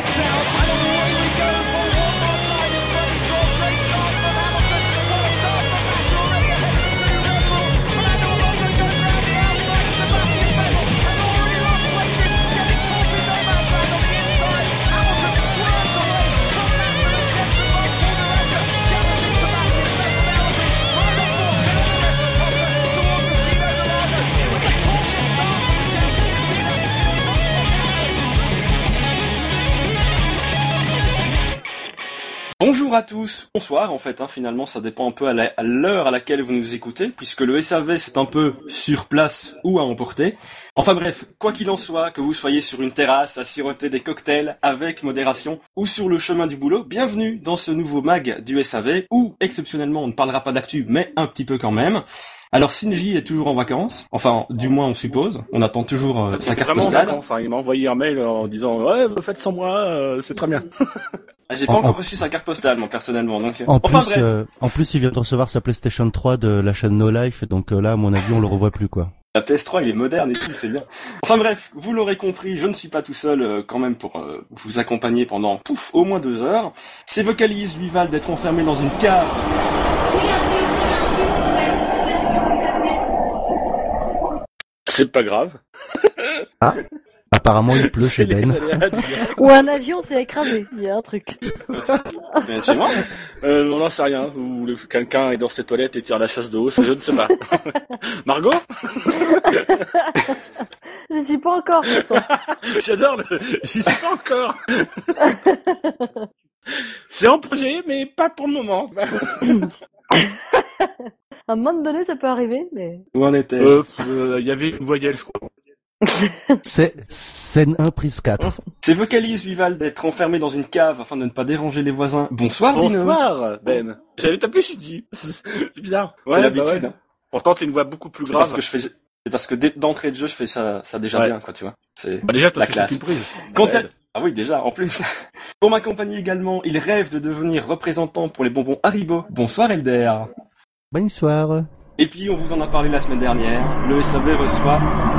Bonjour à tous, bonsoir en fait, finalement ça dépend un peu à l'heure à laquelle vous nous écoutez, puisque le SAV c'est un peu sur place ou à emporter. Enfin bref, quoi qu'il en soit, que vous soyez sur une terrasse à siroter des cocktails avec modération ou sur le chemin du boulot, bienvenue dans ce nouveau mag du SAV où exceptionnellement on ne parlera pas d'actu mais un petit peu quand même. Alors Shinji est toujours en vacances, enfin du moins on suppose, on attend toujours sa carte postale. Vacances, il m'a envoyé un mail en disant ouais vous faites sans moi, c'est très bien. J'ai pas encore reçu sa carte postale moi personnellement donc. En plus il vient de recevoir sa PlayStation 3 de la chaîne No Life, donc là à mon avis on le revoit plus quoi. La PS3 il est moderne et tout, c'est bien. Enfin bref, vous l'aurez compris, je ne suis pas tout seul quand même pour vous accompagner pendant au moins 2 heures. C'est Vocalise Vival d'être enfermé dans une cave. C'est pas grave. Ah, apparemment il pleut chez Ben. Ou un avion s'est écrasé, il y a un truc. C'est chez moi on n'en sait rien. Ou quelqu'un est dans ses toilettes et tire la chasse de hausse, je ne sais pas. Margot Je suis pas encore. J'adore j'y suis pas encore. C'est en projet, mais pas pour le moment. À un moment donné, ça peut arriver, mais... Où en était-je? Il y avait une voyelle, je crois. C'est scène 1, prise 4. C'est Vocalise Vival d'être enfermé dans une cave afin de ne pas déranger les voisins. Bonsoir, Dino. Bonsoir, Ben. J'allais t'appeler Shinji. C'est bizarre. Ouais, c'est l'habitude. Ouais. Pourtant, t'as une voix beaucoup plus grave. C'est parce que d'entrée de jeu, je fais ça déjà bien, quoi, tu vois. C'est déjà, toi, la classe. Ah oui, déjà, en plus. Pour m'accompagner également, il rêve de devenir représentant pour les bonbons Haribo. Bonsoir, Elder. Bonsoir. Et puis, on vous en a parlé la semaine dernière, le SAV reçoit...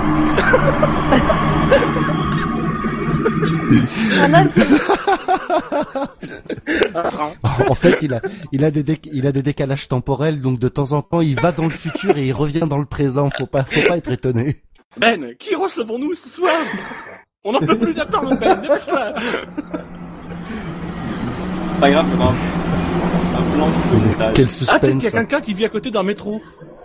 En fait, il a des décalages temporels, donc de temps en temps, il va dans le futur et il revient dans le présent. Faut pas être étonné. Ben, qui recevons-nous ce soir? On n'en peut plus d'attendre, Ben, dépêche-toi. Pas grave, c'est grave. Un plan de Quel suspense. Ah, peut-être qu'il y a quelqu'un qui vit à côté d'un métro.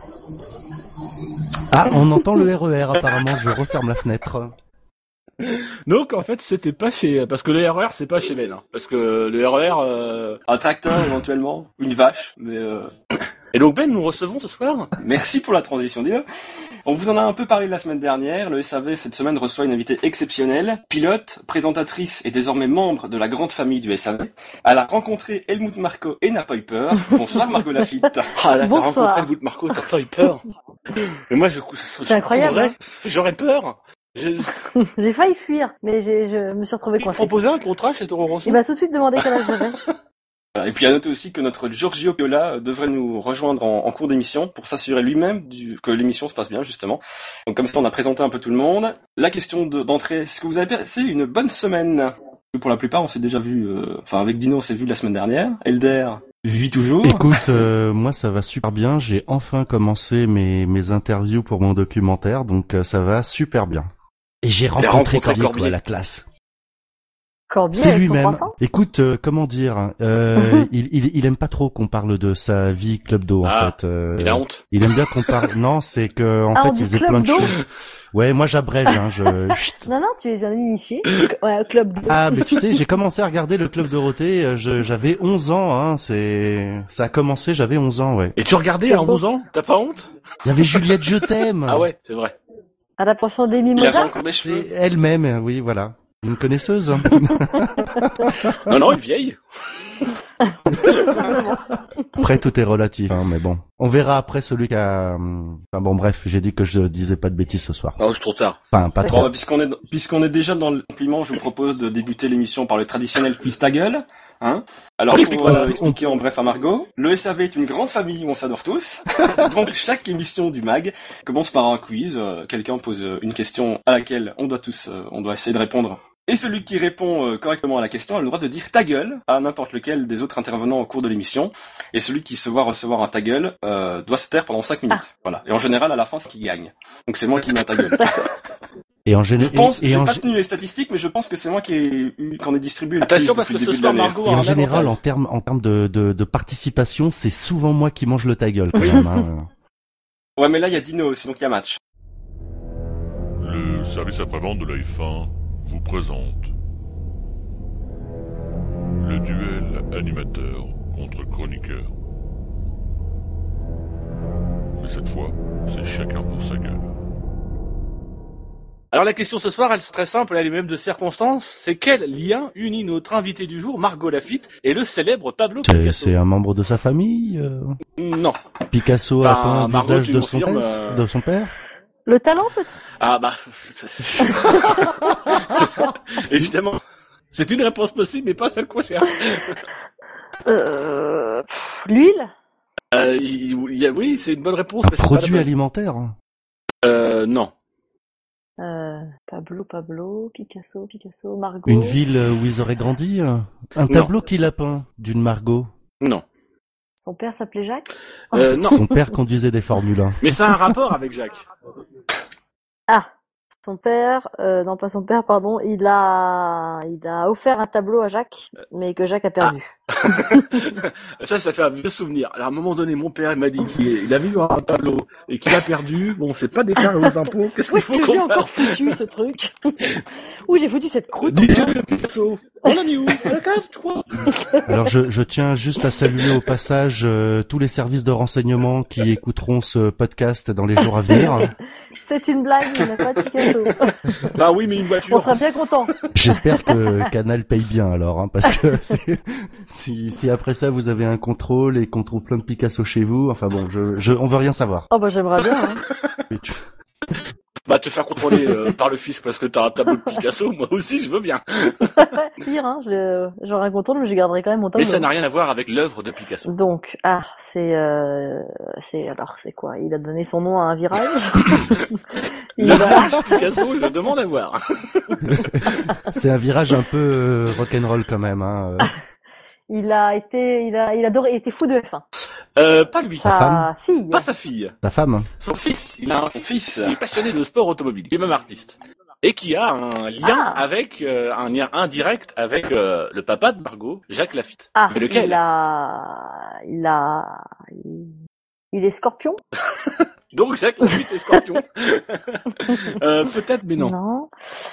Ah, on entend le RER, apparemment, je referme la fenêtre. Donc, en fait, c'était pas parce que le RER, c'est pas chez Ben, hein. Parce que le RER, un tracteur, éventuellement. Une vache, mais Et donc, Ben, nous recevons ce soir. Merci pour la transition, Dino. On vous en a un peu parlé la semaine dernière. Le SAV, cette semaine, reçoit une invitée exceptionnelle. Pilote, présentatrice et désormais membre de la grande famille du SAV. Elle a rencontré Helmut Marko et Nat Piper. Bonsoir, Margot Lafitte. Ah, là, t'as rencontré Helmut Marko, t'as pas eu peur. Mais moi, c'est incroyable. Vrai, j'aurais peur. J'ai failli fuir, mais je me suis retrouvé coincé. Proposer un contrat chez Toro Rosso. Il m'a tout de suite demandé quel âge j'avais. Et puis à noter aussi que notre Giorgio Piola devrait nous rejoindre en cours d'émission pour s'assurer lui-même que l'émission se passe bien justement. Donc comme ça on a présenté un peu tout le monde. La question d'entrée, est-ce que vous avez passé une bonne semaine? Pour la plupart on s'est déjà vu, avec Dino on s'est vu la semaine dernière. Elder vit toujours. Écoute, moi ça va super bien, j'ai enfin commencé mes interviews pour mon documentaire, donc ça va super bien. Et j'ai rencontré Corbier à la classe. Corbier, c'est lui-même. Écoute, comment dire, il aime pas trop qu'on parle de sa vie club d'eau en fait. Il a honte. Il aime bien qu'on parle. Non, c'est que en fait il faisait plein de choses. Ouais, moi j'abrège. Non, tu es un initié. Ouais, club d'eau. Ah, mais tu sais, j'ai commencé à regarder le club Dorothée. J'avais 11 ans. Ça a commencé, j'avais 11 ans, ouais. Et tu regardais à 11 ans? T'as pas honte? Il y avait Juliette Je t'aime. Ah ouais, c'est vrai. À la portion des mimosas. Il avait encore des cheveux. Elle-même, oui, voilà. Une connaisseuse. Non, une vieille. Après, tout est relatif, mais bon. On verra après celui qui a... Enfin bon, bref, j'ai dit que je disais pas de bêtises ce soir. Non, c'est trop tard. Enfin, pas trop. Puisqu'on est déjà dans le compliment, je vous propose de débuter l'émission par le traditionnel quiz ta gueule. Alors, pour expliquer en bref à Margot, le SAV est une grande famille où on s'adore tous. Donc, chaque émission du MAG commence par un quiz. Quelqu'un pose une question à laquelle on doit essayer de répondre Et celui qui répond correctement à la question a le droit de dire ta gueule à n'importe lequel des autres intervenants au cours de l'émission. Et celui qui se voit recevoir un ta gueule doit se taire pendant 5 minutes. Voilà. Et en général, à la fin, c'est qui gagne. Donc c'est moi qui mets un ta gueule. Et en Je général, pense, j'ai pas tenu les statistiques, mais je pense que c'est moi qui en ai distribué. Attention parce que ce soir Margot et a en un général, avantage. en termes de participation, c'est souvent moi qui mange le ta gueule, quand même, hein. Ouais, mais là, il y a Dino aussi, donc il y a match. Le service après-vente de la F1 vous présente le duel animateur contre chroniqueur. Mais cette fois, c'est chacun pour sa gueule. Alors la question ce soir, elle est très simple, elle est même de circonstance. C'est quel lien unit notre invité du jour, Margot Lafitte, et le célèbre Pablo Picasso? C'est un membre de sa famille Non. Picasso Enfin, a peint un Margot, visage tu de son, confirmes, de son père. Le talent, peut-être? Ah bah... Évidemment. C'est une réponse possible, mais pas celle qu'on cherche. L'huile? Oui, c'est une bonne réponse. Mais c'est pas Produit la bonne. alimentaire. Non. Pablo, Picasso, Margot. Une ville où ils auraient grandi. Un tableau qu'il a peint d'une Margot. Non. Son père s'appelait Jacques? Non. Son père conduisait des Formule 1. Mais ça a un rapport avec Jacques. Ah, son père, non pas son père, pardon, il a offert un tableau à Jacques, mais que Jacques a perdu. Ça fait un vieux souvenir. Alors, à un moment donné, mon père il m'a dit qu'il avait eu un tableau et qu'il a perdu. Bon, c'est pas déclaré aux impôts. Qu'est-ce Où qu'il est-ce faut que j'ai qu'on encore fasse? foutu ce truc? Où j'ai foutu cette croûte? Le Picasso. On l'a mis où? À la cave, tu crois? Alors je tiens juste à saluer au passage tous les services de renseignement qui écouteront ce podcast dans les jours à venir. C'est une blague, il n'y a pas de Picasso. Bah oui, mais une On voiture. sera bien content. J'espère que Canal paye bien alors, hein, parce que si après ça vous avez un contrôle et qu'on trouve plein de Picasso chez vous, enfin bon, on veut rien savoir. Oh bah j'aimerais bien, hein. Bah te faire contrôler par le fisc parce que t'as un tableau de Picasso, moi aussi je veux bien. Pire, hein, j'aurais un contrôle, mais je garderai quand même mon tableau. Mais ça n'a rien à voir avec l'œuvre de Picasso. Donc, c'est quoi? Il a donné son nom à un virage. Le virage Picasso, je demande à voir. C'est un virage un peu rock'n'roll quand même, hein. Il était fou de F1. Pas lui. Sa fille. Pas sa fille. Ta femme. Son fils. Il a un fils qui est passionné de sport automobile. Il est même artiste. Et qui a un lien avec, un lien indirect avec le papa de Margot, Jacques Lafitte. Ah, mais lequel? Il est scorpion? Donc Jacques Lafitte est scorpion. Peut-être, mais non. Non.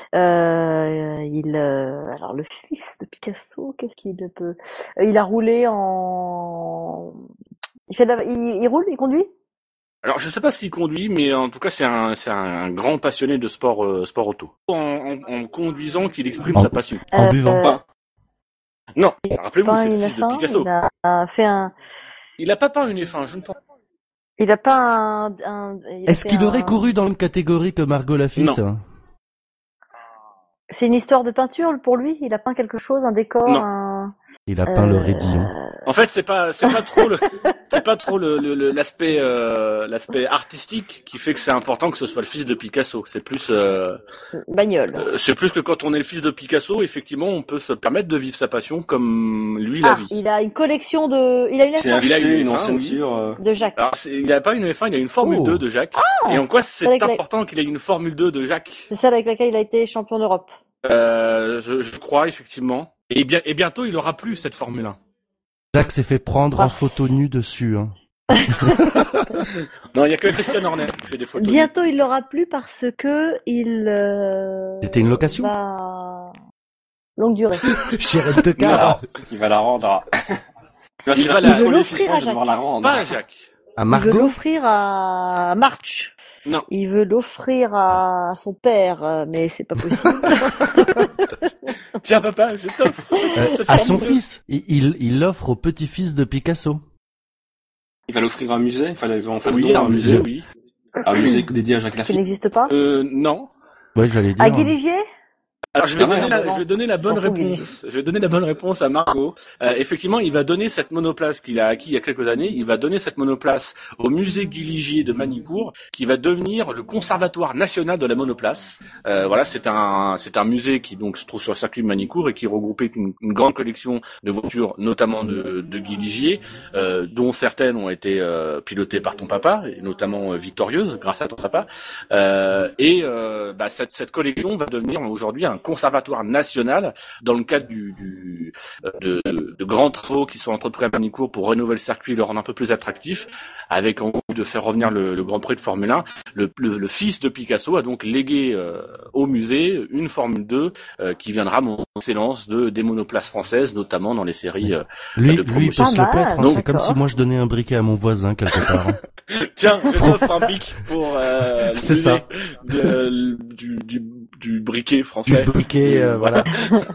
Alors le fils de Picasso, qu'est-ce qu'il peut? Il a roulé en. Il roule, il conduit? Alors je sais pas s'il conduit, mais en tout cas c'est un grand passionné de sport auto. En conduisant qu'il exprime sa passion. En buvant pas. Non, rappelez-vous, c'est le une fils de F1, Picasso. Il a fait un. Il a pas peint une F1, je ne pense. Il a pas un. Est-ce qu'il aurait couru dans une catégorie que Margot Lafitte? Non. C'est une histoire de peinture pour lui? Il a peint quelque chose, un décor? Non. Il a peint le Rédillon. En fait, c'est pas trop l'aspect artistique qui fait que c'est important que ce soit le fils de Picasso. C'est plus bagnole. C'est plus que quand on est le fils de Picasso, effectivement, on peut se permettre de vivre sa passion comme lui la vit. Il a une collection de. Il a une C'est F1 acheté une F1, ancienne oui. voiture. de Jacques. Alors, il n'a pas une F1, il a une Formule 2 de Jacques. Et en quoi c'est avec important qu'il ait une Formule 2 de Jacques? C'est celle avec laquelle il a été champion d'Europe. Je crois, effectivement. Et bientôt, il aura plus cette Formule 1. Jacques s'est fait prendre en photo nue dessus, hein. Non, il y a que Christian Horner qui fait des photos. Bientôt, il l'aura plus parce que il. C'était une location? Longue durée. Chez Rent-A-Car. Il va la rendre. Il va veut la l'offrir à devoir la rendre. Pas à Jacques. À Il veut Margot? l'offrir à March. Non. Il veut l'offrir à son père, mais c'est pas possible. Tiens, papa, je t'offre. À son fils. Il l'offre au petit-fils de Picasso. Il va l'offrir à un musée. Enfin, il va en faire Oui, don à un musée, oui. Un musée dédié à Jacques Qui Lafitte. n'existe pas. Non. Ouais, j'allais dire. À Guy Ligier? Alors je vais donner la bonne réponse. Je vais donner la bonne réponse à Margot. Effectivement, il va donner cette monoplace qu'il a acquis il y a quelques années. Il va donner cette monoplace au musée Guy Ligier de Manicourt, qui va devenir le conservatoire national de la monoplace. Voilà, c'est un musée qui donc se trouve sur le circuit de Manicourt et qui regroupait une grande collection de voitures, notamment de Guy Ligier, dont certaines ont été pilotées par ton papa, et notamment victorieuses grâce à ton papa. Cette collection va devenir aujourd'hui un conservatoire national dans le cadre de grands travaux qui sont entrepris à Manicourt pour rénover le circuit et le rendre un peu plus attractif, avec en gros de faire revenir le Grand Prix de Formule 1. Le fils de Picasso a donc légué au musée une Formule 2 qui viendra montrer l'excellence des monoplaces françaises, notamment dans les séries lui peut se le pète, hein, c'est comme si moi je donnais un briquet à mon voisin quelque part. Tiens, je t'offre un bic pour c'est ça. Du briquet français. Du briquet, voilà.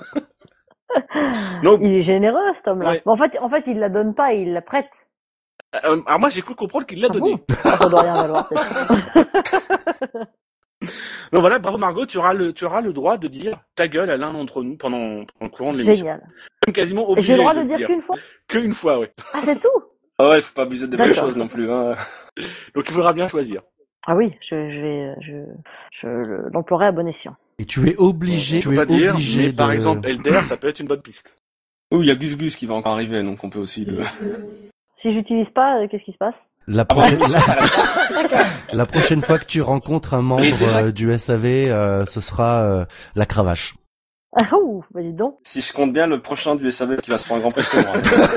Donc, il est généreux, cet homme-là. Ouais. En fait, il la donne pas, il la prête. Alors moi, j'ai cru comprendre qu'il l'a donné. Ça doit rien valoir, peut-être. Donc voilà, bravo Margot, tu auras le droit de dire ta gueule à l'un d'entre nous pendant le courant de l'émission. Génial. Même quasiment obligé. J'ai le droit de le dire qu'une fois? Qu'une fois, oui. Ah, c'est tout? Ah ouais, faut pas abuser des belles choses non plus, hein. Donc il faudra bien choisir. Ah oui, je l'emploierai à bon escient. Et tu es obligé, mais par exemple, Elder, ça peut être une bonne piste. Oui, il y a Gus Gus qui va encore arriver, donc on peut aussi le... Si j'utilise pas, qu'est-ce qui se passe? La prochaine fois que tu rencontres un membre du SAV, ce sera la cravache. Ah ouh, bah dis donc. Si je compte bien, le prochain du SAV qui va se faire un grand prix, c'est moi.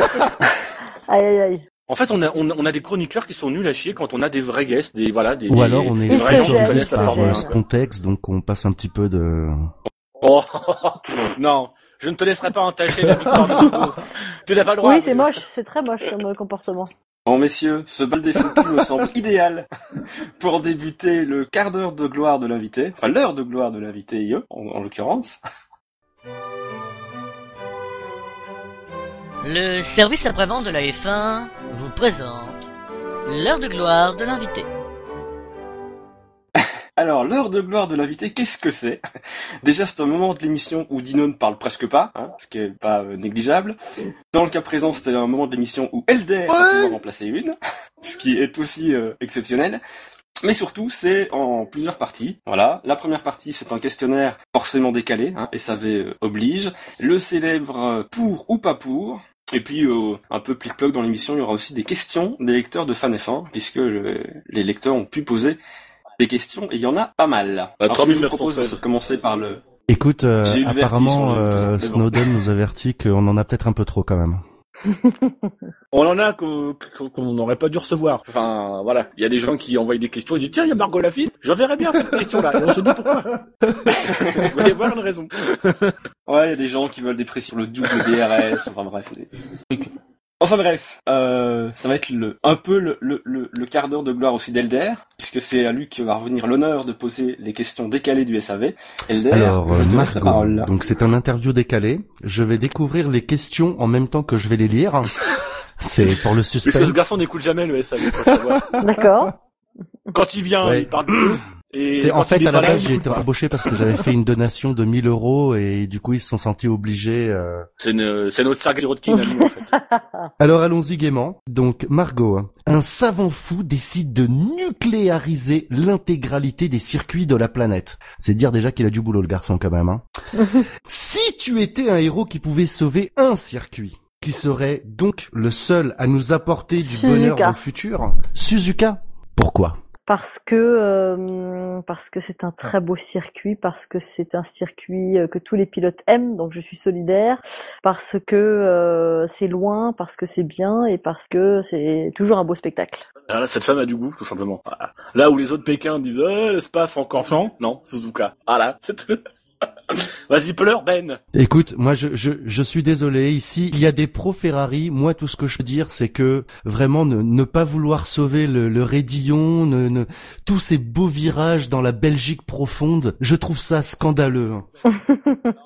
Aïe. En fait, on a des chroniqueurs qui sont nuls à chier quand on a des vrais guests, ou alors on est sponsorisé par Spontex, donc on passe un petit peu de... Oh, non, je ne te laisserai pas entacher la victoire de Margot. Tu n'as pas le droit. Oui, c'est moche, c'est très moche comme comportement. Bon, messieurs, ce bal des foutus me semble idéal pour débuter le quart d'heure de gloire de l'invité, enfin l'heure de gloire de l'invité IE, en l'occurrence. Le service après-vente de la F1 vous présente l'heure de gloire de l'invité. Alors, l'heure de gloire de l'invité, qu'est-ce que c'est? Déjà, c'est un moment de l'émission où Dino ne parle presque pas, hein, ce qui est pas négligeable. Dans le cas présent, c'était un moment de l'émission où Elder va pouvoir remplacer une, ce qui est aussi exceptionnel. Mais surtout, c'est en plusieurs parties. Voilà. La première partie, c'est un questionnaire forcément décalé, hein, SAV oblige. Le célèbre pour ou pas pour. Et puis, un peu plic-ploc dans l'émission, il y aura aussi des questions des lecteurs de Fan F1, puisque les lecteurs ont pu poser des questions, et il y en a pas mal. Alors, ce que je vous propose, c'est de commencer par le... Écoute, apparemment, Snowden nous avertit qu'on en a peut-être un peu trop quand même. On en a qu'on n'aurait pas dû recevoir. Enfin, voilà. Il y a des gens qui envoient des questions, ils disent, tiens, il y a Margot Lafitte, j'enverrais bien cette question-là. Et on se dit pourquoi. Il va y avoir une raison. Ouais, il y a des gens qui veulent des précisions sur le double DRS, enfin bref. Enfin bref, ça va être un peu le quart d'heure de gloire aussi d'Elder, puisque c'est à lui qui va revenir l'honneur de poser les questions décalées du SAV. Elder, alors, je te laisse la parole. Donc c'est un interview décalé. Je vais découvrir les questions en même temps que je vais les lire. C'est pour le suspense. Parce que ce garçon n'écoute jamais le SAV, faut le savoir. D'accord. Quand il vient, il parle de... C'est en fait à la base j'ai été embauché parce que j'avais fait une donation de 1 000 € et du coup ils se sont sentis obligés. C'est notre sac Sirotkin à nous en fait. Alors allons-y gaiement. Donc Margot, un savant fou décide de nucléariser l'intégralité des circuits de la planète. C'est dire déjà qu'il a du boulot le garçon quand même. Hein. Si tu étais un héros qui pouvait sauver un circuit, qui serait donc le seul à nous apporter du bonheur dans le futur, Suzuka. Pourquoi ? Parce que c'est un très beau circuit, parce que c'est un circuit que tous les pilotes aiment, donc je suis solidaire, parce que c'est loin, parce que c'est bien et parce que c'est toujours un beau spectacle. Là, cette femme a du goût, tout simplement. Là où les autres Pékins disent Spa, Francorchamps, non, Suzuka. Voilà, c'est tout. Vas-y, pleure, Ben. Écoute, moi, je suis désolé. Ici, il y a des pros Ferrari. Moi, tout ce que je peux dire, c'est que vraiment ne pas vouloir sauver le raidillon, tous ces beaux virages dans la Belgique profonde, je trouve ça scandaleux.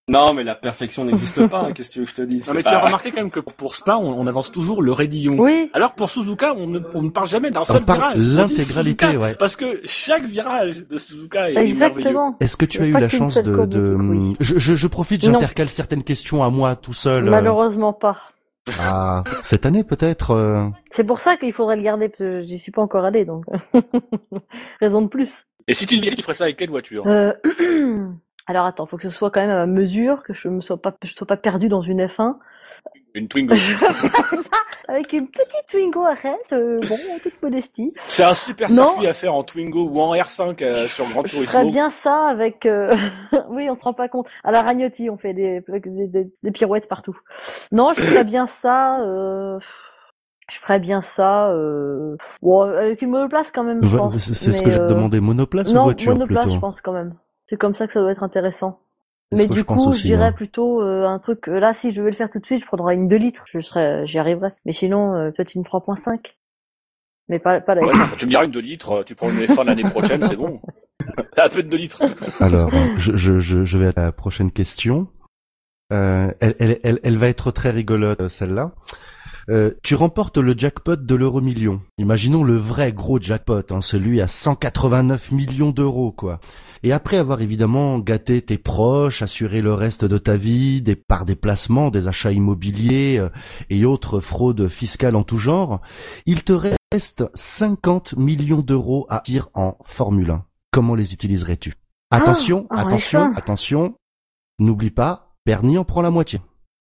Non, mais la perfection n'existe pas, hein, qu'est-ce que tu veux que je te dise? Non, mais tu as remarqué quand même que pour Spa, on avance toujours le raidillon. Oui. Alors que pour Suzuka, on ne parle jamais d'un seul On parle virage. On dit l'intégralité, Suzuka, ouais. Parce que chaque virage de Suzuka est merveilleux. Exactement. Est-ce que tu Il y as a eu pas la qu'une chance seule courbe de trucs, oui. je profite, Non. j'intercale certaines questions à moi tout seul. Malheureusement pas. Ah, cette année peut-être. C'est pour ça qu'il faudrait le garder, parce que j'y suis pas encore allé, donc. Raison de plus. Et si tu le dirais, tu ferais ça avec quelle voiture? Alors attends, faut que ce soit quand même à ma mesure, que je sois pas perdu dans une F1. Une Twingo. Avec une petite Twingo RS, bon, en toute modestie. C'est un super Non. circuit à faire en Twingo ou en R5 sur Gran Je ferais Turismo. bien ça avec... oui, on se rend pas compte. À la Ragnotti, on fait des pirouettes partout. Non, je ferais bien ça... Je ferais bien ça... Bon, avec une monoplace quand même, je pense. C'est ce que je te demandais, monoplace ou Non, voiture monoplace, plutôt? je pense quand même. C'est comme ça que ça doit être intéressant. C'est ce Mais que du je pense coup, aussi, je dirais hein. plutôt un truc... là, si je veux le faire tout de suite, je prendrais une 2 litres. J'y arriverai. Mais sinon, peut-être une 3.5. Mais pas la Ouais, tu me diras une 2 litres, tu prends une F1 l'année prochaine, c'est bon. À peine 2 litres. Alors, je vais à la prochaine question. Elle va être très rigolote, celle-là. Tu remportes le jackpot de l'euro-million. Imaginons le vrai gros jackpot, hein, celui à 189 millions d'euros, quoi. Et après avoir évidemment gâté tes proches, assuré le reste de ta vie, par des placements, des achats immobiliers et autres fraudes fiscales en tout genre, il te reste 50 millions d'euros à tirer en Formule 1. Comment les utiliserais-tu? Attention, F1. attention, n'oublie pas, Bernie en prend la moitié.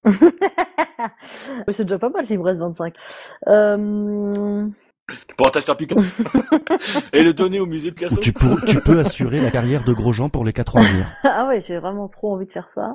C'est déjà pas mal s'il me reste 25. Tu pourras t'acheter un pick-up et le donner au musée Picasso. Tu peux assurer la carrière de Grosjean pour les 4 ans à venir. Ah ouais, j'ai vraiment trop envie de faire ça.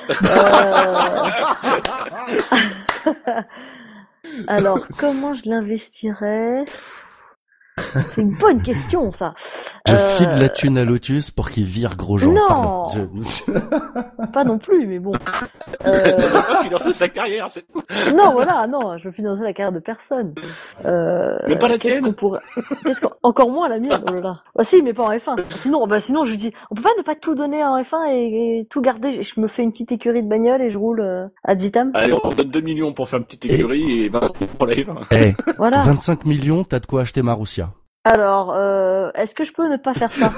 Alors, comment je l'investirais? C'est une bonne question, ça. Je file la thune à Lotus pour qu'il vire Grosjean. Non. Pardon. Pas non plus, mais bon. Il va pas financer sa carrière, c'est tout. Non, voilà, non, je veux financer la carrière de personne. Mais pas la tienne. Encore moins la mienne, oh là là. Bah si, mais pas en F1. Sinon je dis, on peut pas ne pas tout donner en F1 et tout garder. Je me fais une petite écurie de bagnole et je roule ad vitam. Allez, on donne 2 millions pour faire une petite écurie et 20 millions pour la F1. Hey, Voilà. 25 millions, t'as de quoi acheter Marussia. Alors, est-ce que je peux ne pas faire ça?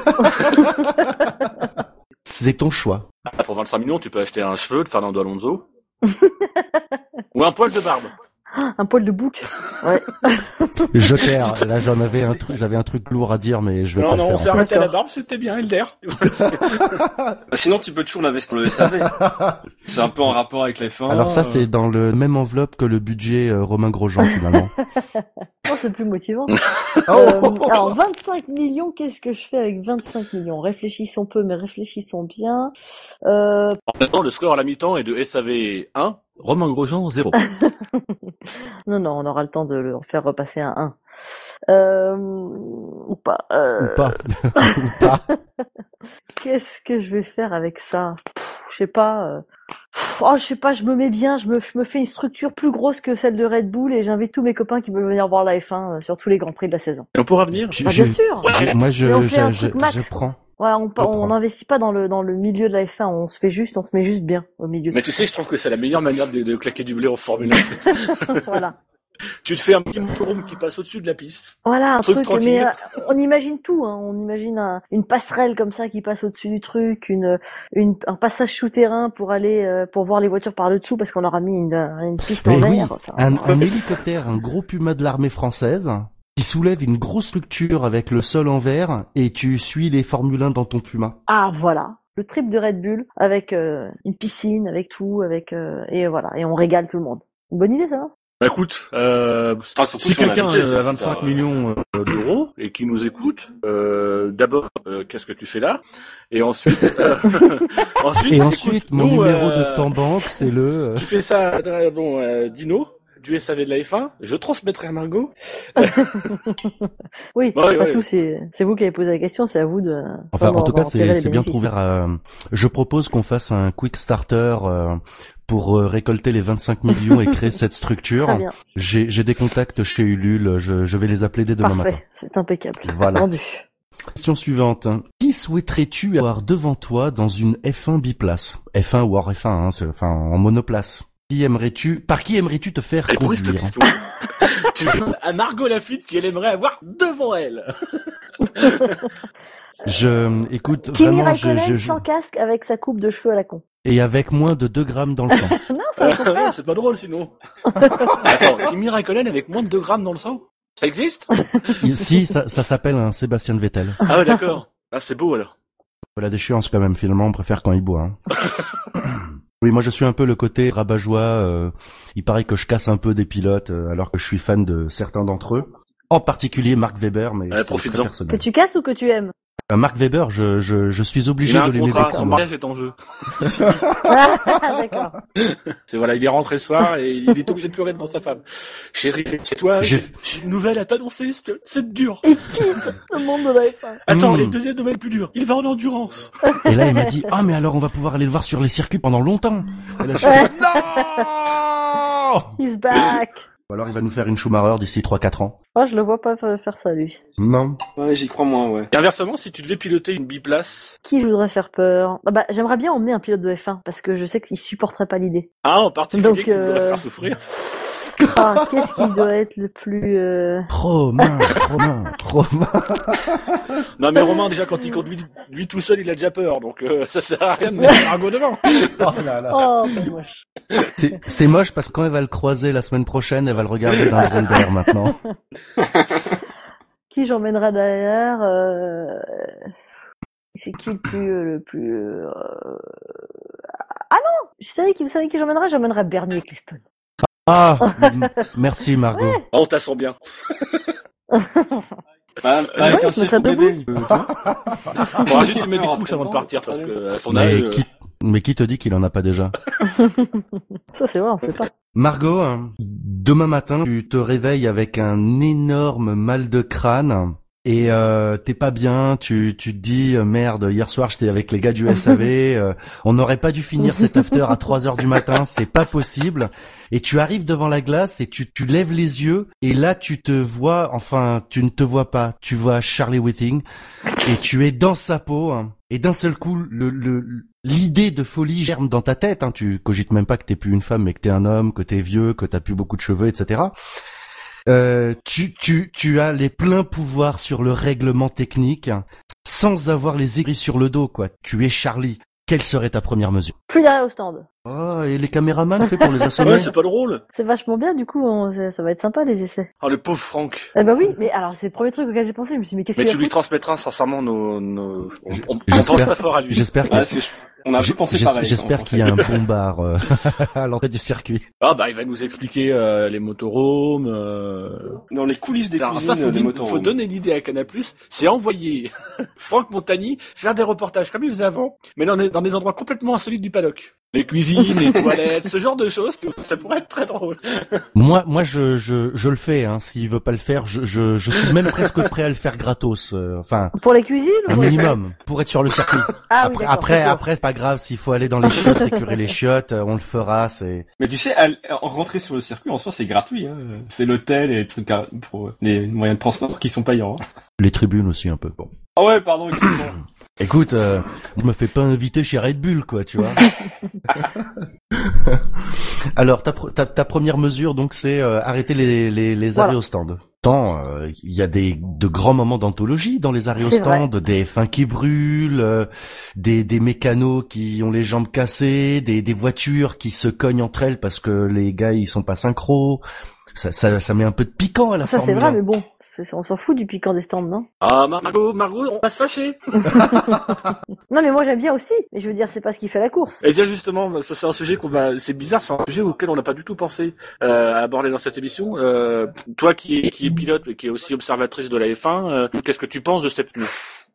C'est ton choix. Pour 25 millions, tu peux acheter un cheveu de Fernando Alonso. Ou un poil de barbe. Un poil de bouc. Ouais. Je perds. Là, j'avais un truc lourd à dire, mais je vais pas le Non, faire. on s'est arrêté à la barbe, c'était bien, Elder. Sinon, tu peux toujours l'investir dans le SAV. C'est un peu en rapport avec les F1. Alors ça, c'est dans le même enveloppe que le budget Romain Grosjean, finalement. Non, c'est plus motivant. Alors, 25 millions, qu'est-ce que je fais avec 25 millions? Réfléchissons peu, mais réfléchissons bien. En même temps, le score à la mi-temps est de SAV 1, Romain Grosjean 0. Non, on aura le temps de le faire repasser à 1. Ou pas. Ou pas. Ou pas. Qu'est-ce que je vais faire avec ça? Je sais pas. Je me mets bien, je me fais une structure plus grosse que celle de Red Bull et j'invite tous mes copains qui veulent venir voir la F1 sur tous les grands prix de la saison. Et on pourra venir. Bien sûr. Moi, Mais on fait un truc max. je prends. Ouais, on n'investit pas dans le milieu de la F1, on se met juste bien au milieu. Mais tu sais, je trouve que c'est la meilleure manière de claquer du blé en Formule 1, en fait. Voilà. Tu te fais un petit motorhome qui passe au-dessus de la piste. Voilà, un truc, tranquille. mais on imagine tout, hein. On imagine une passerelle comme ça qui passe au-dessus du truc, un passage souterrain pour aller, pour voir les voitures par le dessous parce qu'on aura mis une piste en Mais oui, l'air. Enfin, un hélicoptère, un gros Puma de l'armée française, qui soulève une grosse structure avec le sol en verre et tu suis les Formule 1 dans ton Puma. Ah, voilà. Le trip de Red Bull avec une piscine, avec tout, et voilà. Et on régale tout le monde. Une bonne idée, ça va? Bah écoute, surtout si si on a quelqu'un invité, a ça, 25 millions d'euros et qui nous écoute, d'abord, qu'est-ce que tu fais là? Et ensuite, ensuite, mon nous, numéro de temps banque, c'est le... Tu fais ça, Dino, du SAV de la F1, je transmettrai à Margot. Oui, Ouais, après tout, c'est vous qui avez posé la question, c'est à vous de... Enfin, en tout cas, tirer les c'est bien bénéfices. trouvé. Je propose qu'on fasse un quick starter pour récolter les 25 millions et créer cette structure. Très bien. J'ai des contacts chez Ulule, je vais les appeler dès demain matin. Parfait, c'est impeccable. Voilà. Vendu. Question suivante. Qui souhaiterais-tu avoir devant toi dans une F1 biplace? F1 ou hors F1, hein, enfin en monoplace. Par qui aimerais-tu te faire conduire? Tu demandes à Margot Lafitte qui elle aimerait avoir devant elle. Écoute, Kimi vraiment, Raikkonen sans casque avec sa coupe de cheveux à la con. Et avec moins de 2 grammes dans le sang. Non, c'est un contraire. C'est pas drôle sinon. Attends, Kimi Raikkonen avec moins de 2 grammes dans le sang? Ça existe? Si, ça s'appelle un Sébastien Vettel. Ah ouais, d'accord. Ah, c'est beau alors. La déchéance quand même, finalement, on préfère quand il boit. Hein. Oui, moi je suis un peu le côté rabat-joie. Il paraît que je casse un peu des pilotes, alors que je suis fan de certains d'entre eux. En particulier Mark Webber, mais c'est très Que personnel. tu casses ou que tu aimes? Mark Webber, je suis obligé de l'aimer beaucoup. Son mariage est en jeu. D'accord. C'est voilà, il est rentré ce soir et il est obligé de pleurer devant sa femme. Chérie, c'est toi, j'ai une nouvelle à t'annoncer, c'est dur. Il quitte le monde de la F1. Attends, les deuxième nouvelle plus dure. Il va en endurance. Et là, il m'a dit, mais alors on va pouvoir aller le voir sur les circuits pendant longtemps. Et là, je fais, non! He's back. Ou alors il va nous faire une Schumacher d'ici 3-4 ans. Moi, je le vois pas faire ça, lui. Non. Ouais, j'y crois moins, ouais. Et inversement, si tu devais piloter une biplace. Qui je voudrais faire peur? Bah, j'aimerais bien emmener un pilote de F1, parce que je sais qu'il supporterait pas l'idée. Ah, en particulier, Donc, qui voudrait faire souffrir. Ah, qu'est-ce qui doit être le plus... Romain. Non, mais Romain, déjà, quand il conduit lui tout seul, il a déjà peur, donc ça sert à rien de mettre Margot devant. Oh là là. Oh, c'est moche. C'est moche parce que quand elle va le croiser la semaine prochaine, elle va le regarder d'un drôle d'air maintenant. Qui j'emmènerai derrière C'est qui le plus... Ah non, vous savez qui j'emmènerai? J'emmènerai Bernie Ecclestone. Ah, merci Margot. Ouais. Oh, on t'a sent bien. Avec un siège pour bébé. Bon, juste il met des couches avant de partir parce que à son âge. Mais qui te dit qu'il en a pas déjà? Ça c'est vrai, on sait pas. Margot, demain matin, tu te réveilles avec un énorme mal de crâne et t'es pas bien, tu te dis merde, hier soir j'étais avec les gars du SAV, on n'aurait pas dû finir cet after à 3h du matin, c'est pas possible. Et tu arrives devant la glace et tu lèves les yeux et là tu te vois, enfin tu ne te vois pas, tu vois Charlie Whiting et tu es dans sa peau et d'un seul coup l'idée de folie germe dans ta tête, tu cogites même pas que t'es plus une femme mais que t'es un homme, que t'es vieux, que t'as plus beaucoup de cheveux, etc. Tu as les pleins pouvoirs sur le règlement technique sans avoir les aigris sur le dos, quoi. Tu es Charlie. Quelle serait ta première mesure? Plus derrière au stand. Oh, et les caméramans fait pour les assommer? Ouais, c'est pas drôle. C'est vachement bien, du coup, ça va être sympa les essais. Oh, le pauvre Franck. Eh ben oui, mais alors c'est le premier truc auquel j'ai pensé, je me suis dit mais qu'est-ce Mais qu'il tu a lui foutu transmettras sincèrement on pense très fort à lui. J'espère on a vu penser pareil. J'espère qu'il y a un bon bar à l'entrée du circuit. Ah bah il va nous expliquer les motorhomes. Dans les coulisses des Alors, cuisines des motorhomes. Faut donner l'idée à Canal+, c'est envoyer Franck Montagny faire des reportages comme il faisait avant, mais dans des endroits complètement insolites du paddock. Les cuisines, les toilettes, ce genre de choses, ça pourrait être très drôle. Moi, je le fais, s'il veut pas le faire, je suis même presque prêt à le faire gratos, enfin. Pour les cuisines? Un minimum, pour être sur le circuit. Ah, Après, c'est pas grave, s'il faut aller dans les chiottes, récurer les chiottes, on le fera, c'est... Mais tu sais, rentrer sur le circuit, en soi, c'est gratuit, C'est l'hôtel et les trucs pour les moyens de transport qui sont payants, Les tribunes aussi, un peu, bon. Ah ouais, pardon, excuse-moi. Écoute, je me fais pas inviter chez Red Bull, quoi, tu vois. Alors, ta première mesure, donc, c'est arrêter les arrêts au stand. Il y a de grands moments d'anthologie dans les arrêts au stand, des F1 qui brûlent, des mécanos qui ont les jambes cassées, des voitures qui se cognent entre elles parce que les gars ils sont pas synchro. Ça met un peu de piquant à la Formule 1. Ça c'est vrai, mais bon. On s'en fout du piquant des stands, non? Ah, Margot, on va se fâcher. Non, mais moi j'aime bien aussi. Mais je veux dire, c'est pas ce qui fait la course. Et bien justement, ça c'est un sujet c'est bizarre, c'est un sujet auquel on n'a pas du tout pensé à aborder dans cette émission. Toi qui est pilote mais qui est aussi observatrice de la F1, qu'est-ce que tu penses de ces pneus?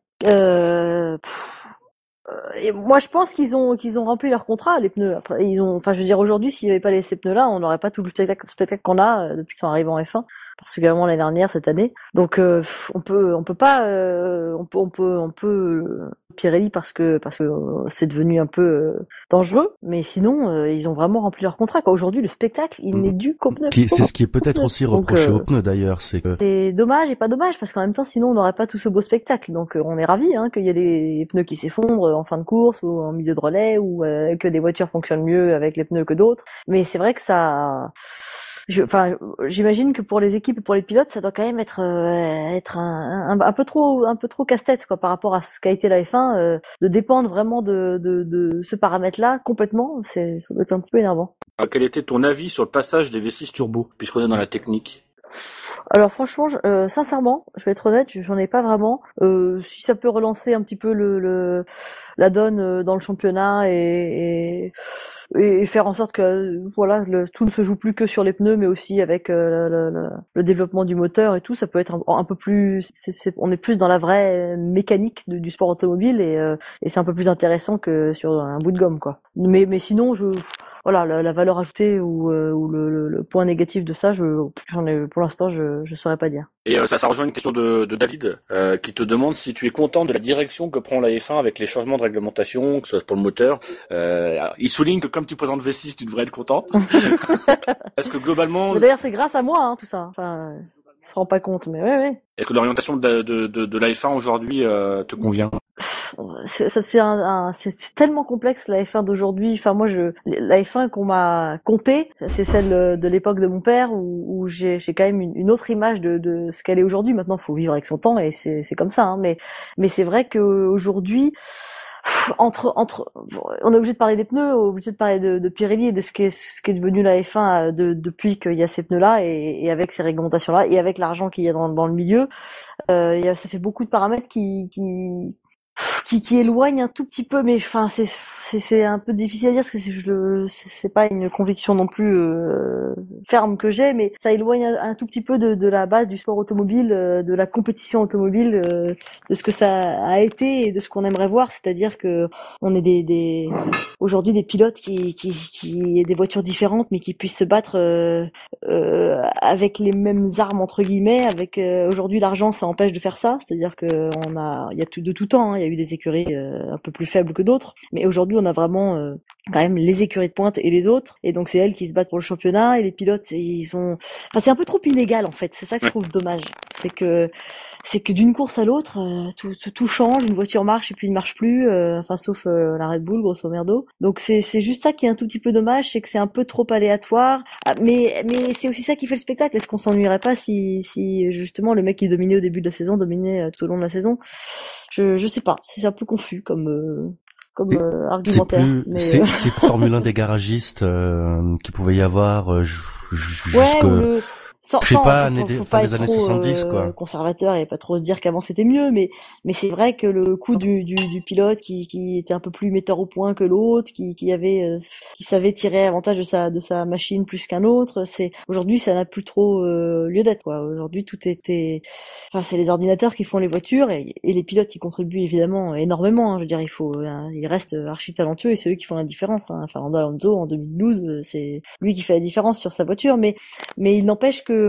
Et moi, je pense qu'ils ont rempli leur contrat, les pneus. Après, je veux dire, aujourd'hui, s'il n'y avait pas ces pneus-là, on n'aurait pas tout le spectacle qu'on a depuis qu'ils sont arrivés en F1. particulièrement l'année dernière, cette année. Donc on peut Pirelli parce que c'est devenu un peu dangereux, mais sinon ils ont vraiment rempli leur contrat, quoi. Aujourd'hui, le spectacle, il n'est dû qu'aux pneus. C'est ce qui est peut-être aussi reproché aux pneus d'ailleurs, c'est que c'est dommage et pas dommage, parce qu'en même temps, sinon on n'aurait pas tout ce beau spectacle. Donc on est ravis qu'il y ait des pneus qui s'effondrent en fin de course ou en milieu de relais, ou que des voitures fonctionnent mieux avec les pneus que d'autres. Mais c'est vrai que ça... j'imagine que pour les équipes et pour les pilotes, ça doit quand même être un peu trop casse-tête, quoi, par rapport à ce qu'a été la F1, de dépendre vraiment de ce paramètre-là complètement. Ça doit être un petit peu énervant. Alors, quel était ton avis sur le passage des V6 turbo, puisqu'on est dans la technique? Alors franchement, sincèrement, je vais être honnête, j'en ai pas vraiment. Si ça peut relancer un petit peu la donne dans le championnat et faire en sorte que voilà, tout ne se joue plus que sur les pneus, mais aussi avec le développement du moteur et tout, ça peut être un peu plus. On est plus dans la vraie mécanique du sport automobile, et c'est un peu plus intéressant que sur un bout de gomme, quoi. Mais sinon, voilà, la valeur ajoutée ou le point négatif de ça, pour l'instant, je saurais pas dire. Et ça rejoint une question de David, qui te demande si tu es content de la direction que prend la F1 avec les changements de réglementation, que ce soit pour le moteur. Il souligne que comme tu présentes V6, tu devrais être content. Est-ce que globalement... Mais d'ailleurs, c'est grâce à moi, tout ça. Enfin, il se rend pas compte, mais ouais. Est-ce que l'orientation de la F1 aujourd'hui te convient? C'est tellement complexe, la F1 d'aujourd'hui. Enfin, moi, la F1 qu'on m'a contée, c'est celle de l'époque de mon père, où j'ai quand même une autre image de ce qu'elle est aujourd'hui. Maintenant, faut vivre avec son temps, et c'est comme ça, hein. Mais c'est vrai qu'aujourd'hui, on est obligé de parler des pneus, obligé de parler de Pirelli et de ce qui est devenu la F1 depuis qu'il y a ces pneus-là, et avec ces réglementations-là, et avec l'argent qu'il y a dans le milieu. Ça fait beaucoup de paramètres qui éloigne un tout petit peu, mais enfin c'est un peu difficile à dire, parce que c'est pas une conviction non plus ferme que j'ai, mais ça éloigne un tout petit peu de la base du sport automobile, de la compétition automobile, de ce que ça a été et de ce qu'on aimerait voir, c'est-à-dire que on est aujourd'hui des pilotes qui aient des voitures différentes, mais qui puissent se battre avec les mêmes armes entre guillemets. Avec aujourd'hui, l'argent, ça empêche de faire ça, c'est-à-dire que il y a de tout temps, hein. Il y a eu des écuries un peu plus faibles que d'autres, mais aujourd'hui on a vraiment quand même les écuries de pointe et les autres, et donc c'est elles qui se battent pour le championnat, et les pilotes c'est un peu trop inégal, en fait. C'est ça que je trouve dommage, c'est que d'une course à l'autre tout change, une voiture marche et puis ne marche plus, sauf la Red Bull grosso merdo. Donc c'est juste ça qui est un tout petit peu dommage, c'est que c'est un peu trop aléatoire, mais c'est aussi ça qui fait le spectacle. Est-ce qu'on s'ennuierait pas si justement le mec qui dominait au début de la saison dominait tout au long de la saison? Je sais pas, c'est un peu confus comme argumentaire. C'est Formule 1 des garagistes qui pouvait y avoir jusque... Sans, je sais pas, faut fin pas des années 70, quoi. Conservateur, et pas trop se dire qu'avant c'était mieux, mais c'est vrai que le coup du pilote qui était un peu plus metteur au point que l'autre, qui savait tirer avantage de sa machine plus qu'un autre, aujourd'hui ça n'a plus trop lieu d'être, quoi. Aujourd'hui c'est les ordinateurs qui font les voitures, et les pilotes y contribuent évidemment énormément, hein. Je veux dire, ils restent archi talentueux, et c'est eux qui font la différence, hein. Fernando Alonso en 2012, c'est lui qui fait la différence sur sa voiture, mais il n'empêche que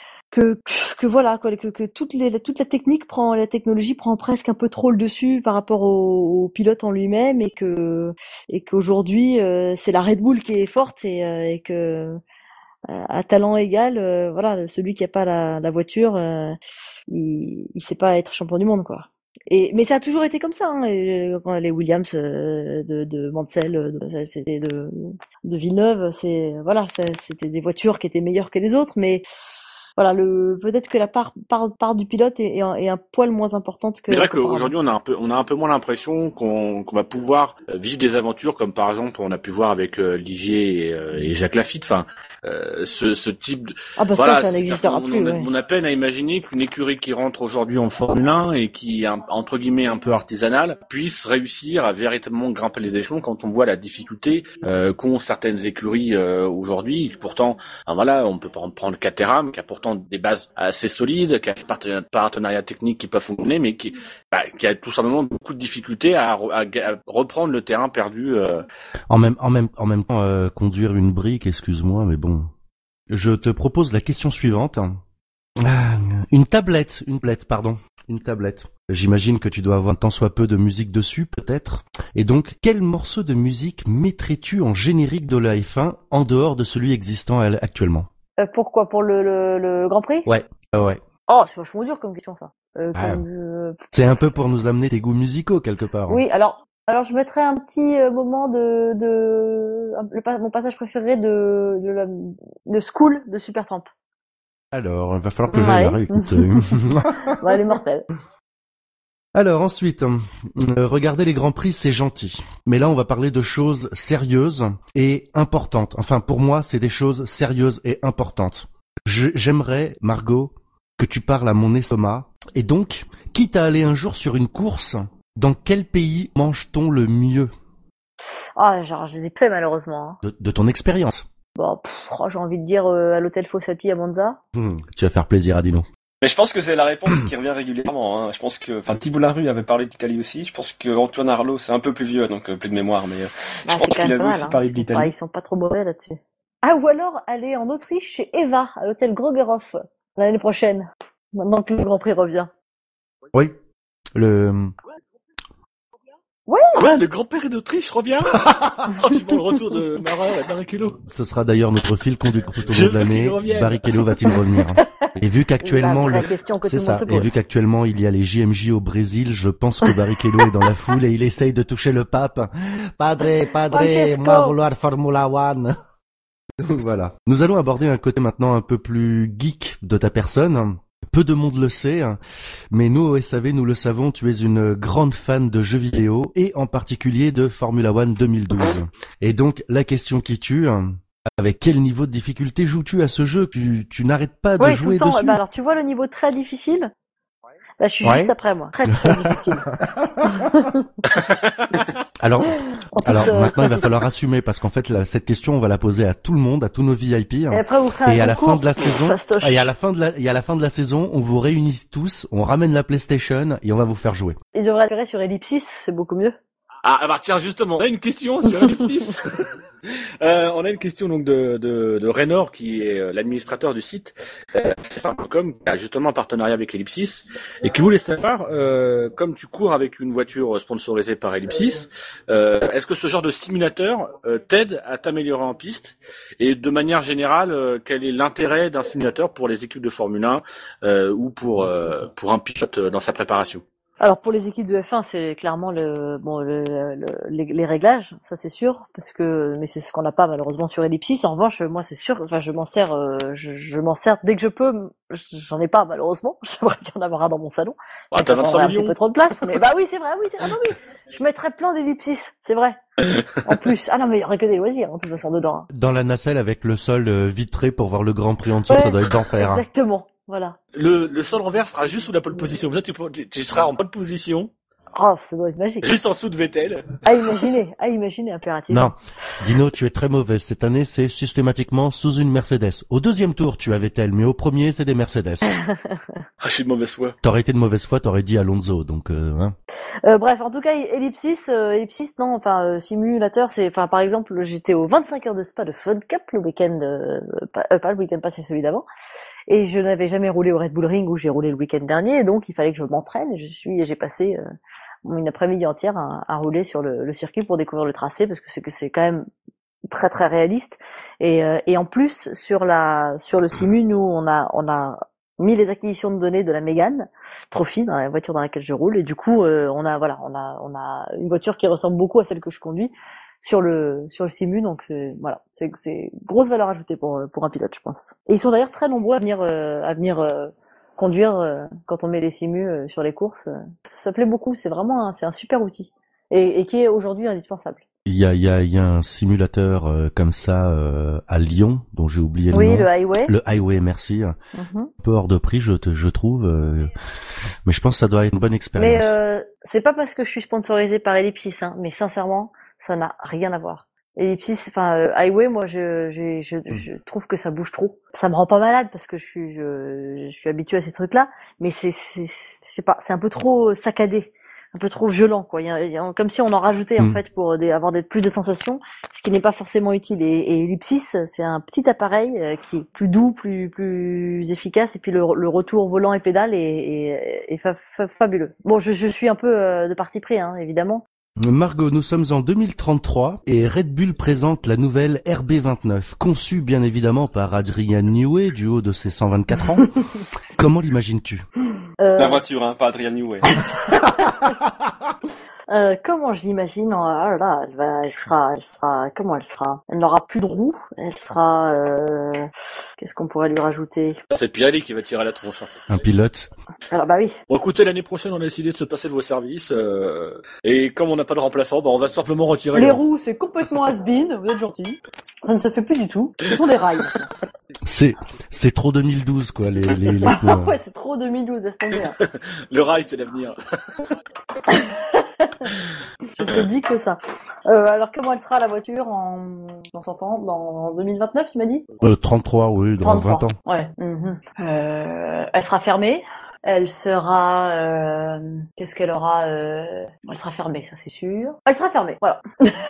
voilà, quoi, que toute la technologie prend presque un peu trop le dessus par rapport au pilote en lui-même, et qu'aujourd'hui c'est la Red Bull qui est forte, et que à talent égal, voilà, celui qui a pas la voiture, il sait pas être champion du monde, quoi. Mais ça a toujours été comme ça, hein. Les Williams de Mansell, c'était de Villeneuve, c'était des voitures qui étaient meilleures que les autres, mais voilà, peut-être que la part du pilote est un poil moins importante que. C'est vrai qu'aujourd'hui on a un peu moins l'impression qu'on va pouvoir vivre des aventures comme par exemple on a pu voir avec Ligier et Jacques Lafitte. Enfin, ce type de. Ah bah voilà, ça n'existera plus. On a peine à imaginer qu'une écurie qui rentre aujourd'hui en Formule 1 et qui est entre guillemets un peu artisanale puisse réussir à véritablement grimper les échelons quand on voit la difficulté qu'ont certaines écuries aujourd'hui. Pourtant, voilà, on peut prendre Caterham qui a pourtant des bases assez solides, qui a des partenariats techniques qui peuvent fonctionner, mais qui a tout simplement beaucoup de difficultés à reprendre le terrain perdu. En même temps, conduire une brique, excuse-moi, mais bon. Je te propose la question suivante. Une tablette, pardon. Une tablette. J'imagine que tu dois avoir un tant soit peu de musique dessus, peut-être. Et donc, quel morceau de musique mettrais-tu en générique de la F1 en dehors de celui existant actuellement? Pourquoi? Pour le Grand Prix? Ouais. Oh, c'est vachement dur comme question, ça. C'est un peu pour nous amener tes goûts musicaux, quelque part. Oui, alors je mettrais un petit moment mon passage préféré de School de Supertramp. Alors, il va falloir que j'aille la réécouter. Bah, elle est mortelle. Alors ensuite, regarder les Grands Prix, c'est gentil. Mais là, on va parler de choses sérieuses et importantes. Enfin, pour moi, c'est des choses sérieuses et importantes. J'aimerais, Margot, que tu parles à mon estomac. Et donc, quitte à aller un jour sur une course, dans quel pays mange-t-on le mieux? Ah, genre, je les ai fait malheureusement. Hein. De ton expérience. Bon, j'ai envie de dire à l'hôtel Fossati à Monza. Tu vas faire plaisir à Dino. Mais je pense que c'est la réponse qui revient régulièrement. Hein. Je pense que, Thibault Larue avait parlé d'Italie aussi. Je pense que Antoine Arlot, c'est un peu plus vieux, donc plus de mémoire, mais je pense qu'il avait aussi parlé de l'Italie. Ils sont pas trop mauvais là-dessus. Ah, ou alors aller en Autriche chez Eva, à l'hôtel Grogerhof, l'année prochaine, maintenant que le Grand Prix revient. Oui. Ouais. Quoi, le grand-père d'Autriche revient? Vivement le retour de Marin et Barrichello. Ce sera d'ailleurs notre fil conducteur tout au long de l'année. Barrichello va-t-il revenir? Et vu qu'actuellement, et vu qu'actuellement il y a les JMJ au Brésil, je pense que Barrichello est dans la foule et il essaye de toucher le pape. Padre, moi vouloir Formula One. Voilà. Nous allons aborder un côté maintenant un peu plus geek de ta personne. Peu de monde le sait, mais nous au SAV, nous le savons, tu es une grande fan de jeux vidéo et en particulier de Formula One 2012. Et donc, la question qui tue, avec quel niveau de difficulté joues-tu à ce jeu? Tu n'arrêtes pas de jouer tout le temps. dessus. Bah alors, tu vois le niveau très difficile? Bah, je suis juste après moi. Très très difficile. Alors maintenant, il va falloir assumer parce qu'en fait, cette question, on va la poser à tout le monde, à tous nos VIP. Et après, vous ferez et à la fin de la saison, et à la fin de la saison, on vous réunit tous, on ramène la PlayStation et on va vous faire jouer. Il devrait atterrir sur Ellipsis, c'est beaucoup mieux. Ah bah tiens, justement, on a une question sur Ellipsis. On a une question donc de Raynor, qui est l'administrateur du site F1.com, qui a justement un partenariat avec Ellipsis, et qui voulait savoir, comme tu cours avec une voiture sponsorisée par Ellipsis, est-ce que ce genre de simulateur t'aide à t'améliorer en piste? Et de manière générale, quel est l'intérêt d'un simulateur pour les équipes de Formule 1 ou pour un pilote dans sa préparation? Alors pour les équipes de F1, c'est clairement les réglages, ça c'est sûr, mais c'est ce qu'on n'a pas malheureusement sur Ellipsis. En revanche, moi c'est sûr, je m'en sers, je m'en sers dès que je peux. J'en ai pas malheureusement. J'aimerais bien en avoir un dans mon salon. Ah, t'as 25 millions. Un petit peu trop de place, mais bah oui c'est vrai, oui. Je mettrais plein d'Ellipsis, c'est vrai. En plus, non mais il y aurait que des loisirs en toute façon dedans. Dans la nacelle avec le sol vitré pour voir le Grand Prix en dessous, ça doit être d'enfer. Exactement. Voilà. Le sol en vert sera juste sous la pole position. Là, tu seras en pole position. Oh, ça doit être magique. Juste en dessous de Vettel. À imaginer impérativement. Non. Dino, tu es très mauvaise. Cette année, c'est systématiquement sous une Mercedes. Au deuxième tour, tu as Vettel, mais au premier, c'est des Mercedes. Je suis de mauvaise foi. T'aurais été de mauvaise foi, t'aurais dit Alonso, donc, Bref, en tout cas, Ellipsis, non, simulateur, par exemple, j'étais aux 25 heures de Spa de Fun Cup le week-end, pas le week-end passé, celui d'avant. Et je n'avais jamais roulé au Red Bull Ring où j'ai roulé le week-end dernier, donc il fallait que je m'entraîne. J'ai passé une après-midi entière à rouler sur le circuit pour découvrir le tracé, parce que c'est quand même très très réaliste. Et en plus sur le simu, nous on a mis les acquisitions de données de la Mégane Trophy dans la voiture dans laquelle je roule, et du coup on a une voiture qui ressemble beaucoup à celle que je conduis sur le simu, donc c'est grosse valeur ajoutée pour un pilote, je pense. Et ils sont d'ailleurs très nombreux à venir conduire quand on met les simus sur les courses. Ça plaît beaucoup, c'est un super outil et qui est aujourd'hui indispensable. Il y a un simulateur comme ça à Lyon dont j'ai oublié le nom. Oui, le Highway. Le Highway, merci. Un peu hors de prix, je trouve, mais je pense que ça doit être une bonne expérience. Mais c'est pas parce que je suis sponsorisée par Ellipsis, mais sincèrement, ça n'a rien à voir. Ellipsis, Highway, moi je trouve que ça bouge trop. Ça me rend pas malade parce que je suis habituée à ces trucs-là, mais je sais pas, c'est un peu trop saccadé. un peu trop violent, quoi. Comme si on en rajoutait en fait pour avoir plus de sensations, ce qui n'est pas forcément utile. Et l'Ellipsis, c'est un petit appareil qui est plus doux, plus efficace, et puis le retour volant et pédale est fabuleux. Bon, je suis un peu de parti pris, hein, évidemment. Margot, nous sommes en 2033 et Red Bull présente la nouvelle RB29, conçue bien évidemment par Adrian Newey du haut de ses 124 ans. Comment l'imagines-tu? La voiture, hein, pas Adrian Newey. Comment je l'imagine? Ah là, elle sera, comment elle sera? Elle n'aura plus de roues, elle sera, qu'est-ce qu'on pourrait lui rajouter? C'est Pirelli qui va tirer la tronche. Un pilote. Alors, bah oui. Bon, écoutez, l'année prochaine, on a décidé de se passer de vos services, et comme on n'a pas de remplaçant, on va simplement retirer les roues, c'est complètement has-been, vous êtes gentils. Ça ne se fait plus du tout. Ce sont des rails. C'est trop 2012, quoi, les ouais, c'est trop 2012, laisse tomber. Hein. Le rail, c'est l'avenir. Je te dis que ça. Alors, comment elle sera la voiture dans 100 ans, dans 2029, tu m'as dit? 33, oui, dans 33. 20 ans. Ouais. Elle sera fermée. Elle sera... qu'est-ce qu'elle aura Elle sera fermée, ça c'est sûr. Elle sera fermée, voilà.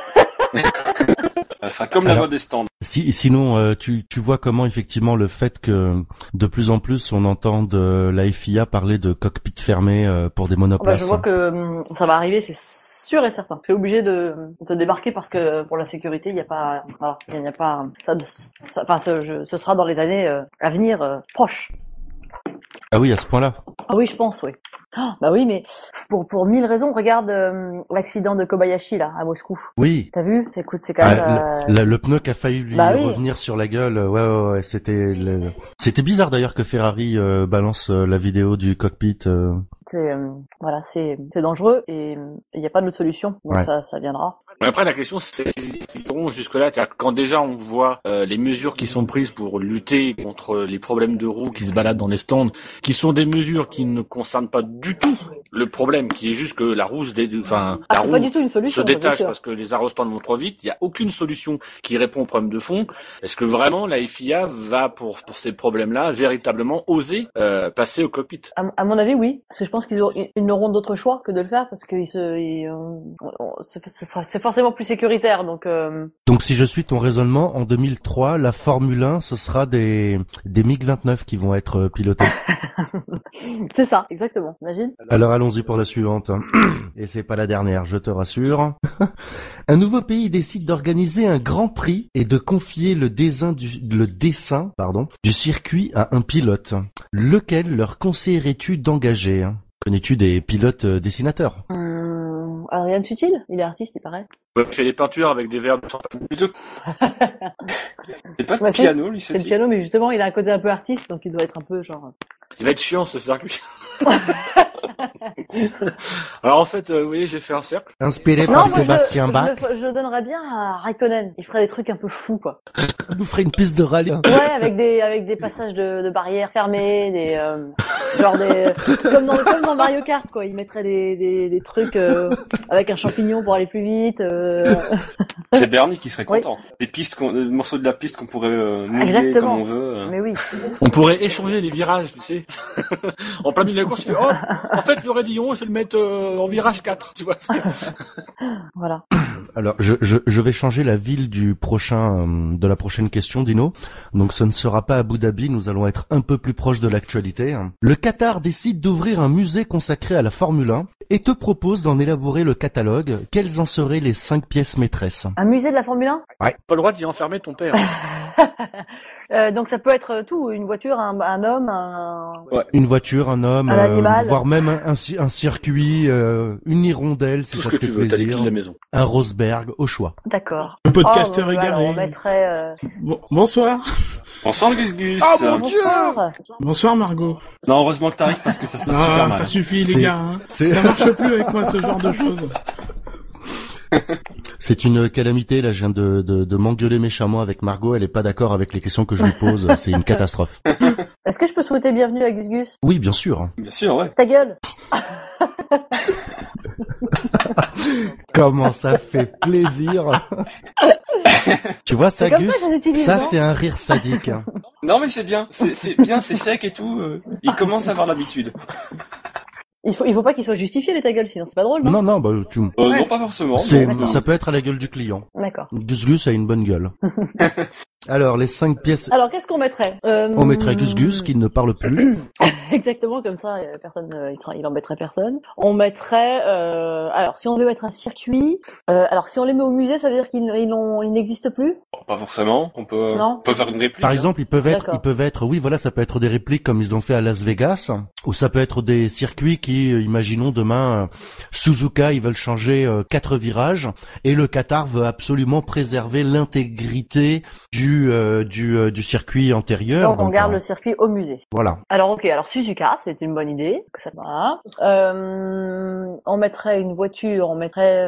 Elle sera comme la voie des stands. Sinon, tu vois comment effectivement le fait que de plus en plus on entende la FIA parler de cockpit fermé pour des monoplaces. Je vois que ça va arriver, c'est sûr et certain. C'est obligé de débarquer parce que pour la sécurité, il n'y a pas, voilà, il n'y a pas, ce sera dans les années à venir proches. Ah oui, à ce point-là. Ah oui, je pense, oui. Oh, bah oui, mais pour 1000 raisons, regarde l'accident de Kobayashi là à Moscou. Oui. T'as vu? Écoute, c'est quand même. Le pneu qui a failli lui revenir sur la gueule. Ouais. C'était bizarre d'ailleurs que Ferrari balance la vidéo du cockpit. Voilà, c'est dangereux et il n'y a pas d'autre solution. Donc ça viendra. Après, la question, c'est s'ils iront jusque-là. Quand déjà on voit les mesures qui sont prises pour lutter contre les problèmes de roues qui se baladent dans les stands, qui sont des mesures qui ne concernent pas du tout le problème, qui est juste que la roue c'est pas du tout une solution, se détache parce que les arrêts stands vont trop vite. Il n'y a aucune solution qui répond au problème de fond. Est-ce que vraiment la FIA va pour ces problèmes-là véritablement oser passer au cockpit? À mon avis, oui, parce que je pense qu'ils n'auront d'autre choix que de le faire parce que c'est forcément plus sécuritaire. Donc si je suis ton raisonnement, en 2003, la Formule 1, ce sera des MiG-29 qui vont être pilotés. C'est ça, exactement. Imagine. Alors allons-y pour la suivante. Et c'est pas la dernière, je te rassure. Un nouveau pays décide d'organiser un grand prix et de confier le dessin du circuit à un pilote. Lequel leur conseillerais-tu d'engager? Connais-tu des pilotes dessinateurs? Adrien Sutil, il est artiste, il paraît. Il fait des peintures avec des verres de champagne. C'est pas le piano, lui, c'est le piano, mais justement, il a un côté un peu artiste, donc il doit être un peu genre... Il va être chiant, ce circuit. Alors en fait, vous voyez, j'ai fait un cercle. Inspiré par Sébastien Bach. Je donnerais bien à Raikkonen. Il ferait des trucs un peu fous, quoi. Il nous ferait une piste de rallye. Ouais, avec des passages de barrières fermées, comme dans Mario Kart, quoi. Il mettrait des trucs avec un champignon pour aller plus vite. C'est Bernie qui serait content. Des pistes, des morceaux de la piste qu'on pourrait mouiller comme on veut. Mais oui. On pourrait échanger les virages, tu sais. En plein milieu de la course, tu fais en fait, le raidillon, je vais le mettre en virage 4, tu vois. Voilà. Alors, je vais changer la ville de la prochaine question, Dino. Donc, ce ne sera pas Abu Dhabi, nous allons être un peu plus proche de l'actualité. Le Qatar décide d'ouvrir un musée consacré à la Formule 1 et te propose d'en élaborer le catalogue. Quelles en seraient les 5 pièces maîtresses? Un musée de la Formule 1? Ouais. Pas le droit d'y enfermer ton père. Donc ça peut être tout, une voiture, un homme, une voiture, un homme, un animal, voire même un circuit, une hirondelle si ça te fait plaisir, la maison. un Rosberg au choix. D'accord. Un podcasteur égaré. On mettrait. Bonsoir. Bonsoir Gus Gus. Oh mon Dieu. Bonsoir Margot. Non, heureusement que t'arrives parce que ça se passe super mal. Ça suffit les gars. Hein. Ça marche plus avec moi ce genre de choses. C'est une calamité, là je viens de m'engueuler méchamment avec Margot, elle est pas d'accord avec les questions que je lui pose, c'est une catastrophe. Est-ce que je peux souhaiter bienvenue à Gus Gus? Oui, bien sûr. Bien sûr, ouais. Ta gueule. Comment ça fait plaisir. Tu vois ça, Gus? Ça c'est un rire sadique. Non mais c'est bien, c'est bien, c'est sec et tout, il commence à avoir l'habitude. Il faut pas qu'il soit justifié les ta gueule, sinon c'est pas drôle, non? Non, Non, pas forcément. ça peut être à la gueule du client. D'accord. Gus Gus a une bonne gueule. Alors, les 5 pièces. Alors, qu'est-ce qu'on mettrait? On mettrait Gus Gus qui ne parle plus. Exactement, comme ça, personne, il embêterait personne. On mettrait, alors, si on veut mettre un circuit, alors, si on les met au musée, ça veut dire qu'ils n'existent plus? Pas forcément. On peut faire une réplique. Par exemple, ils peuvent D'accord. être, oui, voilà, ça peut être des répliques comme ils ont fait à Las Vegas, ou ça peut être des circuits qui, imaginons demain, Suzuka, ils veulent changer 4 virages, et le Qatar veut absolument préserver l'intégrité du circuit antérieur. Donc, on garde le circuit au musée. Voilà. Alors, ok, alors Suzuka, c'est une bonne idée, que ça va. On mettrait une voiture, on mettrait,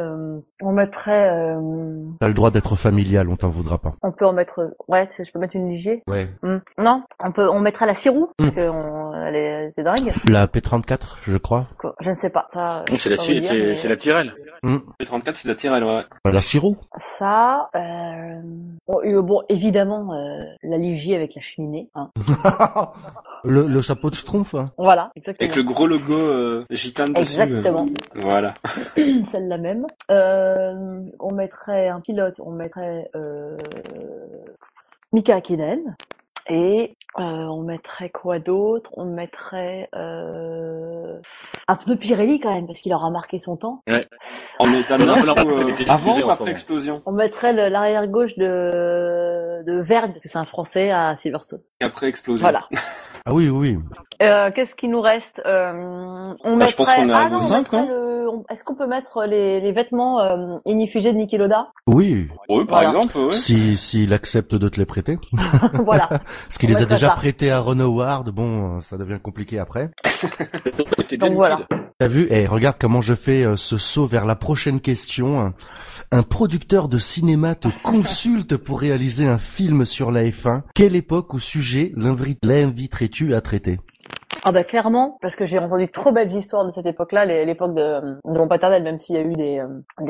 T'as le droit d'être familial, on t'en voudra pas. on peut en mettre, ouais, je peux mettre une Ligier? Ouais. Non, on mettrait la Sirou, parce que c'est dingue. La P34, je crois. Quoi, je ne sais pas, ça. Donc, c'est la Tyrrell. P34, c'est la Tyrrell, ouais. La Chiro. Ça, bon, évidemment, la Ligier avec la cheminée, hein. Le chapeau de Schtroumpf. Hein. Voilà, exactement. Avec le gros logo gitane dessus. Exactement. Voilà. Celle-là même. On mettrait un pilote, on mettrait Mika Hakkinen. Et on mettrait quoi d'autre? On mettrait un pneu Pirelli quand même, parce qu'il aura marqué son temps. Ouais. En état Non, neuf, non, avant en ou ce après moment. explosion? On mettrait l'arrière gauche de Vergne, parce que c'est un Français à Silverstone. Et après explosion. Voilà. Ah oui, oui. Qu'est-ce qui nous reste? On mettrait... je pense qu'on est arrivé au 5, mettrait Est-ce qu'on peut mettre les vêtements inifugés de Niki Lauda? Oui. Oui, par Voilà. exemple, oui. S'il accepte de te les prêter. Voilà. Parce qu'il On les a mettrait déjà ça. prêtés à Ron Howard, bon, ça devient compliqué après. C'était bien Donc voilà. utile. T'as vu? Regarde comment je fais ce saut vers la prochaine question. Un producteur de cinéma te consulte pour réaliser un film sur la F1. Quelle époque ou sujet l'inviterais-tu à traiter? Ah bah clairement, parce que j'ai entendu trop belles histoires de cette époque-là, l'époque de mon paternel, même s'il y a eu des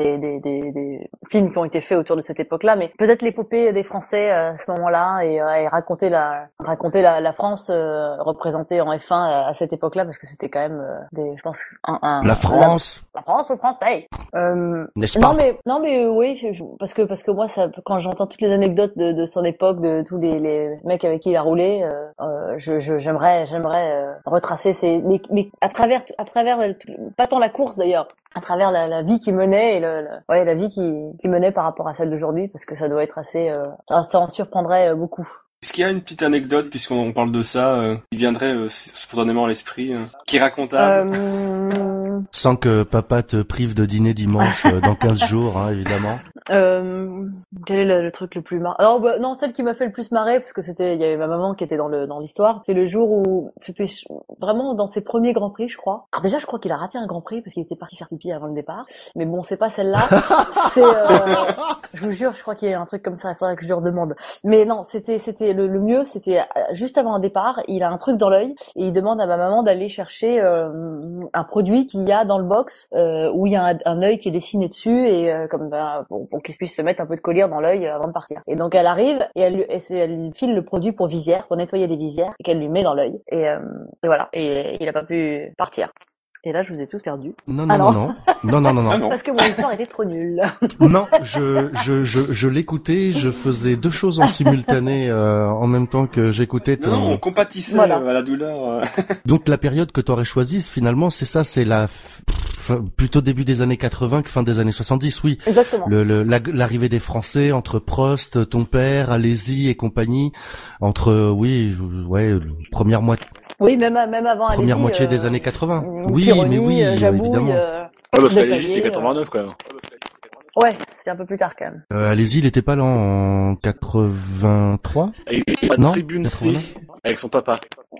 films qui ont été faits autour de cette époque-là, mais peut-être l'épopée des Français à ce moment-là et raconter la France représentée en F1 à cette époque-là, parce que c'était quand même je pense La France, la France aux Français. n'est-ce pas? Non mais oui, parce que moi ça, quand j'entends toutes les anecdotes de son époque, de tous les mecs avec qui il a roulé, j'aimerais retracer mais à travers pas tant la course d'ailleurs, à travers la vie qu'il menait et la vie qu'il menait par rapport à celle d'aujourd'hui, parce que ça doit être ça en surprendrait beaucoup. Est-ce qu'il y a une petite anecdote, puisqu'on parle de ça, qui viendrait spontanément à l'esprit, qui est racontable? Sans que papa te prive de dîner dimanche dans 15 jours, hein, évidemment. Quel est le truc le plus marrant? Alors non, celle qui m'a fait le plus marrer, parce que il y avait ma maman qui était dans l'histoire, c'est le jour où c'était vraiment dans ses premiers Grands Prix, je crois. Alors déjà, je crois qu'il a raté un Grand Prix parce qu'il était parti faire pipi avant le départ. Mais bon, c'est pas celle-là. C'est je vous jure, je crois qu'il y a un truc comme ça, il faudrait que je lui redemande. Mais non, c'était le mieux, c'était juste avant un départ, il a un truc dans l'œil et il demande à ma maman d'aller chercher un produit qu'il y a dans le box où il y a un œil qui est dessiné dessus et pour qu'il puisse se mettre un peu de collyre dans l'œil avant de partir. Et donc elle arrive et elle lui file le produit pour visière, pour nettoyer les visières, et qu'elle lui met dans l'œil. Et voilà. Et il a pas pu partir. Et là, je vous ai tous perdus. Non. Ah non. Parce que mon histoire était trop nulle. Non, je l'écoutais, je faisais deux choses en simultané en même temps que j'écoutais ton... Non, on compatissait Voilà. à la douleur. Donc la période que t'aurais choisie, finalement, c'est ça, c'est plutôt début des années 80 que fin des années 70, oui. Exactement. L'arrivée des Français entre Prost, ton père, Alési et compagnie, entre première moitié. Oui, même avant. Première allez-y, moitié des années 80. Oui, Pironi, mais oui, Jabouille, évidemment. Ouais, parce qu'Alési, Détaillé, c'est 89, quand même. Ouais, c'était un peu plus tard quand même. Alési, il était pas là en 83? Et il est à Non, tribune C 89. avec son papa.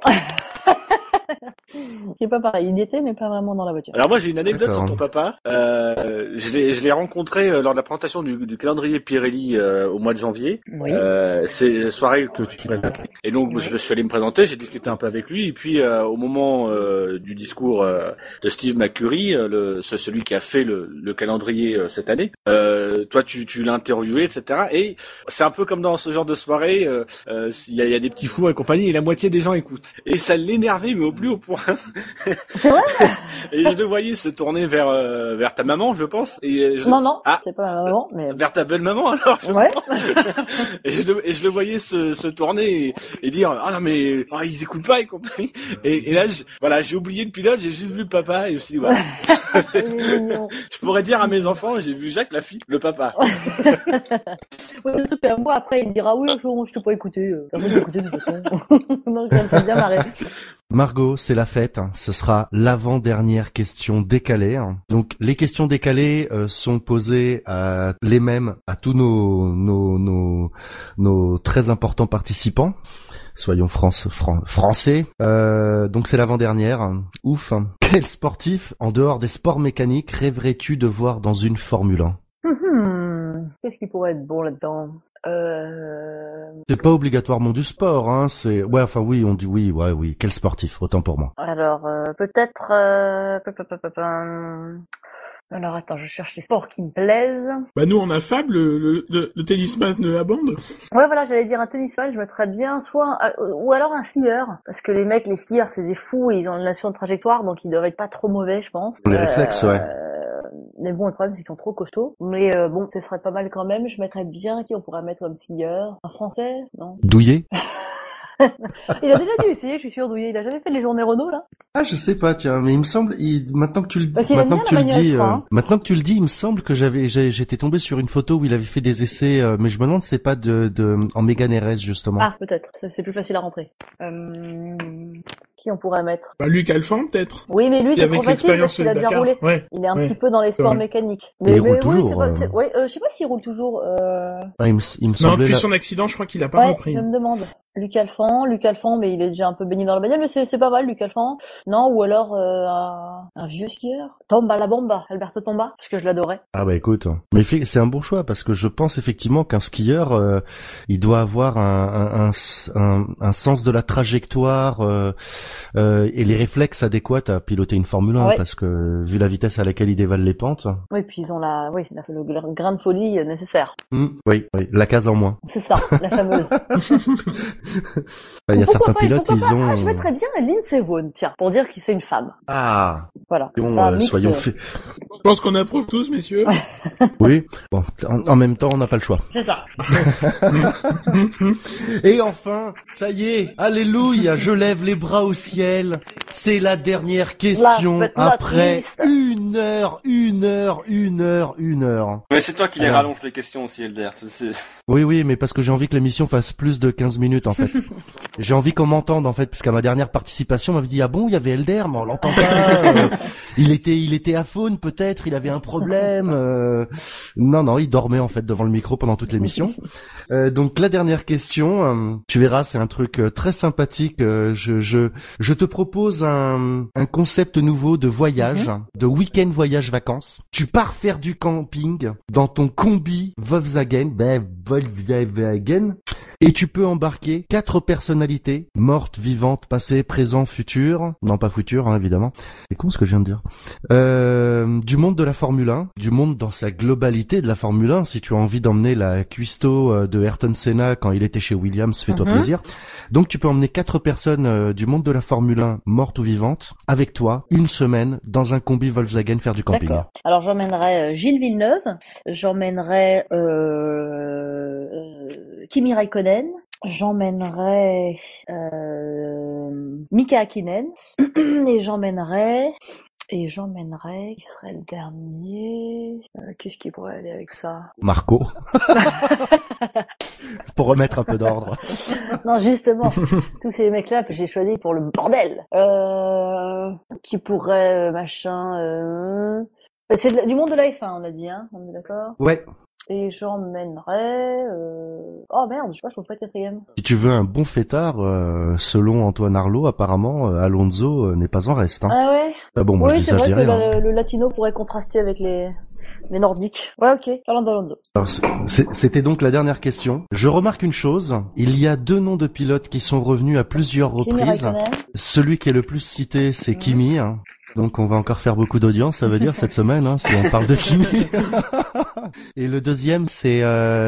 C'est pas pareil, il y était mais pas vraiment dans la voiture. Alors moi j'ai une anecdote D'accord. sur ton papa. Je l'ai rencontré lors de la présentation du calendrier Pirelli au mois de janvier. Oui. C'est la soirée que tu présentes. Et donc je suis allé me présenter, j'ai discuté un peu avec lui. Et puis au moment du discours de Steve McCurry, celui qui a fait le calendrier cette année, toi tu l'as interviewé, etc. Et c'est un peu comme dans ce genre de soirée, il y a des petits fous et compagnie, et la moitié des gens écoutent. Et ça l'énervait, mais au plus haut point. C'est vrai? Et je le voyais se tourner vers ta maman, je pense. Non, c'est pas ma maman, mais... Vers ta belle-maman, alors. Ouais. et je le voyais se tourner et dire, ah non, mais, ils écoutent pas et compagnie. Et là, j'ai oublié le pilote, j'ai juste vu le papa, et je me suis dit, voilà. Je pourrais dire à mes enfants, j'ai vu Jacques, la fille, le papa. Oui, surtout que moi, après, il me dira, oui, je t'ai pas écouté, personne n'a écouté de toute façon. Donc, ça me fait bien marrer. Margot, c'est la fête. Ce sera l'avant-dernière question décalée. Donc, les questions décalées sont posées les mêmes à tous nos très importants participants. Soyons français. Donc, c'est l'avant-dernière. Ouf. Quel sportif, en dehors des sports mécaniques, rêverais-tu de voir dans une Formule 1? Qu'est-ce qui pourrait être bon là-dedans? C'est pas obligatoirement du sport, hein. Oui, on dit oui. Quel sportif, autant pour moi. Alors, peut-être... Alors, attends, je cherche les sports qui me plaisent. Bah, nous, on a Fab, le tennisman de la bande. Ouais, voilà, j'allais dire un tennisman, je mettrais bien ou alors un skieur. Parce que les skieurs, c'est des fous et ils ont une notion de trajectoire, donc ils doivent être pas trop mauvais, je pense. Les réflexes, ouais. Mais bon, le problème, c'est qu'ils sont trop costauds. Mais bon, ce serait pas mal quand même. Je mettrais bien qui on pourrait mettre comme skieur. Un Français? Non. Douillet? Il a déjà dû essayer, je suis sûre, Douillet. Il a jamais fait les journées Renault, là? Ah, je sais pas, tiens, mais il me semble, maintenant que tu le dis, maintenant que tu le dis, il me semble que j'étais tombé sur une photo où il avait fait des essais, mais je me demande si c'est pas en Mégane RS, justement. Ah, peut-être. Ça, c'est plus facile à rentrer. Qui on pourrait mettre? Bah, Luc Alphand, peut-être. Oui, mais lui, c'est trop facile parce qu'il a déjà roulé. Ouais. Il est un petit peu dans les sports mécaniques. Mais il roule toujours. Je sais pas s'il roule toujours, Ah, il me Non, semblait depuis son accident, je crois qu'il a pas repris. Je me demande. Luc Alphand, mais il est déjà un peu baigné dans la bagnole, mais c'est pas mal, Luc Alphand. Non, ou alors, un vieux skieur. Tomba la Bomba, Alberto Tomba, parce que je l'adorais. Ah bah écoute, mais c'est un bon choix parce que je pense effectivement qu'un skieur, il doit avoir un sens de la trajectoire et les réflexes adéquats à piloter une Formule 1 parce que vu la vitesse à laquelle il dévale les pentes. Oui, puis ils ont le grain de folie nécessaire. Oui, la case en moins. C'est ça, la fameuse. Il y a certains pilotes, ils ont... Ah, je mettrais bien Lindsey Vonn, tiens, pour dire que c'est une femme. Ah. Voilà. Soyons Je pense qu'on approuve tous, messieurs. Oui. Bon, en même temps, on n'a pas le choix. C'est ça. Et enfin, ça y est, alléluia, je lève les bras au ciel. C'est la dernière question après 1 heure. Mais c'est toi qui les rallonge les questions aussi, Elder. Oui, mais parce que j'ai envie que l'émission fasse plus de 15 minutes, en fait. J'ai envie qu'on m'entende, en fait, puisqu'à ma dernière participation, on m'avait dit, ah bon, il y avait Elder, mais on l'entend pas. Il était à faune, peut-être, il avait un problème. Non, il dormait, en fait, devant le micro pendant toute l'émission. Donc, la dernière question, tu verras, c'est un truc très sympathique. Je te propose un concept nouveau de voyage, de week-end voyage vacances. Tu pars faire du camping dans ton combi Volkswagen, et tu peux embarquer 4 personnalités, mortes, vivantes, passées, présentes, futures. Non, pas futures, hein, évidemment. C'est con ce que je viens de dire. Du monde de la Formule 1, du monde dans sa globalité de la Formule 1. Si tu as envie d'emmener la cuistot de Ayrton Senna quand il était chez Williams, fais-toi plaisir. Donc tu peux emmener 4 personnes du monde de la Formule 1, mortes ou vivantes, avec toi, 1 semaine, dans un combi Volkswagen faire du camping. D'accord. Alors j'emmènerai Gilles Villeneuve, j'emmènerai Kimi Räikkönen, j'emmènerai Mika Hakkinen et j'emmènerai qui serait le dernier? Qu'est-ce qui pourrait aller avec ça? Marco. Pour remettre un peu d'ordre. Non, justement, tous ces mecs-là que j'ai choisis pour le bordel. Qui pourrait, c'est du monde de la F1, on a dit, hein? On est d'accord? Ouais. Et j'emmènerais... Oh merde, je sais pas, je trouve pas le 4e. Si tu veux un bon fêtard, selon Antoine Arlot, apparemment, Alonso n'est pas en reste. Hein. Ah ouais. Ah bon, moi oui, je dis ça, je dis rien. C'est vrai que le latino pourrait contraster avec les nordiques. Ouais, ok, Fernando Alonso. Alors, c'était donc la dernière question. Je remarque une chose, il y a 2 noms de pilotes qui sont revenus à plusieurs reprises. Celui qui est le plus cité, c'est Kimi. Hein. Donc on va encore faire beaucoup d'audience, ça veut dire cette semaine, hein, si on parle de Kimi. Et le deuxième, c'est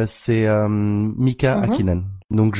Mika Hakkinen. Donc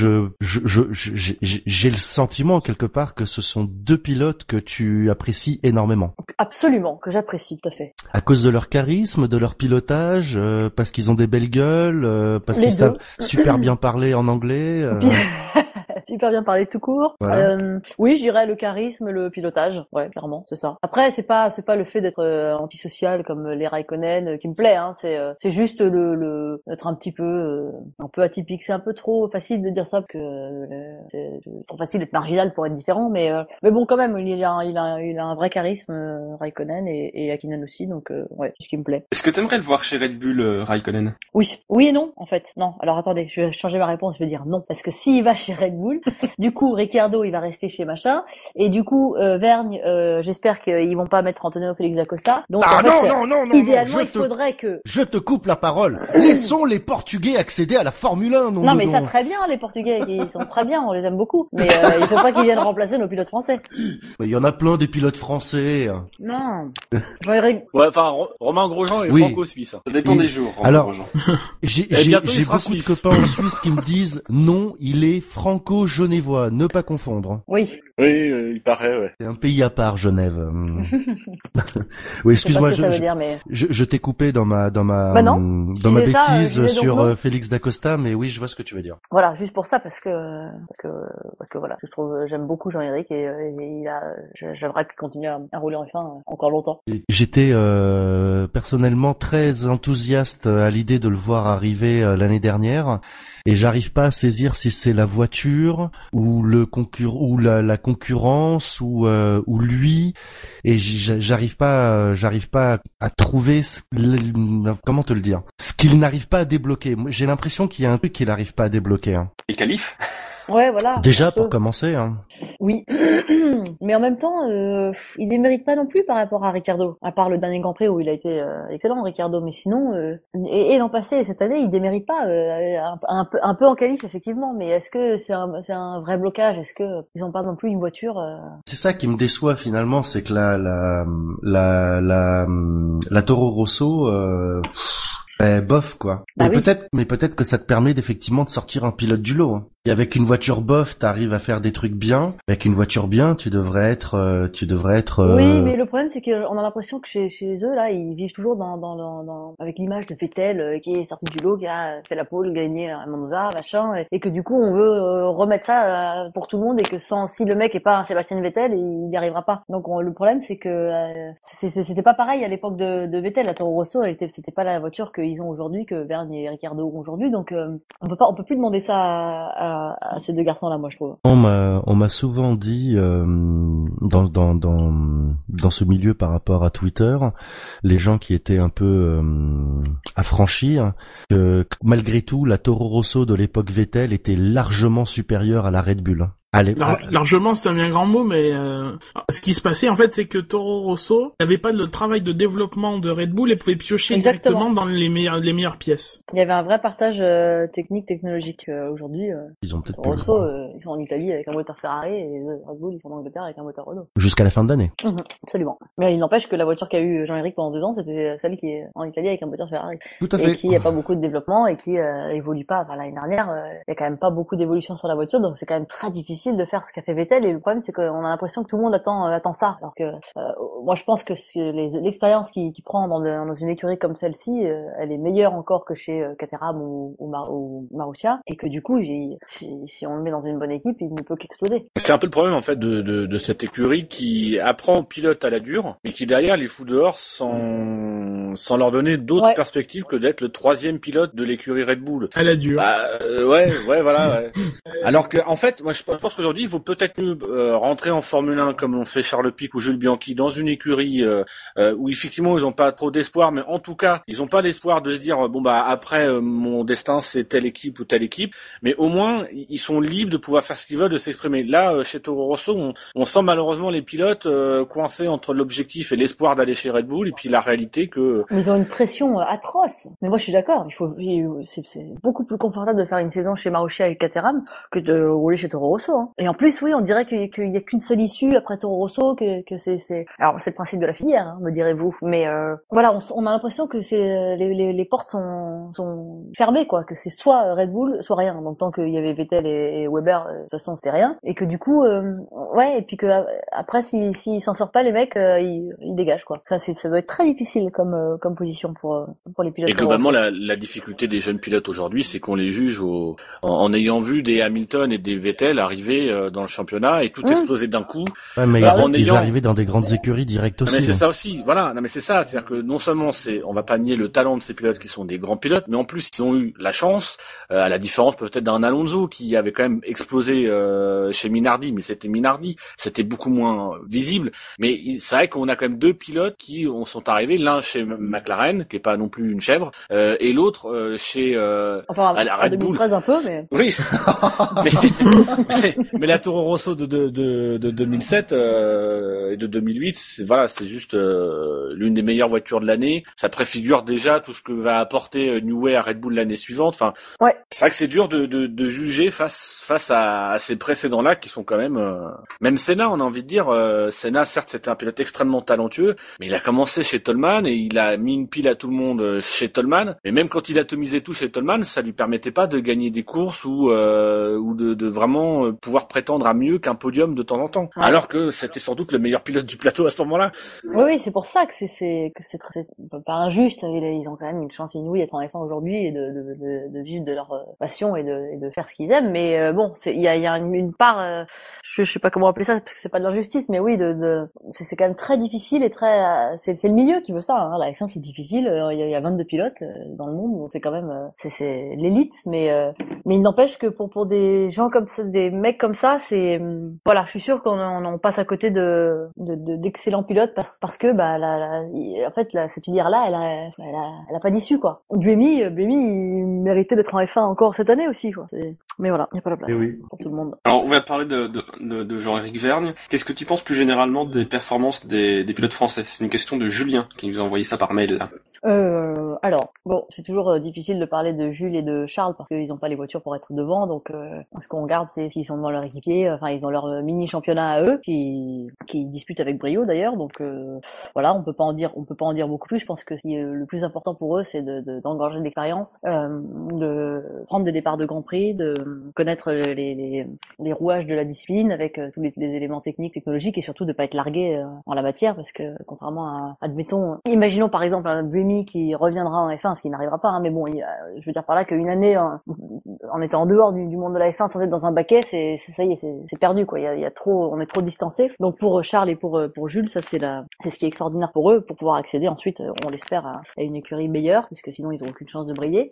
j'ai le sentiment quelque part que ce sont deux pilotes que tu apprécies énormément. Absolument, que j'apprécie tout à fait. À cause de leur charisme, de leur pilotage, parce qu'ils ont des belles gueules, parce qu'ils savent super bien parler en anglais. Super bien parler tout court. Voilà. Oui, je dirais le charisme, le pilotage. Ouais, clairement, c'est ça. Après, c'est pas le fait d'être antisocial comme les Raikkonen qui me plaît. Hein. C'est juste d'être un peu atypique. C'est un peu trop facile de dire ça parce que c'est trop facile d'être marginal pour être différent. Mais bon, quand même, il a un vrai charisme, Raikkonen et Hakkinen aussi. Donc ouais, c'est ce qui me plaît. Est-ce que t'aimerais le voir chez Red Bull, Raikkonen? Oui et non, en fait. Non. Alors attendez, je vais changer ma réponse. Je vais dire non parce que s'il va chez Red Bull, du coup, Ricciardo, il va rester chez machin. Et du coup, Vergne, j'espère qu'ils vont pas mettre Antonio Félix Acosta. Donc, non, idéalement, il faudrait que... Je te coupe la parole. Laissons les Portugais accéder à la Formule 1, non, mais ça très bien, les Portugais. Ils sont très bien, on les aime beaucoup. Mais il faut pas qu'ils viennent remplacer nos pilotes français. Mais il y en a plein des pilotes français. Non. Ouais, enfin, Romain Grosjean est franco-suisse. Ça dépend des jours. Alors, j'ai beaucoup de copains en Suisse qui me disent non, il est franco-genevois, ne pas confondre. Oui. Oui, il paraît, ouais. C'est un pays à part, Genève. Oui, excuse-moi, je t'ai coupé dans ma bêtise sur Félix d'Acosta, mais oui, je vois ce que tu veux dire. Voilà, juste pour ça, parce que voilà, j'aime beaucoup Jean-Éric et j'aimerais qu'il continue à rouler en F1 encore longtemps. J'étais personnellement très enthousiaste à l'idée de le voir arriver l'année dernière. Et j'arrive pas à saisir si c'est la voiture ou la concurrence ou lui, et j'arrive pas à trouver comment te le dire, ce qu'il n'arrive pas à débloquer. J'ai l'impression qu'il y a un truc qu'il n'arrive pas à débloquer. Hein. Les qualifs. Ouais, voilà. Déjà pour commencer. Hein. Oui, mais en même temps, il démérite pas non plus par rapport à Ricciardo. À part le dernier Grand Prix où il a été excellent, Ricciardo, mais sinon, et l'an passé et cette année, il démérite pas un peu en qualif effectivement. Mais est-ce que c'est un vrai blocage? Est-ce que ils ont pas non plus une voiture C'est ça qui me déçoit finalement, c'est que la Toro Rosso. Bof quoi. Bah mais peut-être que ça te permet effectivement de sortir un pilote du lot. Hein. Et avec une voiture bof, t'arrives à faire des trucs bien. Avec une voiture bien, tu devrais être. Oui, mais le problème c'est qu'on a l'impression que chez eux là, ils vivent toujours dans avec l'image de Vettel qui est sorti du lot, qui a fait la pole, gagné à Monza, machin, et que du coup on veut remettre ça pour tout le monde et que si le mec est pas un Sébastien Vettel, il y arrivera pas. Donc le problème c'est que c'était pas pareil à l'époque de Vettel. La Toro Rosso, c'était pas la voiture qu'ils ont aujourd'hui, que Vergne et Ricciardo ont aujourd'hui. Donc on peut plus demander ça à ces deux garçons-là, moi je trouve. On m'a souvent dit dans ce milieu par rapport à Twitter, les gens qui étaient un peu affranchis, que malgré tout la Toro Rosso de l'époque Vettel était largement supérieure à la Red Bull. Largement, c'est un bien grand mot, mais ce qui se passait en fait, c'est que Toro Rosso n'avait pas le travail de développement de Red Bull et pouvait piocher directement dans les meilleures pièces. Il y avait un vrai partage technologique. Aujourd'hui, ils ont peut-être Toro Rosso, ils sont en Italie avec un moteur Ferrari et Red Bull ils sont en Angleterre avec un moteur Renault. Jusqu'à la fin de l'année. Absolument. Mais il n'empêche que la voiture qu'a eu Jean-Éric pendant 2 ans, c'était celle qui est en Italie avec un moteur Ferrari. Tout à fait. Et qui a pas beaucoup de développement et qui évolue pas. Enfin, l'année dernière, il y a quand même pas beaucoup d'évolution sur la voiture, donc c'est quand même très difficile de faire ce qu'a fait Vettel. Et le problème, c'est qu'on a l'impression que tout le monde attend ça. Alors que moi, je pense que l'expérience qu'il prend dans une écurie comme celle-ci, elle est meilleure encore que chez Caterham ou Marussia, et que du coup, si on le met dans une bonne équipe, il ne peut qu'exploser. C'est un peu le problème en fait de cette écurie qui apprend aux pilotes à la dure, mais qui derrière les fout dehors sans leur donner d'autres perspectives que d'être le 3e pilote de l'écurie Red Bull. À la dure. Voilà. Ouais. Alors que en fait, moi je pense qu'aujourd'hui il vaut peut-être mieux rentrer en Formule 1 comme l'ont fait Charles Pic ou Jules Bianchi dans une écurie où effectivement ils ont pas trop d'espoir, mais en tout cas ils ont pas l'espoir de se dire après mon destin c'est telle équipe ou telle équipe, mais au moins ils sont libres de pouvoir faire ce qu'ils veulent, de s'exprimer. Là chez Toro Rosso on sent malheureusement les pilotes coincés entre l'objectif et l'espoir d'aller chez Red Bull et puis la réalité que Mais ils ont une pression atroce. Mais moi, je suis d'accord. C'est beaucoup plus confortable de faire une saison chez Marussia et Caterham que de rouler chez Toro Rosso. Hein. Et en plus, oui, on dirait qu'il y a qu'une seule issue après Toro Rosso, que c'est. Alors, c'est le principe de la filière, hein, me direz-vous. Mais voilà, on a l'impression que les portes sont fermées, quoi. Que c'est soit Red Bull, soit rien. Donc tant qu'il y avait Vettel et Weber, de toute façon, c'était rien. Et que du coup, ouais, et puis que après, s'ils s'en sortent pas, les mecs, ils dégagent, quoi. Ça doit être très difficile comme position pour les pilotes. Et globalement, la difficulté des jeunes pilotes aujourd'hui, c'est qu'on les juge en ayant vu des Hamilton et des Vettel arriver dans le championnat et tout exploser d'un coup. Ouais, mais ils arrivaient dans des grandes écuries directes aussi. Mais c'est ça aussi, voilà. Non, mais c'est ça, c'est-à-dire que non seulement on va pas nier le talent de ces pilotes qui sont des grands pilotes, mais en plus ils ont eu la chance, à la différence peut-être d'un Alonso qui avait quand même explosé chez Minardi, mais c'était beaucoup moins visible. Mais c'est vrai qu'on a quand même deux pilotes qui sont arrivés, l'un chez McLaren, qui est pas non plus une chèvre, et l'autre chez à la Red 2013 Bull. Un peu, mais oui. mais la Toro Rosso de 2007 et de 2008, c'est juste l'une des meilleures voitures de l'année. Ça préfigure déjà tout ce que va apporter New Way à Red Bull l'année suivante. Enfin, ouais. C'est vrai que c'est dur de juger face à ces précédents-là qui sont quand même Senna, on a envie de dire. Senna, certes, c'était un pilote extrêmement talentueux, mais il a commencé chez Toleman et il a mis une pile à tout le monde chez Toleman. Mais même quand il atomisait tout chez Toleman, ça lui permettait pas de gagner des courses ou de vraiment pouvoir prétendre à mieux qu'un podium de temps en temps. Ouais. Alors que c'était sans doute le meilleur pilote du plateau à ce moment-là. Oui, c'est pour ça que c'est pas injuste. Ils ont quand même une chance inouïe d'être en F1 aujourd'hui et de vivre de leur passion et de faire ce qu'ils aiment. Mais bon, il y a une part, je sais pas comment appeler ça parce que c'est pas de l'injustice, mais oui, c'est quand même très difficile et c'est le milieu qui veut ça. Hein. La F1 c'est difficile. Il y a 22 pilotes dans le monde, donc c'est quand même c'est l'élite. Mais il n'empêche que pour des gens comme ça, des mecs comme ça, c'est voilà, je suis sûre qu'on passe à côté d'excellents pilotes parce que en fait cette filière là elle a pas d'issue, quoi. Buemi il méritait d'être en F1 encore cette année aussi, quoi. Mais voilà, il n'y a pas la place pour tout le monde. Alors on va parler de Jean-Éric Vergne. Qu'est-ce que tu penses plus généralement des performances des pilotes français? C'est une question de Julien qui nous a envoyé ça par mail là. Alors bon, c'est toujours difficile de parler de Jules et de Charles parce qu'ils n'ont pas les voitures pour être devant, donc ce qu'on regarde c'est s'ils sont devant leur équipier. Enfin, ils ont leur mini championnat à eux qui disputent avec brio d'ailleurs, donc voilà, on peut pas en dire beaucoup plus. Je pense que le plus important pour eux c'est d'engorger de l'expérience, de prendre des départs de Grand Prix, de connaître les rouages de la discipline avec tous les éléments techniques, technologiques, et surtout de pas être largué en la matière, parce que contrairement à, admettons, imaginons par exemple un Buemi qui reviendra en F1, ce qui n'arrivera pas, hein, mais bon, je veux dire par là qu'une année en étant en dehors du monde de la F1 sans être dans un baquet, ça y est, c'est perdu, quoi. Il y a trop, on est trop distancé. Donc pour Charles et pour Jules, ça c'est ce qui est extraordinaire pour eux, pour pouvoir accéder ensuite, on l'espère, à une écurie meilleure, parce que sinon ils n'auront aucune chance de briller.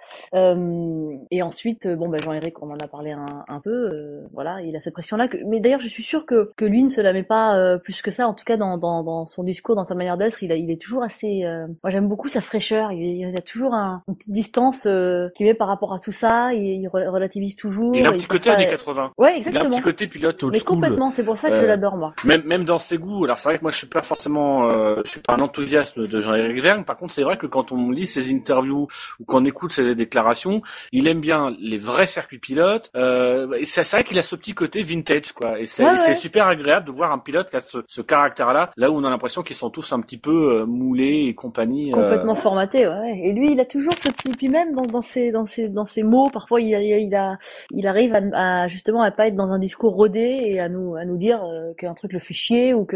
Et ensuite, Jean-Éric, on en a parlé un peu, voilà, il a cette pression-là. Mais d'ailleurs, je suis sûre que lui ne se la met pas plus que ça. En tout cas, dans son discours, dans sa manière d'être, il est toujours assez. Moi, j'aime beaucoup sa fraîcheur. Il a toujours une petite distance qu'il met par rapport à tout ça. Il relativise toujours. Il a un petit côté années 80. Ouais, exactement. Il a un petit côté pilote old school. Mais complètement. C'est pour ça que je l'adore, moi. Même dans ses goûts. Alors c'est vrai que moi, je suis pas forcément, je suis pas un enthousiaste de Jean-Éric Vergne. Par contre, c'est vrai que quand on lit ses interviews ou qu'on écoute ses déclarations, il aime bien les vrais circuits pilotes. Et c'est vrai qu'il a ce petit côté vintage, quoi. Et c'est super agréable de voir un pilote qui a ce caractère-là, là où on a l'impression qu'ils sont tous un petit peu moulés et compagnie. Complètement formatés, ouais. Et lui, il a toujours ce petit, puis même dans ses mots, parfois il arrive à justement à pas être dans un discours rodé et à nous dire qu'un truc le fait chier ou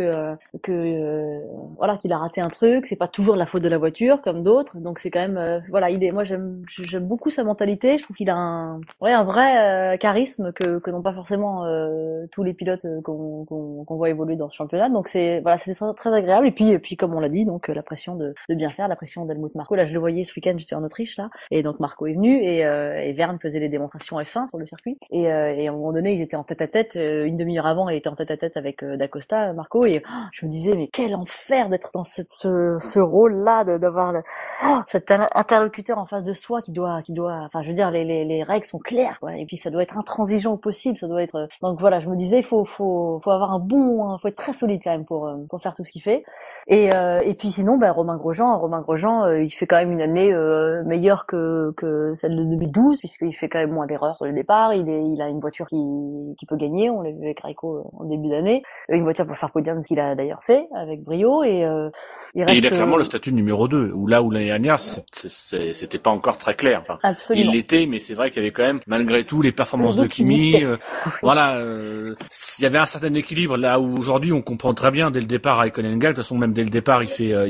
voilà, qu'il a raté un truc. C'est pas toujours la faute de la voiture comme d'autres. Donc c'est quand même voilà, moi j'aime beaucoup sa mentalité. Je trouve qu'il a un vrai charisme que n'ont pas forcément tous les pilotes qu'on voit évoluer dans ce championnat. Donc c'est très, très agréable. Et puis comme on l'a dit, donc la pression de bien faire, la pression d'Helmut Marko. Là je le voyais ce week-end, j'étais en Autriche là, et donc Marko est venu et Verne faisait les démonstrations F1 sur le circuit. Et à un moment donné ils étaient en tête-à-tête, une demi-heure avant il était en tête-à-tête avec D'Acosta, Marko, et je me disais mais quel enfer d'être dans ce rôle-là, d'avoir cet interlocuteur en face de soi qui doit, enfin je veux dire les règles sont claires, quoi. Et puis ça doit être intransigeant au possible, ça doit être. Donc voilà, je me disais faut avoir faut être très solide quand même pour faire tout ce qu'il fait. Et puis sinon Romain Grosjean maintenant, il fait quand même une année meilleure que celle de 2012, puisqu'il fait quand même moins d'erreurs sur le départ. Il a une voiture qui peut gagner. On l'a vu avec Raikko en début d'année. Une voiture pour faire podium, ce qu'il a d'ailleurs fait avec brio. Et il a clairement le statut numéro 2. Où l'année dernière, c'était pas encore très clair. Enfin, absolument. Il l'était, mais c'est vrai qu'il y avait quand même, malgré tout, les performances de Kimi. Voilà, il y avait un certain équilibre là où aujourd'hui on comprend très bien dès le départ Raikkonen gagne. De toute façon, même dès le départ,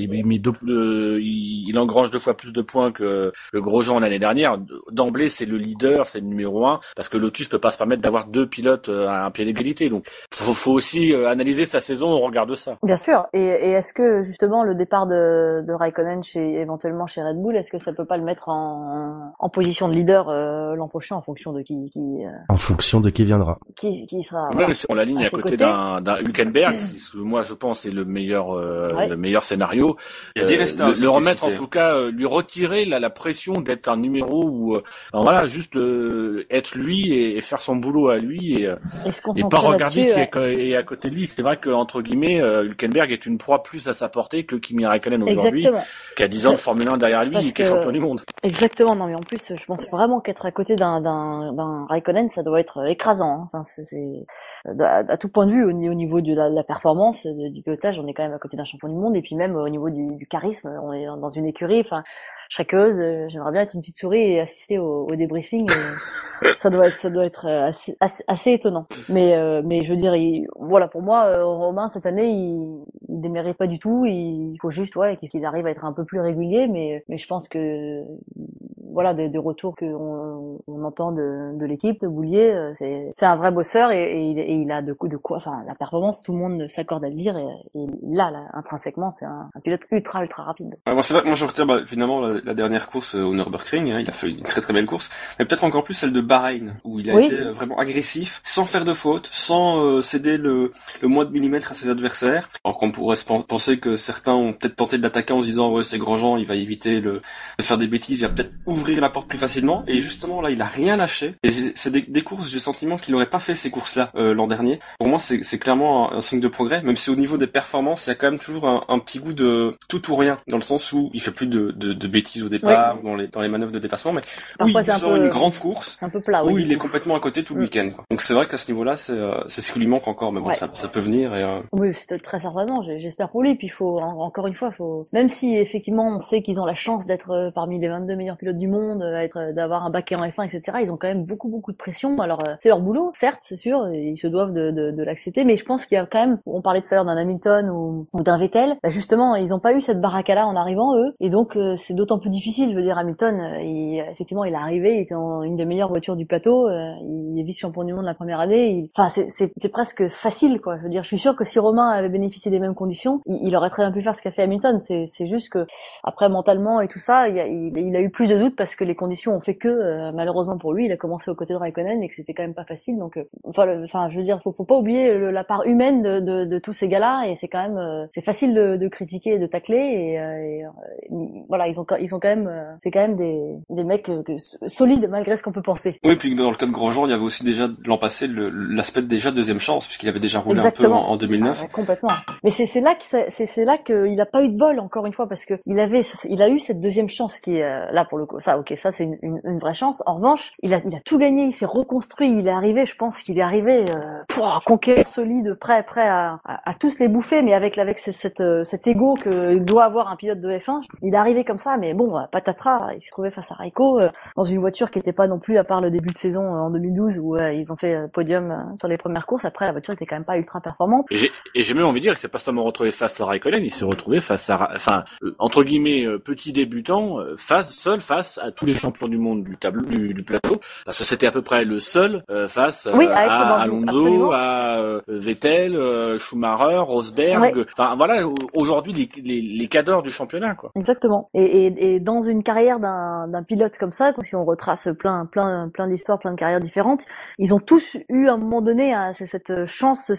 il engrange 2 fois plus de points que le Grosjean l'année dernière. D'emblée, c'est le leader, c'est le numéro 1, parce que Lotus peut pas se permettre d'avoir 2 pilotes à un pied d'égalité. Donc, faut aussi analyser sa saison au regard de ça. Bien sûr. Et est-ce que justement le départ de Raikkonen éventuellement chez Red Bull, est-ce que ça peut pas le mettre en position de leader l'an prochain en fonction de qui en fonction de qui viendra. Qui sera. Ouais, on l'aligne à côté d'un Hülkenberg, qui, moi je pense est le meilleur scénario. Le remettre en tout cas, lui retirer la pression d'être un numéro ou voilà, juste être lui et faire son boulot à lui et pas regarder qui est à côté de lui. C'est vrai que entre guillemets, Hülkenberg est une proie plus à sa portée que Kimi Raikkonen aujourd'hui, qui a 10 ans de Formule 1 derrière lui et qui est champion du monde. Exactement, non mais en plus je pense vraiment qu'être à côté d'un Raikkonen, ça doit être écrasant. Hein. Enfin, c'est à tout point de vue au niveau de la performance du pilotage, on est quand même à côté d'un champion du monde et puis même au niveau du charisme, on est dans une écurie. Enfin, chacun, j'aimerais bien être une petite souris et assister au débriefing. Ça doit être assez étonnant. Mais je veux dire, voilà, pour moi, Romain cette année, il démérite pas du tout. Il faut juste, qu'il arrive à être un peu plus régulier. Mais je pense que voilà, des retours on entend de l'équipe de Boulier, c'est un vrai bosseur et il a de quoi. Enfin, la performance, tout le monde s'accorde à le dire. Et là, intrinsèquement, c'est un pilote ultra rapide. Bon, c'est vrai que moi je retiens finalement la dernière course au Nürburgring. Hein, il a fait une très belle course, mais peut-être encore plus celle de Bahreïn où il a été vraiment agressif, sans faire de faute, sans céder le moins de millimètre à ses adversaires. Alors qu'on pourrait penser que certains ont peut-être tenté de l'attaquer en se disant ouais c'est Grosjean, il va éviter de faire des bêtises, il va peut-être ouvrir la porte plus facilement. Et justement là il a rien lâché. Et c'est des courses, j'ai le sentiment qu'il n'aurait pas fait ces courses-là l'an dernier. Pour moi c'est clairement un signe de progrès, même si au niveau des performances il y a quand même toujours un petit goût de tout ou rien, dans le sens où il fait plus de bêtises au départ, ou dans les manœuvres de dépassement, mais parfois, il sort une grande course un peu plat, où il est complètement à côté tout le week-end. Quoi. Donc c'est vrai qu'à ce niveau-là, c'est ce qui lui manque encore, mais bon, ça peut venir. Oui, c'est très certainement. J'espère pour lui. Puis il faut encore une fois, même si effectivement on sait qu'ils ont la chance d'être parmi les 22 meilleurs pilotes du monde, d'avoir un baquet en F1, etc. Ils ont quand même beaucoup de pression. Alors c'est leur boulot, certes, c'est sûr, et ils se doivent de l'accepter. Mais je pense qu'il y a quand même, on parlait tout à l'heure d'un Hamilton ou d'un Vettel. Bah justement, ils n'ont pas eu cette baraka-là en arrivant eux, et donc c'est d'autant plus difficile. Je veux dire, Hamilton, effectivement, il est arrivé, il était en une des meilleures voitures du plateau, il est vice-champion du monde la première année. Enfin, c'est presque facile, quoi. Je veux dire, je suis sûr que si Romain avait bénéficié des mêmes conditions, il aurait très bien pu faire ce qu'a fait Hamilton. C'est juste que après mentalement et tout ça, il a eu plus de doutes parce que les conditions ont fait que malheureusement pour lui, il a commencé aux côtés de Raikkonen et que c'était quand même pas facile. Donc, enfin, je veux dire, faut pas oublier la part humaine de tous ces gars-là, et c'est quand même c'est facile de critiquer et de tacler et voilà, ils ont quand même c'est quand même des mecs solides malgré ce qu'on peut penser. Oui, puis dans le cas de Grosjean, il y avait aussi déjà l'an passé l'aspect déjà deuxième chance, puisqu'il avait déjà roulé Exactement. un peu en 2009. Ouais, complètement. Mais c'est là qu'il a pas eu de bol, encore une fois, parce que il a eu cette deuxième chance qui est là pour le coup. Ça c'est une vraie chance. En revanche, il a tout gagné, il s'est reconstruit, il est arrivé, je pense qu'il est arrivé conquérant solide, prêt à tous les bouffer, mais avec cet ego que doit avoir un pilote de F1. Il est arrivé comme ça, mais bon, patatras, il se trouvait face à Raikko dans une voiture qui était pas non plus, à part le début de saison en 2012 où ils ont fait podium sur les premières courses. Après, la voiture était quand même pas ultra performante. Et j'ai même envie de dire que c'est pas seulement retrouvé face à Raikkonen, il s'est retrouvé face à, entre guillemets, petit débutant, seul face à tous les champions du monde du tableau, du plateau. Parce que c'était à peu près le seul face à Alonso, à Vettel, Schumacher, Rosberg. Enfin voilà, aujourd'hui les cadors du championnat, quoi. Exactement. Et dans une carrière d'un pilote comme ça, si on retrace plein d'histoires, plein de carrières différentes, ils ont tous eu à un moment donné cette chance,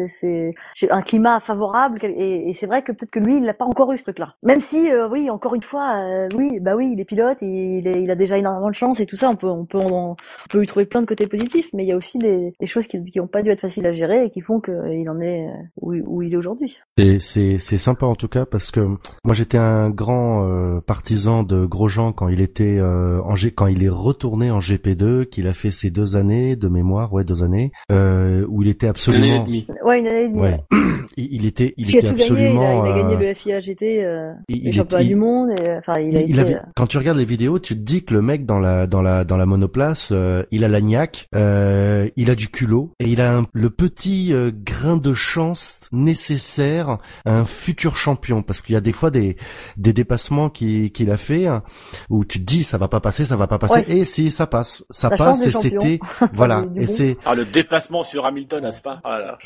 un climat favorable, et c'est vrai que peut-être que lui il l'a pas encore eu ce truc-là. Même si oui, encore une fois, il est pilote, il il a déjà énormément de chance et tout ça. On peut lui trouver plein de côtés positifs, mais il y a aussi des choses qui ont pas dû être faciles à gérer et qui font qu'il en est où il est aujourd'hui. C'est sympa en tout cas parce que moi j'étais un grand partisan de Grosjean quand il était quand il est retourné en GP2, qu'il a fait ses 2 années de mémoire, 2 années, où il était absolument. Une année et demie. Ouais, une année et demie. Ouais. Il était Gagné, absolument. il a gagné le FIA GT, les championnats du monde. Quand tu regardes les vidéos, tu te dis que le mec dans la monoplace, il a la niaque, il a du culot et il a le petit grain de chance nécessaire à un futur champion, parce qu'il y a des fois des dépassements qu'il a fait où tu te dis ça va pas passer, ouais. et si ça passe, ça passe et c'était voilà et c'est le dépassement sur Hamilton à Spa. Voilà.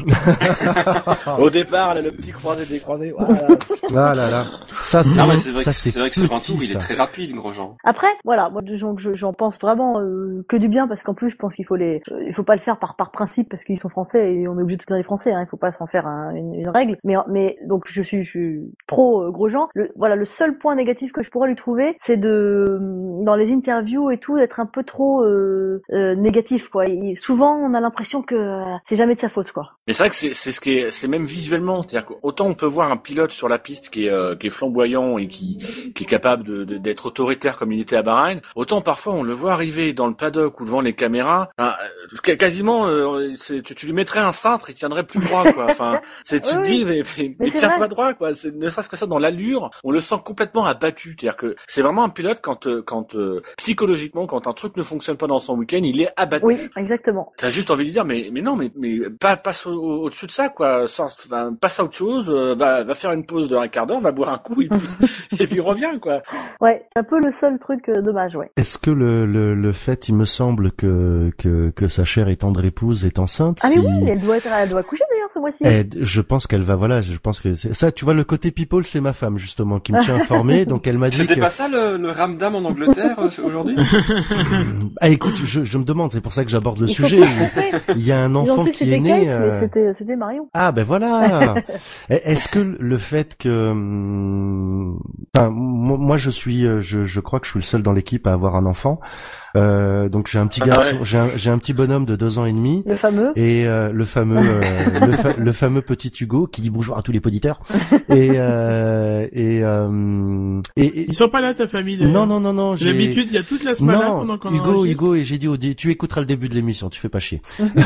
Au départ, là, le petit croisé décroisé. Voilà. Ah là là. Ça c'est vrai que sur un tour, il est très rapide, Grosjean. Après, voilà, moi j'en pense vraiment que du bien, parce qu'en plus je pense qu'il faut pas le faire par principe parce qu'ils sont français et on est obligé de soutenir les Français, il faut pas s'en faire une règle. Mais donc je suis pro Grosjean. Le seul point négatif que je pourrais lui trouver, c'est dans les interviews et tout, d'être un peu trop négatif, quoi. Souvent on a l'impression que c'est jamais de sa faute, quoi. Mais c'est vrai que c'est même visuellement, c'est-à-dire qu'autant on peut voir un pilote sur la piste qui est flamboyant et qui est capable d'être autoritaire comme il était à Bahreïn, autant parfois on le voit arriver dans le paddock ou devant les caméras, quasiment tu lui mettrais un cintre, il tiendrait plus droit, quoi. Enfin, tu te dis mais tiens-toi droit, quoi. C'est ne serait-ce que ça, dans l'allure, on le sent complètement abattu, c'est-à-dire que c'est vraiment un pilote quand psychologiquement, quand un truc ne fonctionne pas dans son week-end, il est abattu. Oui, exactement. T'as juste envie de lui dire mais non, mais passe au-dessus de ça, quoi. Passe à autre chose, va faire une pause de un quart d'heure, va boire un coup et puis reviens, quoi. Ouais, c'est un peu le seul truc dommage, ouais. Est-ce que le fait, il me semble que sa chère et tendre épouse est enceinte? Ah mais oui, elle doit coucher d'ailleurs ce mois-ci. Je pense qu'elle va, je pense que c'est ça, tu vois, le côté people, c'est ma femme justement qui me tient informé, donc elle m'a dit C'était pas ça le ramdam en Angleterre aujourd'hui? Écoute, je me demande, c'est pour ça que j'aborde le sujet. Il y a un enfant qui est né. Mais c'était Marion. Ah ben voilà. Est-ce que le fait que, moi je crois que je suis le seul dans l'équipe à avoir un enfant. Donc j'ai un petit garçon, j'ai un petit bonhomme de 2 ans et demi. Le fameux. Et le fameux petit Hugo qui dit bonjour à tous les poditeurs. Et ils sont pas là, ta famille. Non. D'habitude, il y a toute la semaine là pendant qu'on enregistre. Hugo, et j'ai dit tu écouteras le début de l'émission, tu fais pas chier.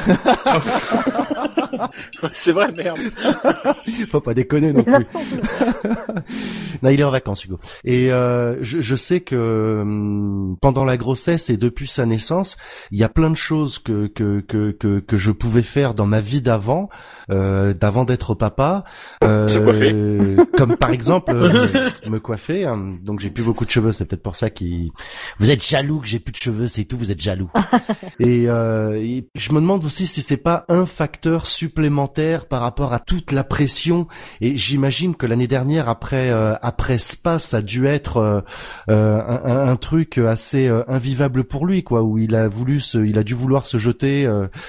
C'est vrai, merde. Faut pas déconner non plus. Non, il est en vacances, Hugo. Et je sais que pendant la grossesse et depuis sa naissance, il y a plein de choses que je pouvais faire dans ma vie d'avant d'être papa. Se coiffer. Comme par exemple me coiffer. Donc j'ai plus beaucoup de cheveux, c'est peut-être pour ça vous êtes jaloux que j'ai plus de cheveux, c'est tout, vous êtes jaloux. Et je me demande aussi si c'est pas un facteur supplémentaire par rapport à toute la pression. Et j'imagine que l'année dernière, après Spa, ça a dû être un truc assez invivable pour lui, quoi, où il a dû vouloir se jeter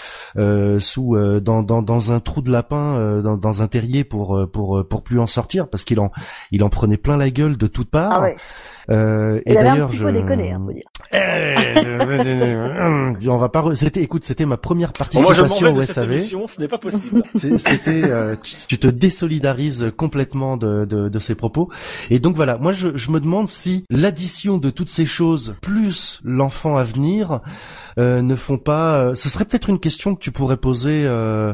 dans un trou de lapin, dans un terrier pour plus en sortir, parce qu'il en prenait plein la gueule de toutes parts. Ah ouais. Et d'ailleurs, je déconner, faut dire. On va pas. C'était ma première participation au SAV. Ce n'est pas possible. C'était, tu te désolidarises complètement de ces propos. Et donc voilà, moi je me demande si l'addition de toutes ces choses plus l'enfant à venir ne font pas. Ce serait peut-être une question que tu pourrais poser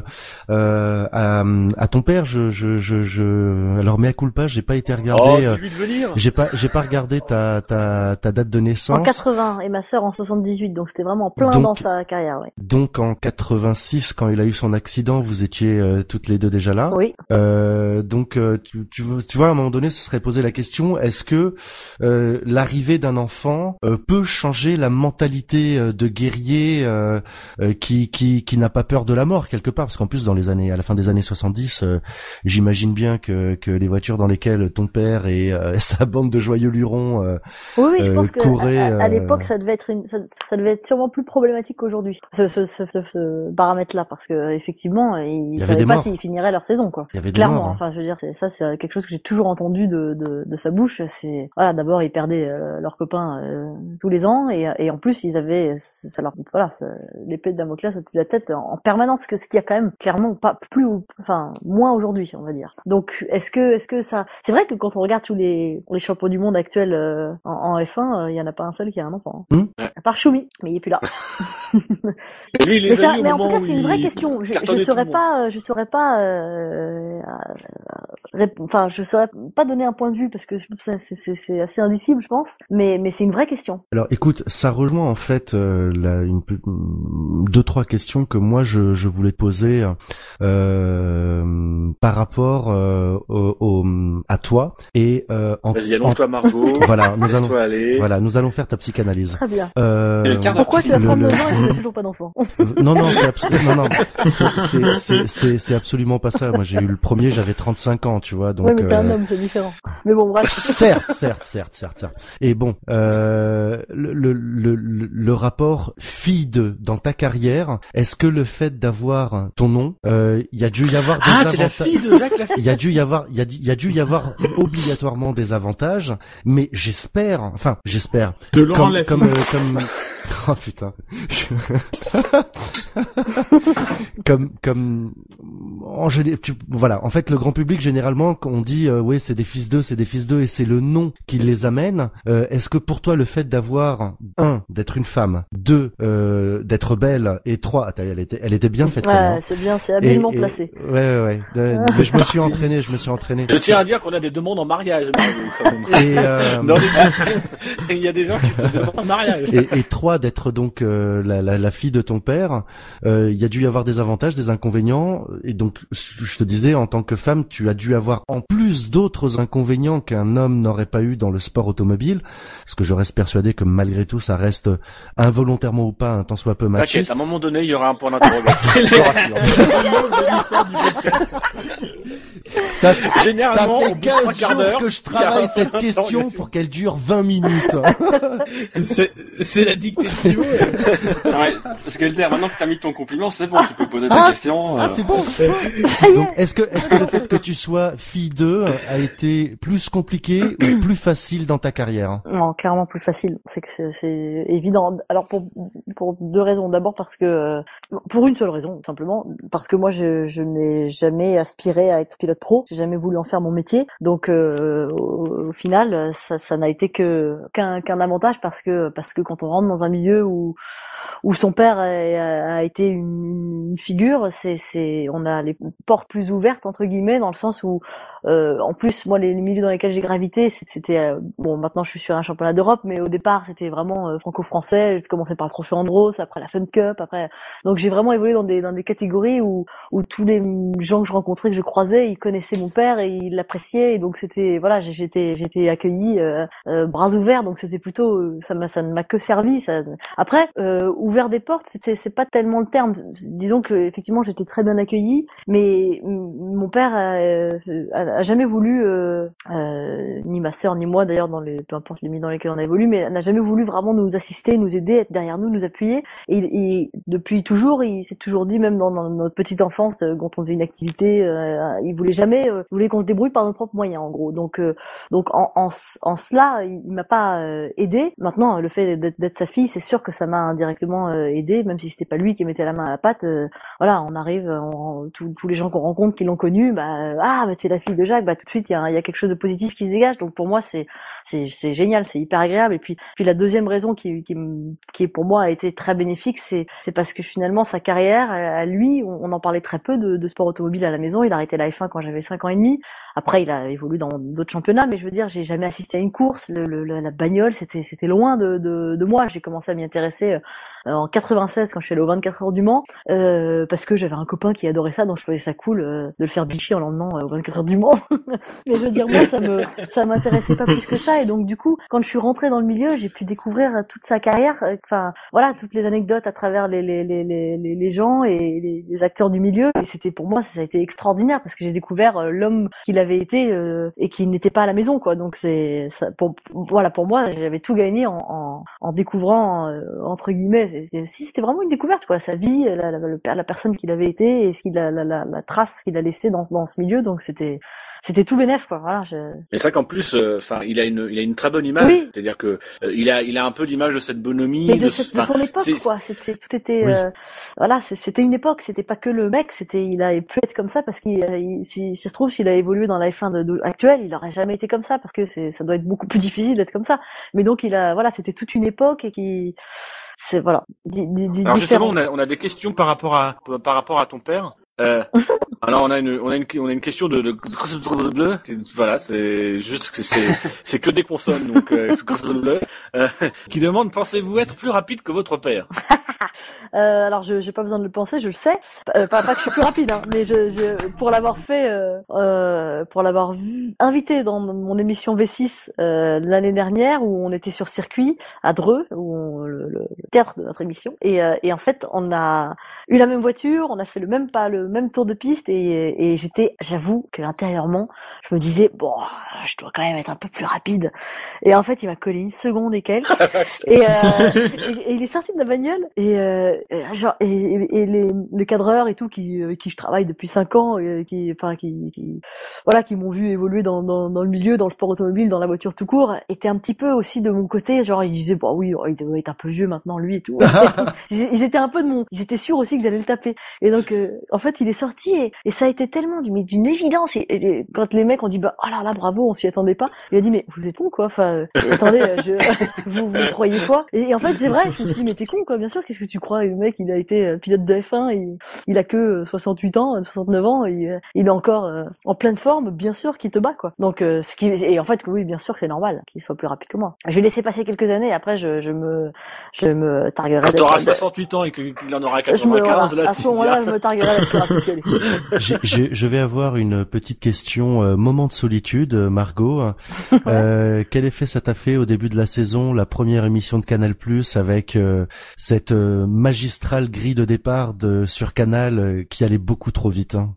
à ton père. Alors mea culpa, j'ai pas été regarder. J'ai pas regardé ta date de naissance. En 80 et ma sœur en 78, donc c'était vraiment plein dans sa carrière. Ouais. Donc en 86, quand il a eu son accident, vous étiez toutes les deux déjà là. Oui. Donc tu vois, à un moment donné, ce serait poser la question, est-ce que l'arrivée d'un enfant peut changer la mentalité de guerrier guerrier qui n'a pas peur de la mort quelque part, parce qu'en plus à la fin des années 70, j'imagine bien que les voitures dans lesquelles ton père et sa bande de joyeux lurons oui, je pense que couraient, à l'époque ça devait être sûrement plus problématique qu'aujourd'hui ce paramètre-là, parce que effectivement ils savaient pas s'ils finiraient leur saison, quoi. Il y avait clairement morts, hein. Enfin je veux dire, c'est quelque chose que j'ai toujours entendu de sa bouche. C'est voilà, d'abord ils perdaient leurs copains tous les ans, et en plus ils avaient l'épée de Damoclès au-dessus de la tête en permanence, ce qui a quand même clairement pas moins aujourd'hui, on va dire. Donc est-ce que ça, c'est vrai que quand on regarde tous les champions du monde actuels en F1, il y en a pas un seul qui a un enfant, hein. À part Schumi, mais il est plus là. Et lui, mais en tout cas c'est une vraie question. Je saurais pas je saurais pas donner un point de vue, parce que c'est assez indicible, je pense, mais c'est une vraie question. Alors écoute, ça rejoint en fait deux trois questions que moi je voulais te poser par rapport à toi et vas-y, allonge-toi Margot. Voilà, nous allons faire ta psychanalyse. Très bien. Pourquoi tu as 39 ans et tu n'as toujours pas d'enfant? Non, c'est absolument pas ça. Moi, j'ai eu le premier, j'avais 35 ans, tu vois, donc. Oui, mais t'es un homme, c'est différent. Mais bon, bref. Certes. Et bon, le rapport fille de dans ta carrière, est-ce que le fait d'avoir ton nom, il y a dû y avoir des avantages. La fille de Jacques Lafitte. Il y a dû y avoir obligatoirement des avantages, mais j'espère. De Laurent Lafitte. Comme oh putain. Voilà. En fait, le grand public, généralement, quand on dit, oui, c'est des fils d'eux, et c'est le nom qui les amène. Est-ce que pour toi, le fait d'avoir, 1, d'être une femme, 2, d'être belle, et 3, attends, elle était bien faite, celle-là. Ouais, c'est bien, c'est habilement placé. Ouais. Mais je me suis entraîné. Je tiens à dire qu'on a des demandes en mariage, quand même. Et, dans les il y a des gens qui te demandent en mariage. Et 3, d'être donc la fille de ton père, il y a dû y avoir des avantages, des inconvénients, et donc je te disais, en tant que femme, tu as dû avoir en plus d'autres inconvénients qu'un homme n'aurait pas eu dans le sport automobile, parce que je reste persuadé que malgré tout, ça reste involontairement ou pas un tant soit peu machiste. T'inquiète, à un moment donné, il y aura un point d'interrogation. Généralement, ça fait 15 jours que je travaille cette question pour qu'elle dure 20 minutes. C'est la dictée. Ouais, parce qu'Elder, maintenant que t'as mis ton compliment, c'est bon, tu peux poser ta question. C'est bon. Donc, est-ce que le fait que tu sois fille d'eux a été plus compliqué ou plus facile dans ta carrière? Non, clairement plus facile. C'est que c'est évident. Alors pour deux raisons. D'abord parce que pour une seule raison, simplement parce que moi je n'ai jamais aspiré à être pilote pro. J'ai jamais voulu en faire mon métier. Donc au final, ça n'a été qu'un avantage, parce que quand on rentre dans un milieu où son père a été une figure, on a les portes plus ouvertes entre guillemets, dans le sens où en plus moi les milieux dans lesquels j'ai gravité, c'était bon, maintenant je suis sur un championnat d'Europe, mais au départ c'était vraiment franco-français. J'ai commencé par le trophée Andros, après la Fun Cup, donc j'ai vraiment évolué dans des catégories où tous les gens que je rencontrais, que je croisais, ils connaissaient mon père et ils l'appréciaient, et donc c'était voilà, j'étais accueillie bras ouverts, donc c'était plutôt ça ne m'a que servi. Après ouvert des portes, c'est pas tellement le terme. Disons que effectivement j'étais très bien accueillie, mais mon père a jamais voulu, ni ma sœur ni moi d'ailleurs, peu importe les milieux dans lesquels on a évolué, mais n'a jamais voulu vraiment nous assister, nous aider, être derrière nous, nous appuyer. Et depuis toujours, il s'est toujours dit, même dans notre petite enfance, quand on faisait une activité, il voulait qu'on se débrouille par nos propres moyens, en gros. Donc en cela, il m'a pas aidé. Maintenant, le fait d'être sa fille, c'est sûr que ça m'a indirectement aidé, même si c'était pas lui qui mettait la main à la pâte. Voilà, on arrive, tous les gens qu'on rencontre qui l'ont connu, bah c'est la fille de Jacques, tout de suite il y a quelque chose de positif qui se dégage. Donc pour moi c'est génial, c'est hyper agréable. Et puis la deuxième raison qui pour moi a été très bénéfique, c'est parce que finalement sa carrière à lui, on en parlait très peu de sport automobile à la maison. Il a arrêté la F1 quand j'avais 5 ans et demi. Après il a évolué dans d'autres championnats, mais je veux dire, j'ai jamais assisté à une course. La bagnole, c'était loin de moi. J'ai commencé à m'y intéresser en 96 quand je suis allée aux 24 heures du Mans, parce que j'avais un copain qui adorait ça, donc je trouvais ça cool de le faire bicher en l'emmenant aux 24 heures du Mans. Mais je veux dire, moi, ça m'intéressait pas plus que ça. Et donc, du coup, quand je suis rentrée dans le milieu, j'ai pu découvrir toute sa carrière. Enfin, voilà, toutes les anecdotes à travers les gens et les acteurs du milieu. Et c'était, pour moi, ça a été extraordinaire parce que j'ai découvert l'homme qu'il avait été et qui n'était pas à la maison, quoi. Donc, voilà, pour moi, j'avais tout gagné en découvrant, entre guillemets, c'était vraiment une découverte, quoi. Sa vie, la personne qu'il avait été et la trace qu'il a laissée dans ce milieu. Donc, c'était tout bénef, quoi. Voilà. Et ça qu'en plus, il a une très bonne image. Oui. C'est-à-dire que il a un peu l'image de cette bonhomie. Mais de son époque, quoi. Tout était, oui. Voilà, c'était une époque. C'était pas que le mec. Il a pu être comme ça parce si ça se trouve, s'il a évolué dans la F1 actuelle, il aurait jamais été comme ça parce que ça doit être beaucoup plus difficile d'être comme ça. Mais donc voilà, c'était toute une époque et voilà. Alors justement, on a des questions par rapport à ton père. Alors on a une question de voilà, c'est juste que c'est que des consonnes, donc qui demande: pensez-vous être plus rapide que votre père? Alors j'ai pas besoin de le penser, je le sais. Pas que je suis plus rapide, hein, mais pour l'avoir fait, pour l'avoir vu invité dans mon émission V6 l'année dernière où on était sur circuit à Dreux, le théâtre de notre émission, et en fait on a eu la même voiture, on a fait le même tour de piste et j'avoue que intérieurement je me disais bon, je dois quand même être un peu plus rapide. Et en fait il m'a collé une seconde et quelques et il est sorti de la bagnole et les cadreurs et tout avec qui je travaille depuis 5 ans qui m'ont vu évoluer dans le milieu, dans le sport automobile, dans la voiture tout court, étaient un petit peu aussi de mon côté, genre ils disaient bon oui, il doit être un peu vieux maintenant lui et tout. Ils étaient un peu ils étaient sûrs aussi que j'allais le taper. Et donc en fait il est sorti et ça a été tellement d'une évidence et quand les mecs ont dit bah oh là bravo, on s'y attendait pas, il a dit mais vous êtes con quoi, enfin attendez, vous croyez quoi? Et en fait c'est vrai, je me suis dit mais t'es con quoi, bien sûr, qu'est-ce que tu crois? Le mec il a été pilote de F1, il a que 68 ans, 69 ans, il est encore en pleine forme, bien sûr qu'il te bat quoi. Donc et en fait oui, bien sûr que c'est normal qu'il soit plus rapide que moi. Je vais laisser passer quelques années, après je me targuerai. Quand t'auras 68 ans et qu'il en aura 95, là à ce moment-là je me targuerai d'être plus rapide que lui. Je vais avoir une petite question moment de solitude, Margot. Quel effet ça t'a fait au début de la saison, la première émission de Canal+ avec cette magistrale grille de départ sur Canal qui allait beaucoup trop vite, hein.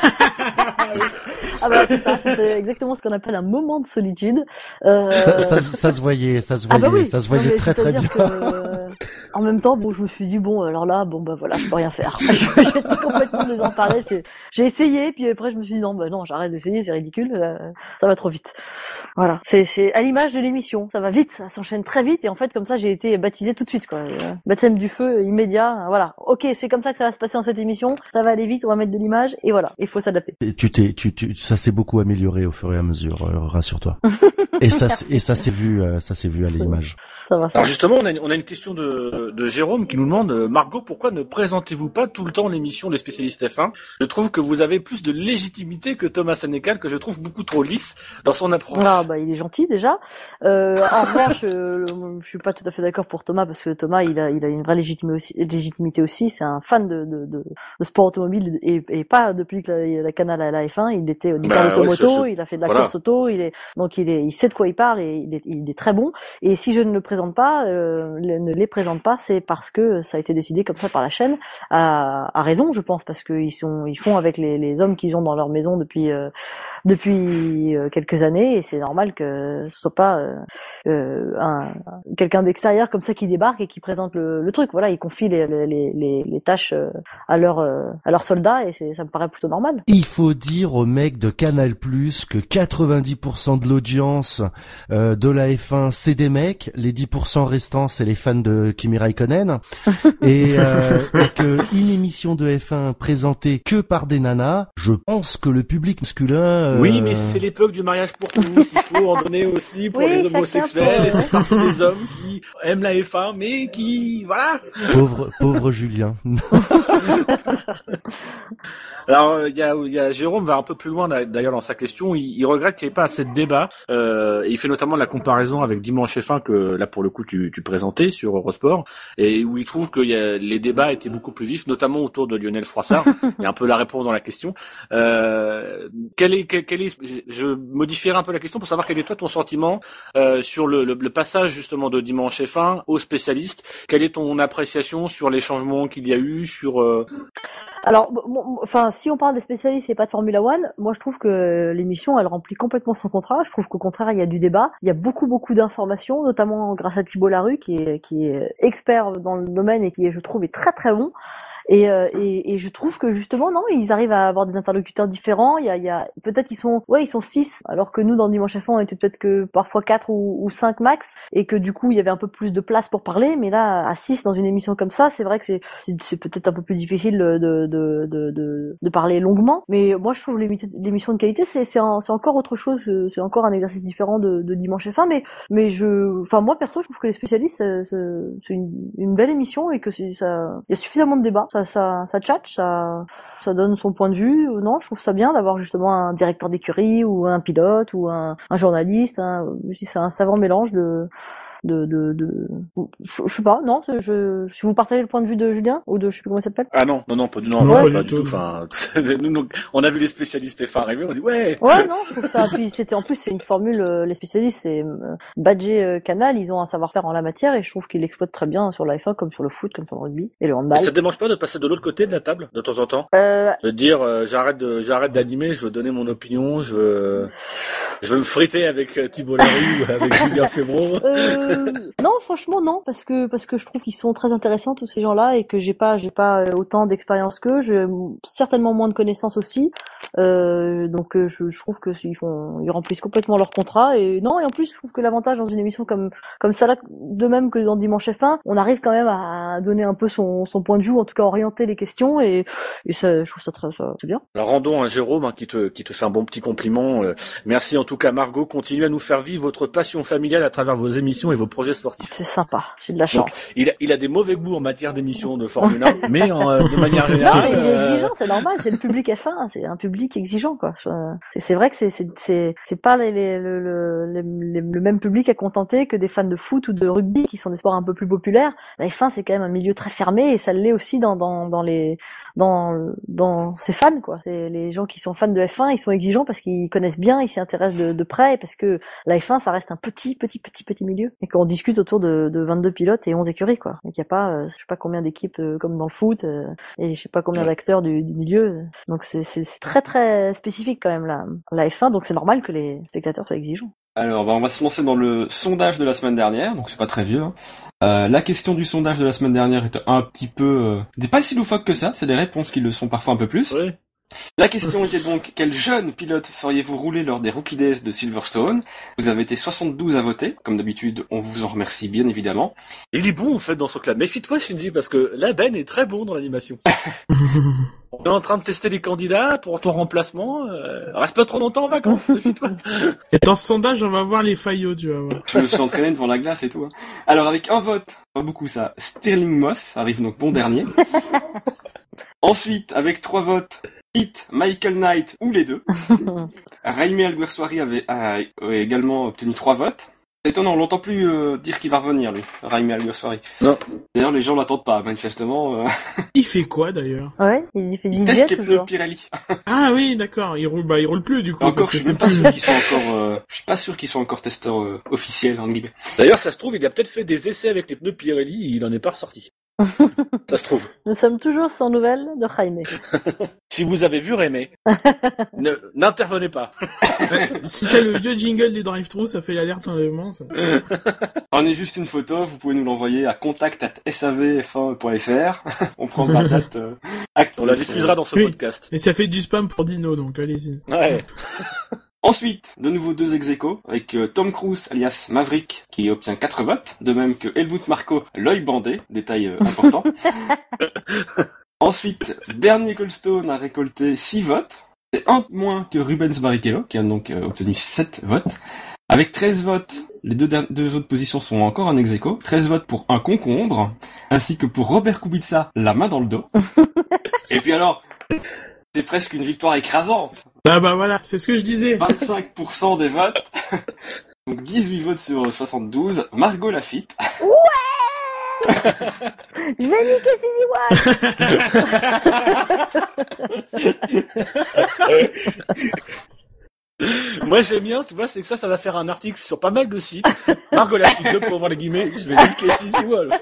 Ah bah c'est ça, c'est exactement ce qu'on appelle un moment de solitude. Ça se voyait, ah bah oui. Ça se voyait très très bien. En même temps, bon, je me suis dit bon, alors là, bon bah voilà, je peux rien faire. J'étais complètement désemparée. J'ai essayé, puis après je me suis dit non, j'arrête d'essayer, c'est ridicule, ça va trop vite. Voilà, c'est à l'image de l'émission, ça va vite, ça s'enchaîne très vite, et en fait comme ça j'ai été baptisée tout de suite quoi. Baptême du feu immédiat, voilà. Ok, c'est comme ça que ça va se passer dans cette émission, ça va aller vite, on va mettre de l'image, et voilà, il faut s'adapter. Ça s'est beaucoup amélioré au fur et à mesure, rassure-toi. Et ça s'est vu à l'image. Ça va. Alors justement, on a une question de Jérôme qui nous demande: Margot, pourquoi ne présentez-vous pas tout le temps l'émission des spécialistes F1? Je trouve que vous avez plus de légitimité que Thomas Sénécal, que je trouve beaucoup trop lisse dans son approche. Ah bah il est gentil déjà. En revanche, je suis pas tout à fait d'accord pour Thomas parce que Thomas il a une vraie légitimité aussi. C'est un fan de sport automobile et pas depuis que la Canal à la F1. Il était auditeur d'automoto, il a fait de la course auto, il sait de quoi il parle et il est très bon. Et si je ne le présente pas, ne les présente pas, c'est parce que ça a été décidé comme ça par la chaîne, à raison, je pense, parce que ils font avec les hommes qu'ils ont dans leur maison depuis quelques années, et c'est normal que ce soit pas quelqu'un d'extérieur comme ça qui débarque et qui présente le truc. Voilà, ils confient les tâches à leurs soldats, et ça me paraît plutôt normal. Il faut dire aux mecs de Canal+ que 90% de l'audience de la F1 c'est des mecs, les 10% restants c'est les fans de Kimi Raikkonen, et que une émission de F1 présentée que par des nanas, je pense que le public masculin... Oui, mais c'est l'époque du mariage pour tous, il faut en donner aussi pour les homosexuels, et c'est partie des hommes qui aiment la F1, mais qui... Voilà. Pauvre Julien. Alors il y a Jérôme va un peu plus loin d'ailleurs dans sa question. Il regrette qu'il n'y ait pas assez de débat. Et il fait notamment la comparaison avec Dimanche F1 que là pour le coup tu présentais sur Eurosport, et où il trouve que les débats étaient beaucoup plus vifs, notamment autour de Lionel Froissart. Il y a un peu la réponse dans la question. Je modifierai un peu la question pour savoir quel est toi ton sentiment sur le passage justement de Dimanche F1 aux spécialistes. Quelle est ton appréciation sur les changements qu'il y a eu sur Alors, enfin, si on parle des spécialistes et pas de Formula One, moi je trouve que l'émission elle remplit complètement son contrat. Je trouve qu'au contraire il y a du débat, il y a beaucoup d'informations, notamment grâce à Thibault Larue qui est expert dans le domaine et qui je trouve est très très bon. Et je trouve que justement non, ils arrivent à avoir des interlocuteurs différents. Il y a peut-être ils sont 6, alors que nous dans Dimanche F1 on était peut-être que parfois 4 ou 5 max, et que du coup il y avait un peu plus de place pour parler. Mais là à 6 dans une émission comme ça, c'est vrai que c'est peut-être un peu plus difficile de parler longuement. Mais moi je trouve l'émission de qualité c'est encore autre chose, c'est encore un exercice différent de Dimanche F1. Mais moi perso je trouve que les spécialistes c'est une belle émission et que il y a suffisamment de débats. Ça tchatche, ça donne son point de vue. Non, je trouve ça bien d'avoir justement un directeur d'écurie ou un pilote ou un journaliste. C'est un savant mélange de je sais pas, non, si vous partagez le point de vue de Julien ou de je sais plus comment il s'appelle. Ah non, pas du tout. Enfin, on a vu les spécialistes F1 arriver, on dit ouais, non, je trouve ça. Puis c'est une formule. Les spécialistes, c'est Badger Canal, ils ont un savoir-faire en la matière et je trouve qu'ils l'exploitent très bien sur la F1 comme sur le foot, comme sur le rugby et le handball. Mais ça te dérange pas de passer de l'autre côté de la table de temps en temps, de dire j'arrête d'animer, je veux donner mon opinion, je veux me friter avec Thibault Larue ou avec Julien Febvre. Non, franchement non, parce que je trouve qu'ils sont très intéressants tous ces gens-là et que j'ai pas autant d'expérience qu'eux, j'ai certainement moins de connaissances aussi. Donc je trouve que ils remplissent complètement leur contrat et en plus je trouve que l'avantage dans une émission comme ça là, de même que dans Dimanche F1, on arrive quand même à donner un peu son point de vue, ou en tout cas orienter les questions et ça, je trouve ça c'est bien. Alors rendons à Jérôme qui te fait un bon petit compliment. Merci en tout cas Margot, continuez à nous faire vivre votre passion familiale à travers vos émissions et vos projets sportifs. C'est sympa, j'ai de la chance. Donc, il a des mauvais goûts en matière d'émissions de Formule 1, mais de manière générale. Il est exigeant, c'est normal, c'est le public F1, c'est un public exigeant quoi. C'est vrai que c'est pas le même public à contenter que des fans de foot ou de rugby qui sont des sports un peu plus populaires. La F1 c'est quand même un milieu très fermé et ça l'est aussi dans ses fans quoi. C'est les gens qui sont fans de F1, ils sont exigeants parce qu'ils connaissent bien, ils s'y intéressent de près, parce que la F1 ça reste un petit milieu et qu'on discute autour de 22 pilotes et 11 écuries quoi. Donc il y a pas je sais pas combien d'équipes comme dans le foot et je sais pas combien d'acteurs du milieu. Donc c'est très très spécifique quand même la F1, donc c'est normal que les spectateurs soient exigeants. Alors, on va se lancer dans le sondage de la semaine dernière, donc c'est pas très vieux. La question du sondage de la semaine dernière était un petit peu... n'est pas si loufoque que ça, c'est des réponses qui le sont parfois un peu plus. Oui. La question était donc, quel jeune pilote feriez-vous rouler lors des Rookie Days de Silverstone? Vous avez été 72 à voter, comme d'habitude, on vous en remercie bien évidemment. Il est bon en fait dans son club. Méfie-toi Shinji, parce que là Ben est très bon dans l'animation. On est en train de tester les candidats pour ton remplacement. Reste pas trop longtemps en vacances, méfie-toi. Et dans ce sondage, on va voir les faillots, tu vas voir. Je me suis entraîné devant la glace et tout. Hein. Alors avec un vote, pas beaucoup ça, Stirling Moss arrive donc bon dernier. Ensuite, avec 3 votes, Pitt, Michael Knight ou les deux. Jaime Alguersuari a également obtenu 3 votes. C'est étonnant, on l'entend plus dire qu'il va revenir, lui, Jaime Alguersuari. Non. D'ailleurs, les gens l'attendent pas, manifestement. Il fait quoi, d'ailleurs? Ouais, il teste les pneus Pirelli. Ah oui, d'accord, il roule plus, du coup. Encore, je suis pas sûr qu'ils soient encore, je suis pas sûr qu'ils soient encore testeurs officiels, en guillemets. D'ailleurs, ça se trouve, il a peut-être fait des essais avec les pneus Pirelli, il en est pas ressorti. Ça se trouve. Nous sommes toujours sans nouvelles de Jaime. Si vous avez vu Rémé, n'intervenez pas. Si t'as le vieux jingle des drive-thru, ça fait l'alerte enlèvement, ça. Prenez juste une photo, vous pouvez nous l'envoyer à contact@savf1.fr. On prendra la date on la diffusera dans ce podcast. Et ça fait du spam pour Dino, donc allez-y. Ouais. Ensuite, de nouveau 2 ex-aequo, avec Tom Cruise alias Maverick qui obtient 4 votes, de même que Helmut Marko, l'œil bandé, détail important. Ensuite, Bernie Ecclestone a récolté 6 votes, c'est un moins que Rubens Barrichello qui a donc obtenu 7 votes. Avec 13 votes, les deux autres positions sont encore en ex-aequo, 13 votes pour un concombre, ainsi que pour Robert Kubica, la main dans le dos. Et puis alors... C'est presque une victoire écrasante. Ah bah voilà, c'est ce que je disais. 25% des votes. Donc 18 votes sur 72. Margot Lafitte. Ouais. Je vais niquer Suzy Watt. Moi j'aime bien, tu vois, c'est que ça va faire un article sur pas mal de sites. Margot Lafitte, pour voir les guillemets, je vais niquer Suzy Wolf.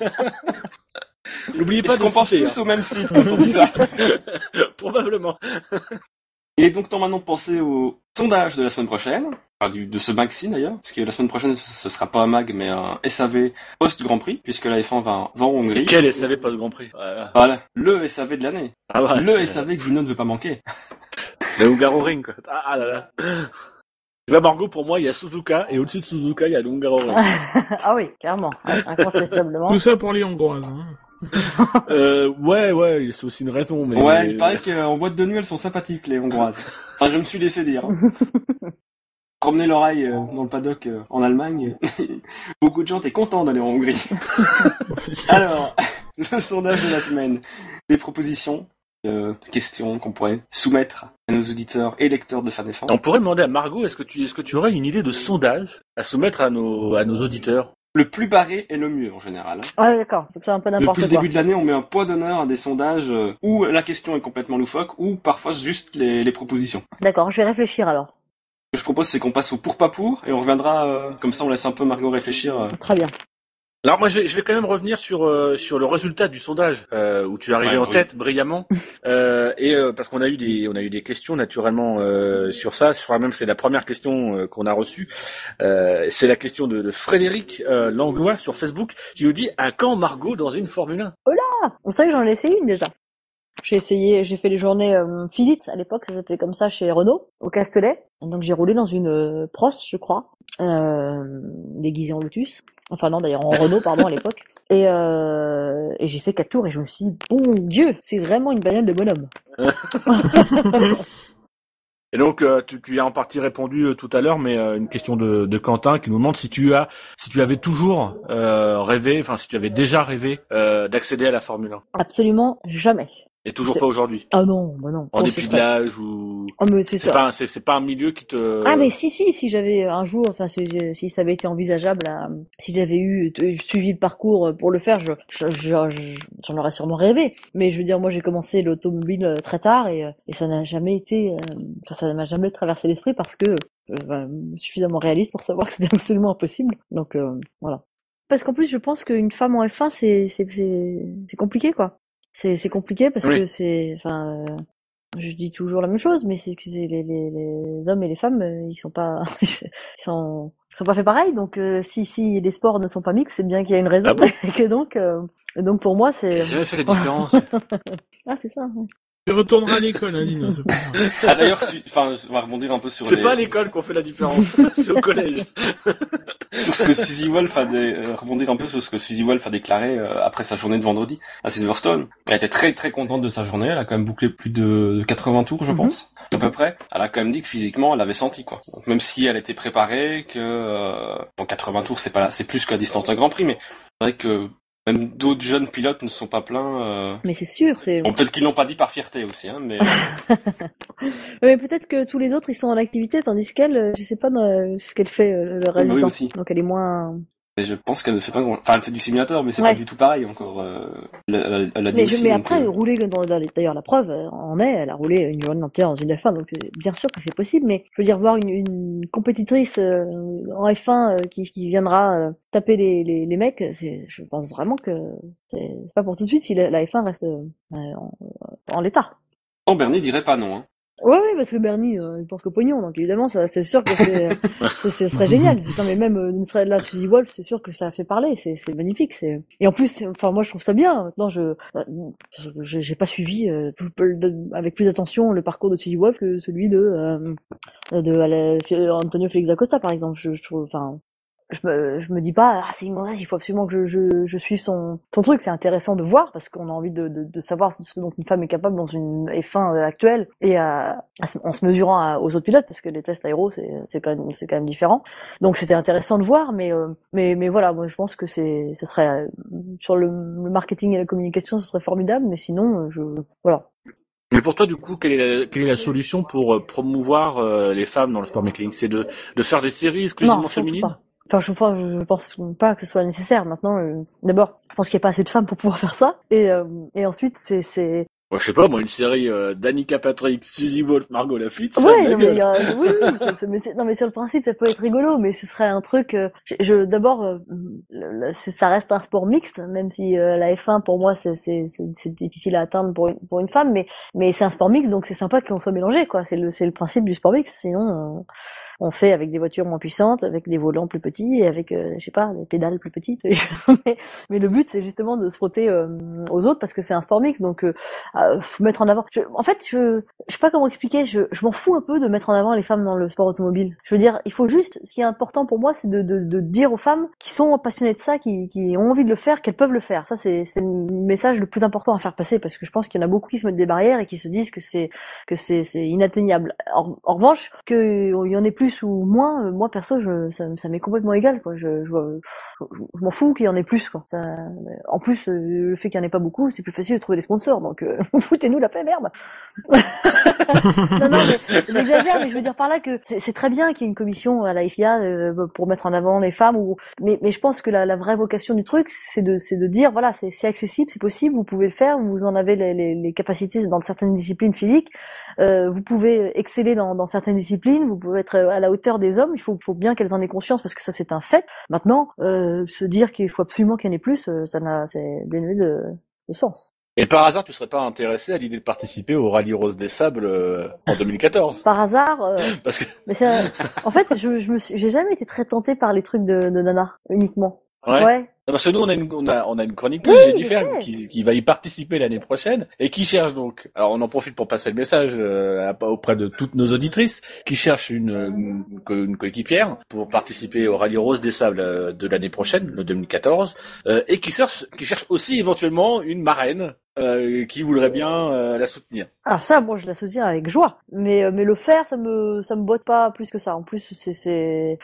N'oubliez pas Est-ce qu'on pense tous au même site quand on dit ça? Probablement. Il est donc temps maintenant de penser au sondage de la semaine prochaine, enfin de ce mag-ci d'ailleurs, parce que la semaine prochaine ce sera pas un mag mais un SAV post-Grand Prix, puisque la F1 va en Hongrie. Quel SAV post-Grand Prix? Voilà, le SAV de l'année. Ah ouais, le SAV que Juno ne veut pas manquer. Le Hungaroring, quoi. Ah là là. Tu vois, Margot, pour moi, il y a Suzuka, et au-dessus de Suzuka, il y a le Hungaroring. Ah oui, clairement, incontestablement. Tout ça pour les Hongroises. Hein. Ouais, c'est aussi une raison, mais... Ouais, il paraît qu'en boîte de nuit, elles sont sympathiques, les Hongroises. Enfin, je me suis laissé dire. Promener l'oreille dans le paddock en Allemagne, beaucoup de gens étaient contents d'aller en Hongrie. Alors, le sondage de la semaine. Des propositions, questions qu'on pourrait soumettre à nos auditeurs et lecteurs de Fan F1. On pourrait demander à Margot, est-ce que tu aurais une idée de sondage à soumettre à nos auditeurs? Le plus barré est le mieux en général. Ah d'accord, c'est un peu n'importe quoi. Depuis le début de l'année, on met un poids d'honneur à des sondages où la question est complètement loufoque ou parfois juste les propositions. D'accord, je vais réfléchir alors. Ce que je propose, c'est qu'on passe au pour pas pour et on reviendra, comme ça on laisse un peu Margot réfléchir. Très bien. Alors moi je vais quand même revenir sur le résultat du sondage où tu es arrivé en tête brillamment parce qu'on a eu des questions naturellement sur ça. Je crois même que c'est la première question qu'on a reçue. C'est la question de Frédéric Langlois sur Facebook qui nous dit à quand Margot dans une Formule 1? Oh là, vous savez que j'en ai essayé une déjà. J'ai fait les journées Philips à l'époque, ça s'appelait comme ça chez Renault au Castellet. Et donc j'ai roulé dans une Prost, je crois, déguisée en Lotus. Enfin non, d'ailleurs en Renault, pardon, à l'époque. Et j'ai fait 4 tours et je me suis dit, bon Dieu, c'est vraiment une bagnole de bonhomme. Et donc tu as en partie répondu tout à l'heure, mais une question de Quentin qui nous demande si tu avais toujours rêvé, enfin si tu avais déjà rêvé d'accéder à la Formule 1. Absolument jamais. Et toujours pas aujourd'hui. Ah non, bah non. En dépit de l'âge ou. Ah mais c'est ça. C'est pas un milieu qui te. Ah mais si j'avais un jour, enfin si ça avait été envisageable, si j'avais suivi le parcours pour le faire, j'en aurais sûrement rêvé. Mais je veux dire, moi j'ai commencé l'automobile très tard et ça n'a jamais été, ça m'a jamais traversé l'esprit parce que suffisamment réaliste pour savoir que c'était absolument impossible. Donc voilà. Parce qu'en plus je pense qu'une femme en F1 c'est compliqué quoi. C'est compliqué parce que je dis toujours la même chose, mais c'est que les hommes et les femmes, ils sont pas faits pareil. Donc si les sports ne sont pas mixtes, c'est bien qu'il y a une raison. Ah bon et que donc pour moi c'est. J'ai jamais fait la différence. Ah c'est ça. Ouais. Tu retourneras à l'école, hein, Dino. Ah d'ailleurs, on va rebondir un peu sur. C'est pas à l'école qu'on fait la différence, c'est au collège. Sur ce que Suzy Wolf rebondir un peu sur ce que Suzy Wolf a déclaré après sa journée de vendredi à Silverstone. Elle était très très contente de sa journée. Elle a quand même bouclé plus de 80 tours, je pense, à peu près. Elle a quand même dit que physiquement, elle avait senti quoi. Donc, même si elle était préparée, que 80 tours, c'est plus que la distance d'un Grand Prix, mais c'est vrai que même d'autres jeunes pilotes ne sont pas pleins. Mais c'est sûr, c'est. Bon, peut-être qu'ils l'ont pas dit par fierté aussi, hein, mais. Mais peut-être que tous les autres ils sont en activité, tandis qu'elle, je sais pas ce qu'elle fait le reste du temps. Aussi. Donc elle est moins. Et je pense qu'elle ne fait pas enfin, elle fait du simulateur, mais c'est pas du tout pareil encore. Elle a dit aussi, mais après, rouler d'ailleurs, la preuve en est, elle a roulé une journée entière dans une F1, donc bien sûr que c'est possible, mais je veux dire, voir une compétitrice en F1 qui viendra taper les mecs, je pense vraiment que c'est pas pour tout de suite si la F1 reste en l'état. Non, Bernie dirait pas non, hein. Ouais, parce que Bernie, il pense qu'au pognon, donc évidemment, ça, c'est sûr que ce serait génial. Non, mais même, une serait là, Suzy Wolf, c'est sûr que ça fait parler, c'est magnifique, et en plus, enfin, moi, je trouve ça bien. Maintenant, j'ai pas suivi, avec plus d'attention le parcours de Suzy Wolf que celui de Antonio Félix da Costa, par exemple. Je trouve, enfin, je me dis pas, c'est une gonzesse, il faut absolument que je suive son truc. C'est intéressant de voir parce qu'on a envie de savoir ce dont une femme est capable dans une F1 actuelle et en se mesurant aux autres pilotes parce que les tests aéro c'est quand même différent. Donc c'était intéressant de voir, mais voilà, moi je pense que ce serait sur le marketing et la communication, ce serait formidable, mais sinon voilà. Mais pour toi, du coup, quelle est la solution pour promouvoir les femmes dans le sport mécanique? C'est de faire des séries exclusivement féminines? Pas. Enfin, je pense pas que ce soit nécessaire. Maintenant, d'abord, je pense qu'il n'y a pas assez de femmes pour pouvoir faire ça. Et ensuite, c'est... Ouais, je sais pas, moi, une série d'Annika Patrick, Suzy Wolf, Margot Lafitte. Ouais, non, mais, mais sur le principe, ça peut être rigolo, mais ce serait un truc. D'abord, ça reste un sport mixte, même si la F1 pour moi c'est difficile à atteindre pour une femme, mais c'est un sport mixte, donc c'est sympa qu'on soit mélangé, quoi. C'est le principe du sport mixte. Sinon, on fait avec des voitures moins puissantes, avec des volants plus petits et avec, je sais pas, des pédales plus petites. mais le but, c'est justement de se frotter aux autres parce que c'est un sport mixte, donc mettre en avant. En fait, je sais pas comment expliquer. Je m'en fous un peu de mettre en avant les femmes dans le sport automobile. Je veux dire, il faut juste. Ce qui est important pour moi, c'est de dire aux femmes qui sont passionnées de ça, qui ont envie de le faire, qu'elles peuvent le faire. Ça, c'est le message le plus important à faire passer parce que je pense qu'il y en a beaucoup qui se mettent des barrières et qui se disent que c'est inatteignable. En revanche, qu'il y en ait plus ou moins, moi perso, ça m'est complètement égal, quoi. Je m'en fous qu'il y en ait plus, quoi. En plus, le fait qu'il y en ait pas beaucoup, c'est plus facile de trouver des sponsors, donc foutez-nous la paix, merde. non, mais j'exagère, mais je veux dire par là que c'est très bien qu'il y ait une commission à la FIA pour mettre en avant les femmes, mais je pense que la vraie vocation du truc, c'est de dire, voilà, c'est accessible, c'est possible, vous pouvez le faire, vous en avez les capacités dans certaines disciplines physiques, vous pouvez exceller dans certaines disciplines, vous pouvez être à la hauteur des hommes, il faut bien qu'elles en aient conscience parce que ça c'est un fait. Maintenant, se dire qu'il faut absolument qu'il y en ait plus, c'est dénué de sens. Et par hasard, tu serais pas intéressé à l'idée de participer au Rallye Rose des Sables en 2014? Par hasard Parce que... Mais en fait, j'ai jamais été très tentée par les trucs de Nana uniquement. Ouais. Parce que nous, on a une chroniqueuse, Jennifer, qui va y participer l'année prochaine et qui cherche donc. Alors, on en profite pour passer le message auprès de toutes nos auditrices qui cherchent une coéquipière pour participer au Rallye Rose des Sables de l'année prochaine, le 2014, et qui cherche aussi éventuellement une marraine qui voudrait bien la soutenir. Alors ça, moi, je la soutiens avec joie, mais le faire, ça me botte pas plus que ça. En plus, c'est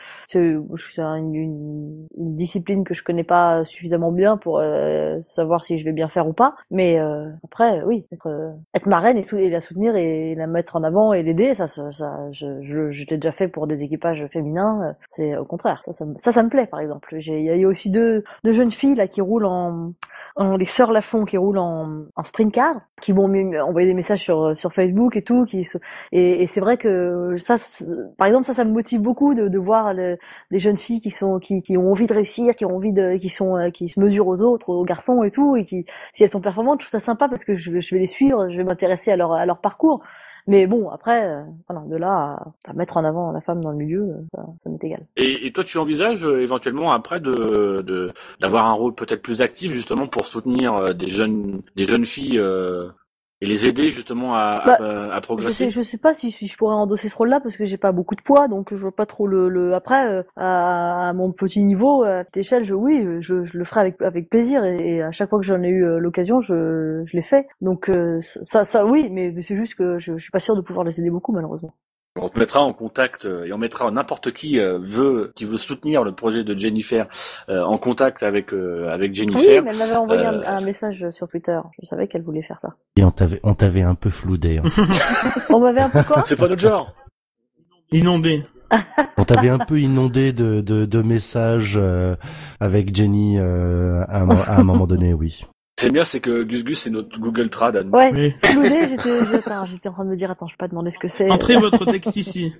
une discipline que je connais pas suffisamment bien pour savoir si je vais bien faire ou pas. Mais après, oui, être marraine et la soutenir et la mettre en avant et l'aider, ça, je l'ai déjà fait pour des équipages féminins. C'est au contraire, ça me plaît, par exemple. Il y a aussi deux jeunes filles là qui roulent les sœurs Lafont qui roulent en sprint car, qui m'ont envoyé des messages sur Facebook et tout, et c'est vrai que ça, par exemple, ça me motive beaucoup de voir des jeunes filles qui ont envie de réussir, qui se mesurent aux autres, aux garçons et tout, et si elles sont performantes, je trouve ça sympa parce que je vais les suivre, je vais m'intéresser à leur parcours. Mais bon, après, voilà, de là à mettre en avant la femme dans le milieu, ça m'est égal. Et toi, tu envisages éventuellement après d'avoir un rôle peut-être plus actif justement pour soutenir des jeunes filles et les aider justement à progresser? Je sais pas si je pourrais endosser ce rôle-là parce que j'ai pas beaucoup de poids, donc je vois pas trop après à mon petit niveau, à petite échelle, je le ferai avec plaisir et à chaque fois que j'en ai eu l'occasion, je l'ai fait. Donc ça oui, mais c'est juste que je suis pas sûre de pouvoir les aider beaucoup malheureusement. On te mettra en contact et on mettra n'importe qui veut soutenir le projet de Jennifer en contact avec Jennifer. Oui, mais elle m'avait envoyé un message sur Twitter. Je savais qu'elle voulait faire ça. Et on t'avait un peu floudé. Hein. On m'avait un peu quoi? C'est pas notre genre. Inondé. On t'avait un peu inondé de messages avec Jenny à un moment donné, oui. J'aime bien, c'est que Gus c'est notre Google Trad. Ouais. Oui. Floudé, j'étais en train de me dire, attends, je vais pas demander ce que c'est. Entrez votre texte ici.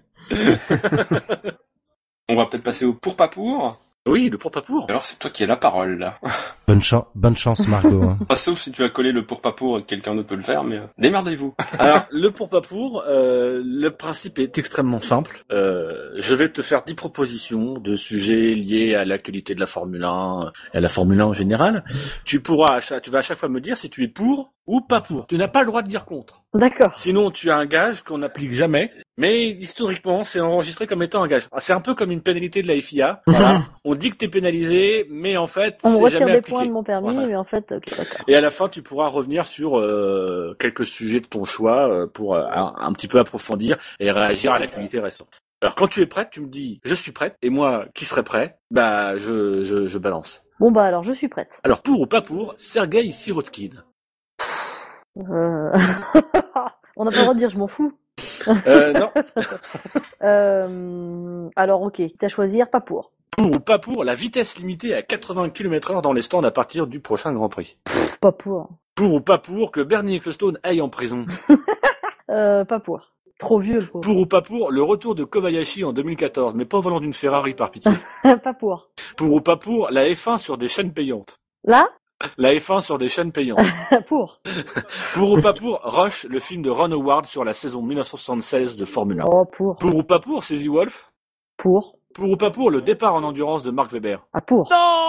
On va peut-être passer au pour pas pour. Oui, le pour pas pour. Alors c'est toi qui as la parole là. Bonne chance Margot. Hein. Sauf si tu as collé le pour pas pour et que quelqu'un d'autre peut le faire, mais démerdez-vous. Alors le pour pas pour, le principe est extrêmement simple. Je vais te faire 10 propositions de sujets liés à l'actualité de la Formule 1 et à la Formule 1 en général. Tu vas à chaque fois me dire si tu es pour ou pas pour. Tu n'as pas le droit de dire contre. D'accord. Sinon, tu as un gage qu'on n'applique jamais, mais historiquement, c'est enregistré comme étant un gage. C'est un peu comme une pénalité de la FIA. Voilà. On dit que t'es pénalisé, mais en fait, on c'est retire jamais des appliqué. Points de mon permis, Voilà. Mais en fait, ok, d'accord. Et à la fin, tu pourras revenir sur quelques sujets de ton choix pour un petit peu approfondir et réagir à l'actualité récente. Alors, quand tu es prête, tu me dis « je suis prête » et moi, qui serait prêt, bah je balance. Bon bah alors, je suis prête. Alors, pour ou pas pour, Sergueï Sirotkin. On n'a pas le droit de dire je m'en fous. Non. Alors ok, t'as choisir, pas pour. Pour ou pas pour la vitesse limitée à 80 km/h dans les stands à partir du prochain Grand Prix. Pas pour. Pour ou pas pour que Bernie Ecclestone aille en prison. Pas pour. Trop vieux le pauvre. Pour ou pas pour le retour de Kobayashi en 2014, mais pas au volant d'une Ferrari par pitié. Pas pour. Pour ou pas pour la F1 sur des chaînes payantes. Là? La F1 sur des chaînes payantes. Pour. Pour ou pas pour Rush, le film de Ron Howard sur la saison 1976 de Formule 1. Oh, pour. Pour ou pas pour Crazy Wolf. Pour. Pour ou pas pour le départ en endurance de Mark Webber. Ah, pour.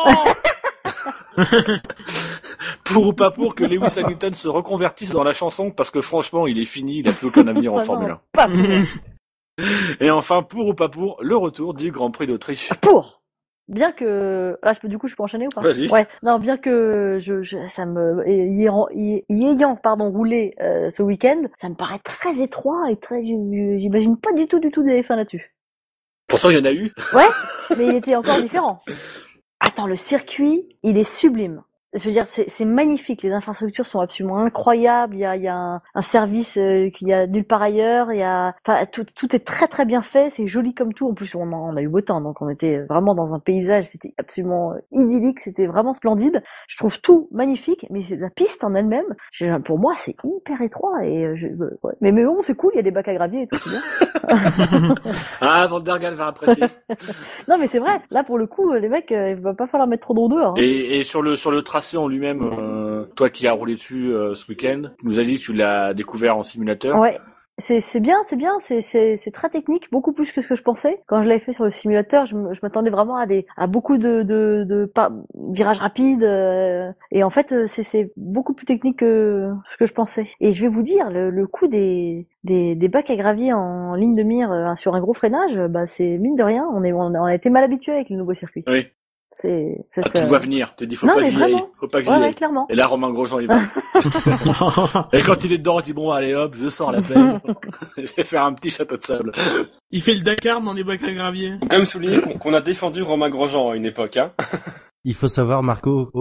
Non. Pour ou pas pour que Lewis Hamilton se reconvertisse dans la chanson parce que franchement il est fini, il a plus aucun avenir en Formule 1. Pas pour. Et enfin pour ou pas pour le retour du Grand Prix d'Autriche. Pour. Bien que là, je peux enchaîner ou pas? Vas-y. Ouais. Non, bien que ça me y ayant roulé ce week-end, ça me paraît très étroit et très. J'imagine pas du tout des F1 là-dessus. Pourtant il y en a eu. Ouais, mais il était encore différent. Attends, le circuit, il est sublime. Je veux dire, c'est magnifique. Les infrastructures sont absolument incroyables. Il y a un service qu'il y a nulle part ailleurs. Enfin, tout est très très bien fait. C'est joli comme tout. En plus, on a eu beau temps, donc on était vraiment dans un paysage. C'était absolument idyllique. C'était vraiment splendide. Je trouve tout magnifique, mais la piste en elle-même, pour moi, c'est hyper étroit. Et ouais. Mais bon, c'est cool. Il y a des bacs à gravier et tout. C'est bien. Ah, Van der Gaal va apprécier. Non, mais c'est vrai. Là, pour le coup, les mecs, il va pas falloir mettre trop d'eau dehors. Hein. Et sur le tracé en lui-même, toi qui as roulé dessus ce week-end, tu nous as dit que tu l'as découvert en simulateur. Ouais, c'est bien, c'est très technique, beaucoup plus que ce que je pensais. Quand je l'avais fait sur le simulateur, je m'attendais vraiment à beaucoup de virages rapides, et en fait c'est beaucoup plus technique que ce que je pensais. Et je vais vous dire, le coup des bacs à gravier en ligne de mire sur un gros freinage, bah c'est mine de rien, on a été mal habitué avec le nouveau circuit. Oui. C'est tu vois venir, tu te dis faut pas que j'y aille, faut pas que j'y aille. Clairement. Et là Romain Grosjean il va. Et quand il est dedans, il dit bon allez hop, je sors la pelle. Je vais faire un petit château de sable. Il fait le Dakar dans les bacs à gravier. Faut quand même souligner qu'on a défendu Romain Grosjean à une époque, hein. Il faut savoir, Margot,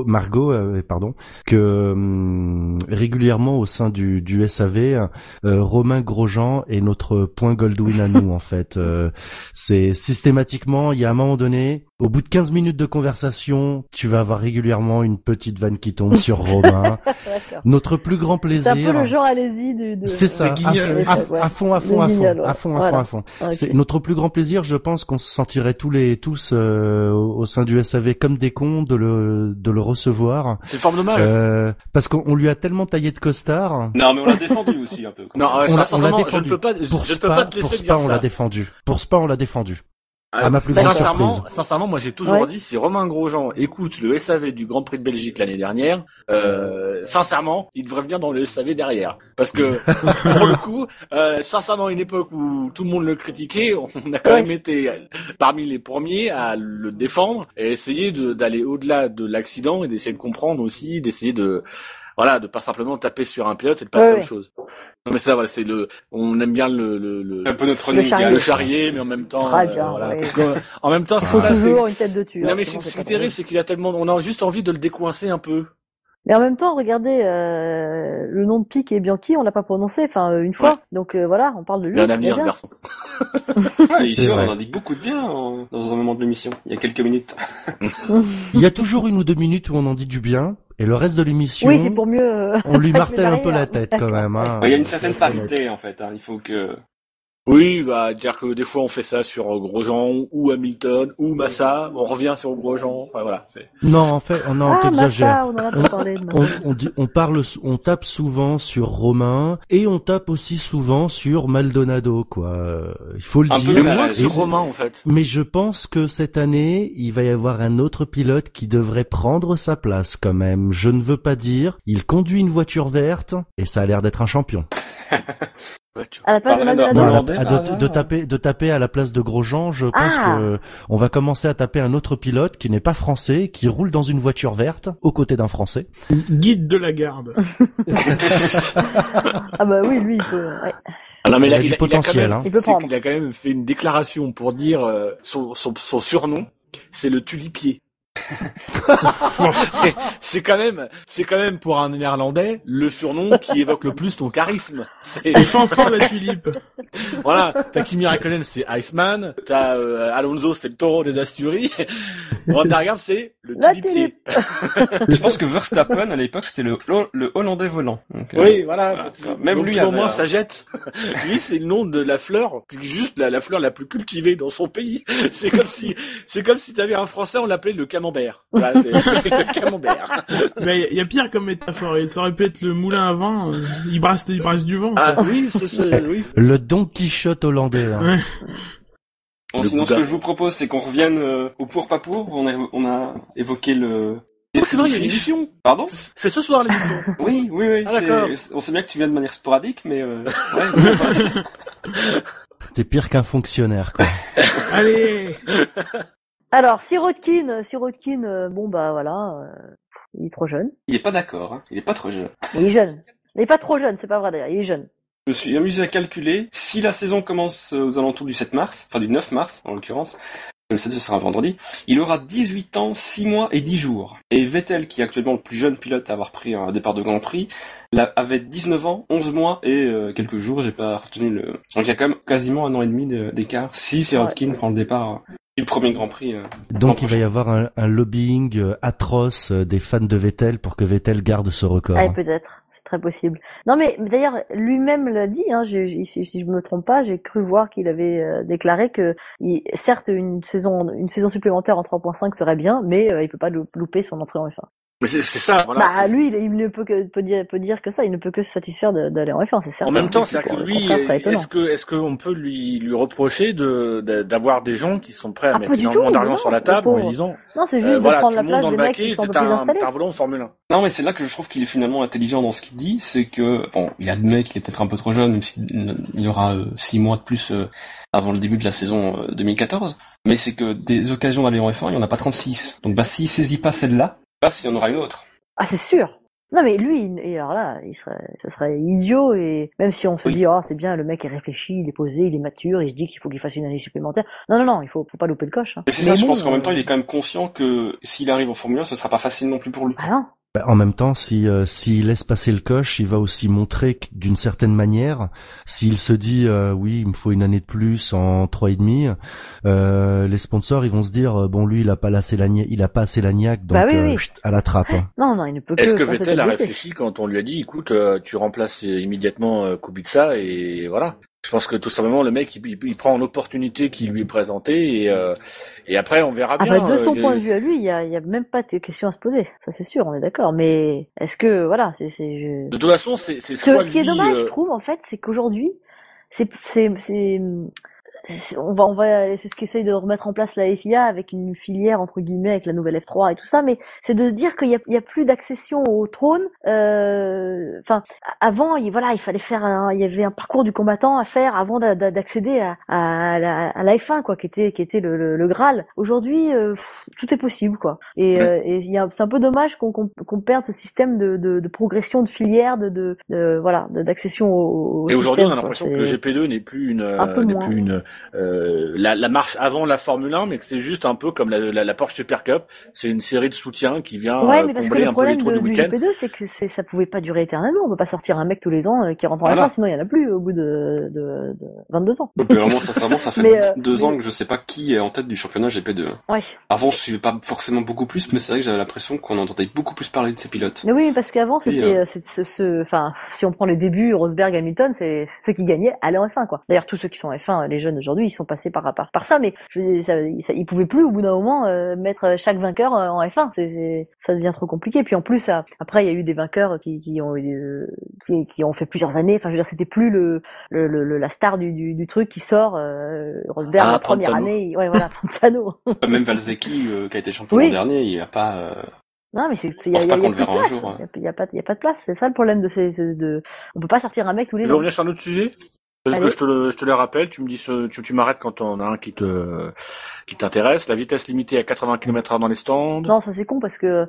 que régulièrement au sein du SAV, Romain Grosjean est notre point Goldwyn à nous, en fait. C'est systématiquement, il y a un moment donné, au bout de 15 minutes de conversation, tu vas avoir régulièrement une petite vanne qui tombe sur Romain. Notre plus grand plaisir. C'est un peu le genre allez-y de... C'est ça, à fond. Okay. C'est notre plus grand plaisir. Je pense qu'on se sentirait tous au sein du SAV comme des cons de le recevoir. C'est une forme d'hommage. Parce qu'on lui a tellement taillé de costard. Non, mais on l'a défendu aussi un peu. Non, on l'a défendu. Je ne peux pas te laisser dire ça. On l'a défendu. Pour Spa, on l'a défendu. À ma plus grande surprise. Sincèrement, moi j'ai toujours dit, si Romain Grosjean écoute le SAV du Grand Prix de Belgique l'année dernière, sincèrement, il devrait venir dans le SAV derrière. Parce que, pour le coup, sincèrement, à une époque où tout le monde le critiquait, on a quand même été parmi les premiers à le défendre et essayer d'aller au-delà de l'accident et d'essayer de comprendre aussi, d'essayer de pas simplement taper sur un pilote et de passer à autre chose. Non mais ça voilà, on aime bien un peu notre le charrier, mais en même temps parce qu'en même temps c'est ça, toujours une tête de tueur. Non mais ce qui est terrible, c'est qu'il a tellement, on a juste envie de le décoincer un peu. Mais en même temps, regardez le nom de Pic et Bianchi, on l'a pas prononcé, une fois. Ouais. Donc voilà, on parle de lui. Il y a un avenir, ce garçon. Ici, on en dit beaucoup de bien dans un moment de l'émission. Il y a quelques minutes. Il y a toujours 1 ou 2 minutes où on en dit du bien. Et le reste de l'émission, oui, c'est pour mieux. On lui martèle un peu la tête quand même. Hein. Il y a une certaine parité en fait. Hein. Il faut que. Oui, dire que des fois on fait ça sur Grosjean ou Hamilton ou Massa, on revient sur Grosjean. Enfin, voilà. Non, en fait, on t'exagère. On en a pas parlé. On tape souvent sur Romain et on tape aussi souvent sur Maldonado, quoi. Il faut le dire. Mais moins sur Romain, en fait. Mais je pense que cette année, il va y avoir un autre pilote qui devrait prendre sa place quand même. Je ne veux pas dire, il conduit une voiture verte et ça a l'air d'être un champion. À la place de Maldonado. De taper à la place de Grosjean, je pense que on va commencer à taper un autre pilote qui n'est pas français, qui roule dans une voiture verte, aux côtés d'un français. Guide de la garde. Ah bah oui, lui, il peut, ouais. Alors, mais il a du potentiel, il peut prendre. Il a quand même fait une déclaration pour dire son surnom, c'est le tulipier. c'est quand même pour un Néerlandais le surnom qui évoque le plus ton charisme. Et Fanfan la tulipe. Voilà, t'as Kimi Räikkönen, c'est Iceman, t'as Alonso, c'est le taureau des Asturies. Van der Garde, c'est le tulipier. Je pense que Verstappen à l'époque c'était le Hollandais volant. Donc, oui, voilà. Même donc, lui au moins ça jette. Lui, c'est le nom de la fleur, juste la fleur la plus cultivée dans son pays. C'est comme si t'avais un Français, on l'appelait le camembert. Voilà, c'est le camembert. Mais il y a pire comme métaphore. Ça aurait pu être le moulin à vin. Il brasse du vent. Ah oui, oui. Le Don Quichotte hollandais. Hein. Ouais. Bon, sinon, ce que je vous propose, c'est qu'on revienne au pour pas pour. On a évoqué le... Oh, c'est vrai, il y a l'émission. Pardon? C'est ce soir l'émission. Oui. Ah, d'accord. On sait bien que tu viens de manière sporadique, mais ouais. T'es pire qu'un fonctionnaire, quoi. Allez. Alors, Sirotkin, bon bah voilà, il est trop jeune. Il est pas d'accord, hein. Il est pas trop jeune. Il est jeune. Il est pas trop jeune, c'est pas vrai d'ailleurs, il est jeune. Je me suis amusé à calculer, si la saison commence aux alentours du 7 mars, enfin du 9 mars en l'occurrence, le 7 ce sera un vendredi, il aura 18 ans, 6 mois et 10 jours. Et Vettel, qui est actuellement le plus jeune pilote à avoir pris un départ de Grand Prix, avait 19 ans, 11 mois et quelques jours, j'ai pas retenu le... Donc il y a quand même quasiment un an et demi d'écart, si Sirotkin prend le départ du premier Grand Prix. Donc il va y avoir un lobbying atroce des fans de Vettel pour que Vettel garde ce record. Ah, peut-être. C'est très possible. Non, mais d'ailleurs, lui-même l'a dit, hein, si je me trompe pas, j'ai cru voir qu'il avait déclaré que, certes, une saison supplémentaire en 3.5 serait bien, mais il peut pas louper son entrée en F1. Mais c'est ça, voilà. Bah, lui, il ne peut dire que ça, il ne peut que se satisfaire d'aller en F1, c'est certain. En même temps, c'est-à-dire que lui, est-ce qu'on peut lui reprocher d'avoir des gens qui sont prêts à mettre énormément d'argent sur la table en lui disant, non, c'est juste de prendre la place des mecs qui sont un peu plus installés. T'as un volant en Formule 1. Non, mais c'est là que je trouve qu'il est finalement intelligent dans ce qu'il dit, c'est que, bon, il admet qu'il est peut-être un peu trop jeune, même s'il y aura 6 mois de plus avant le début de la saison 2014, mais c'est que des occasions d'aller en F1, il y en a pas 36. Donc, s'il saisit pas celle-là, il y en aura une autre. Ah, c'est sûr. Non, mais lui, et alors là, ce serait idiot, et même si on se dit, c'est bien, le mec est réfléchi, il est posé, il est mature, il se dit qu'il faut qu'il fasse une année supplémentaire. Non, il faut pas louper le coche, hein. Mais c'est ça, je pense qu'en même temps, il est quand même conscient que s'il arrive en Formule 1, ce sera pas facile non plus pour lui. Ah non. En même temps, s'il laisse passer le coche, il va aussi montrer que d'une certaine manière, s'il se dit oui, il me faut une année de plus en 3,5, les sponsors ils vont se dire bon lui il a pas assez l'agnac donc à la trappe. Hein. Non, il ne peut que. Est-ce que Vettel a réfléchi quand on lui a dit écoute, tu remplaces immédiatement Kubica et voilà. Je pense que tout simplement le mec il prend l'opportunité qui lui est présentée et après on verra bien. De son point de vue à lui, il y a même pas de questions à se poser. Ça c'est sûr, on est d'accord. Mais est-ce que voilà, De toute façon, c'est soit ce qui est dommage, je trouve en fait, c'est qu'aujourd'hui, c'est ce qu'essaye de remettre en place la FIA avec une filière entre guillemets avec la nouvelle F3 et tout ça, mais c'est de se dire qu'il y a plus d'accession au trône. Enfin, avant, il fallait faire il y avait un parcours du combattant à faire avant d'accéder à la F1 quoi, qui était le Graal. Aujourd'hui, tout est possible quoi. Et c'est un peu dommage qu'on perde ce système de progression de filière, d'accession au et système, aujourd'hui, on a l'impression que le GP2 n'est plus la marche avant la Formule 1, mais que c'est juste un peu comme la Porsche Super Cup. C'est une série de soutiens qui vient combler un peu les trous du week-end. Le GP2, c'est que ça pouvait pas durer éternellement. On peut pas sortir un mec tous les ans qui rentre en F1, sinon il y en a plus au bout de 22 ans. Donc vraiment, sincèrement, ça fait 2 ans que je sais pas qui est en tête du championnat GP2. Ouais. Avant, je suivais pas forcément beaucoup plus, mais c'est vrai que j'avais l'impression qu'on entendait beaucoup plus parler de ces pilotes. Mais oui, parce qu'avant, c'était, enfin, si on prend les débuts, Rosberg, Hamilton, c'est ceux qui gagnaient allaient en F1, quoi. D'ailleurs, tous ceux qui sont en F1, les jeunes aujourd'hui, ils sont passés par ça, mais ils pouvaient plus au bout d'un moment mettre chaque vainqueur en F1. Ça devient trop compliqué. Puis en plus, après, il y a eu des vainqueurs qui ont fait plusieurs années. Enfin, je veux dire, c'était plus la star du truc qui sort. Rosberg la première année, Pantano. Même Valzecchi qui a été champion l'an dernier, il a pas. Non, mais je pense pas qu'on le verra un jour. Il y a pas de place. C'est ça le problème on peut pas sortir un mec tous les ans. Je reviens sur un autre sujet. Parce que je te le rappelle, tu me dis, tu m'arrêtes quand on a un qui t'intéresse. La vitesse limitée à 80 km/h dans les stands. Non, ça c'est con parce que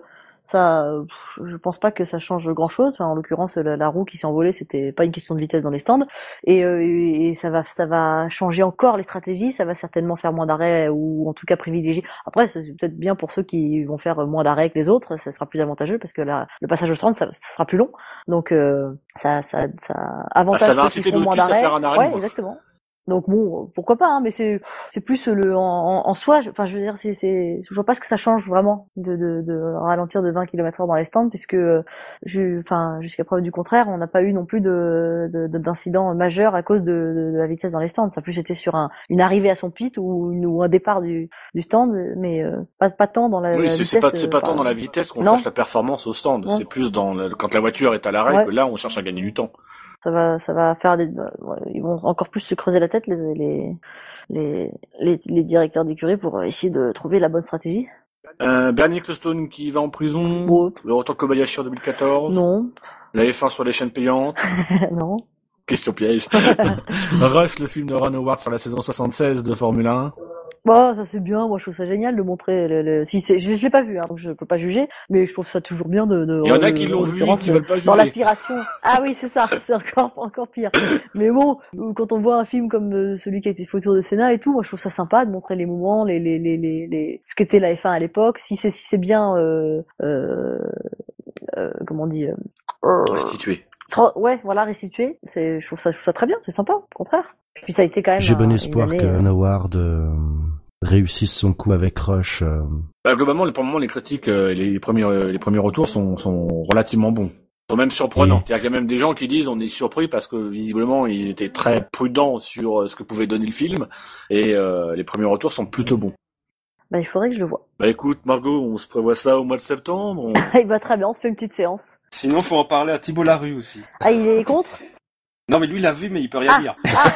Ça, je pense pas que ça change grand-chose. Enfin, en l'occurrence, la roue qui s'est envolée, c'était pas une question de vitesse dans les stands. Et ça va changer encore les stratégies. Ça va certainement faire moins d'arrêts ou en tout cas privilégier. Après, c'est peut-être bien pour ceux qui vont faire moins d'arrêts que les autres. Ça sera plus avantageux parce que le passage au stand, ça sera plus long. Donc, ça avantage ça va ceux qui inciter feront moins d'autres pistes à d'arrêts. faire un arrêt. Ouais, exactement. Donc bon, pourquoi pas, hein, mais c'est plus en soi, enfin je veux dire, je vois pas ce que ça change vraiment de ralentir de 20 km/h dans les stands, puisque jusqu'à preuve du contraire, on n'a pas eu non plus d'incident majeur à cause de la vitesse dans les stands. Ça a plus été sur une arrivée à son pit ou un départ du stand, mais pas tant dans la vitesse. C'est pas tant dans la vitesse qu'on cherche la performance au stand, c'est plus quand la voiture est à l'arrêt que là on cherche à gagner du temps. Ça va faire ils vont encore plus se creuser la tête les directeurs d'écurie pour essayer de trouver la bonne stratégie. Bernie Ecclestone qui va en prison. Le retour de Kobayashi en 2014. Non. La F1 sur les chaînes payantes. Non. Question piège. Rush, le film de Ron Howard sur la saison 76 de Formule 1. Bah, ça c'est bien, moi je trouve ça génial de montrer je l'ai pas vu, hein, donc je peux pas juger, mais je trouve ça toujours bien Il y en a qui l'ont vu et qui veulent pas juger. Dans l'aspiration. Ah oui, c'est ça, c'est encore pire. Mais bon, quand on voit un film comme celui qui a été fait autour de Senna et tout, moi je trouve ça sympa de montrer les moments, ce qu'était la F1 à l'époque, si c'est bien, comment on dit, restitué. Ouais, voilà, restitué. Je trouve ça très bien, c'est sympa, au contraire. Puis ça a été quand même. J'ai bon espoir que Ron Howard réussisse son coup avec Rush. Globalement, pour le moment, les critiques, les premiers retours sont relativement bons. Ils sont même surprenants. Il y a quand même des gens qui disent on est surpris parce que visiblement ils étaient très prudents sur ce que pouvait donner le film et les premiers retours sont plutôt bons. Bah, il faudrait que je le voie. Bah écoute, Margot, on se prévoit ça au mois de septembre. Bah très bien, on se fait une petite séance. Sinon, faut en parler à Thibault Larue aussi. Ah, il est contre? Non, mais lui, il l'a vu, mais il peut rien dire.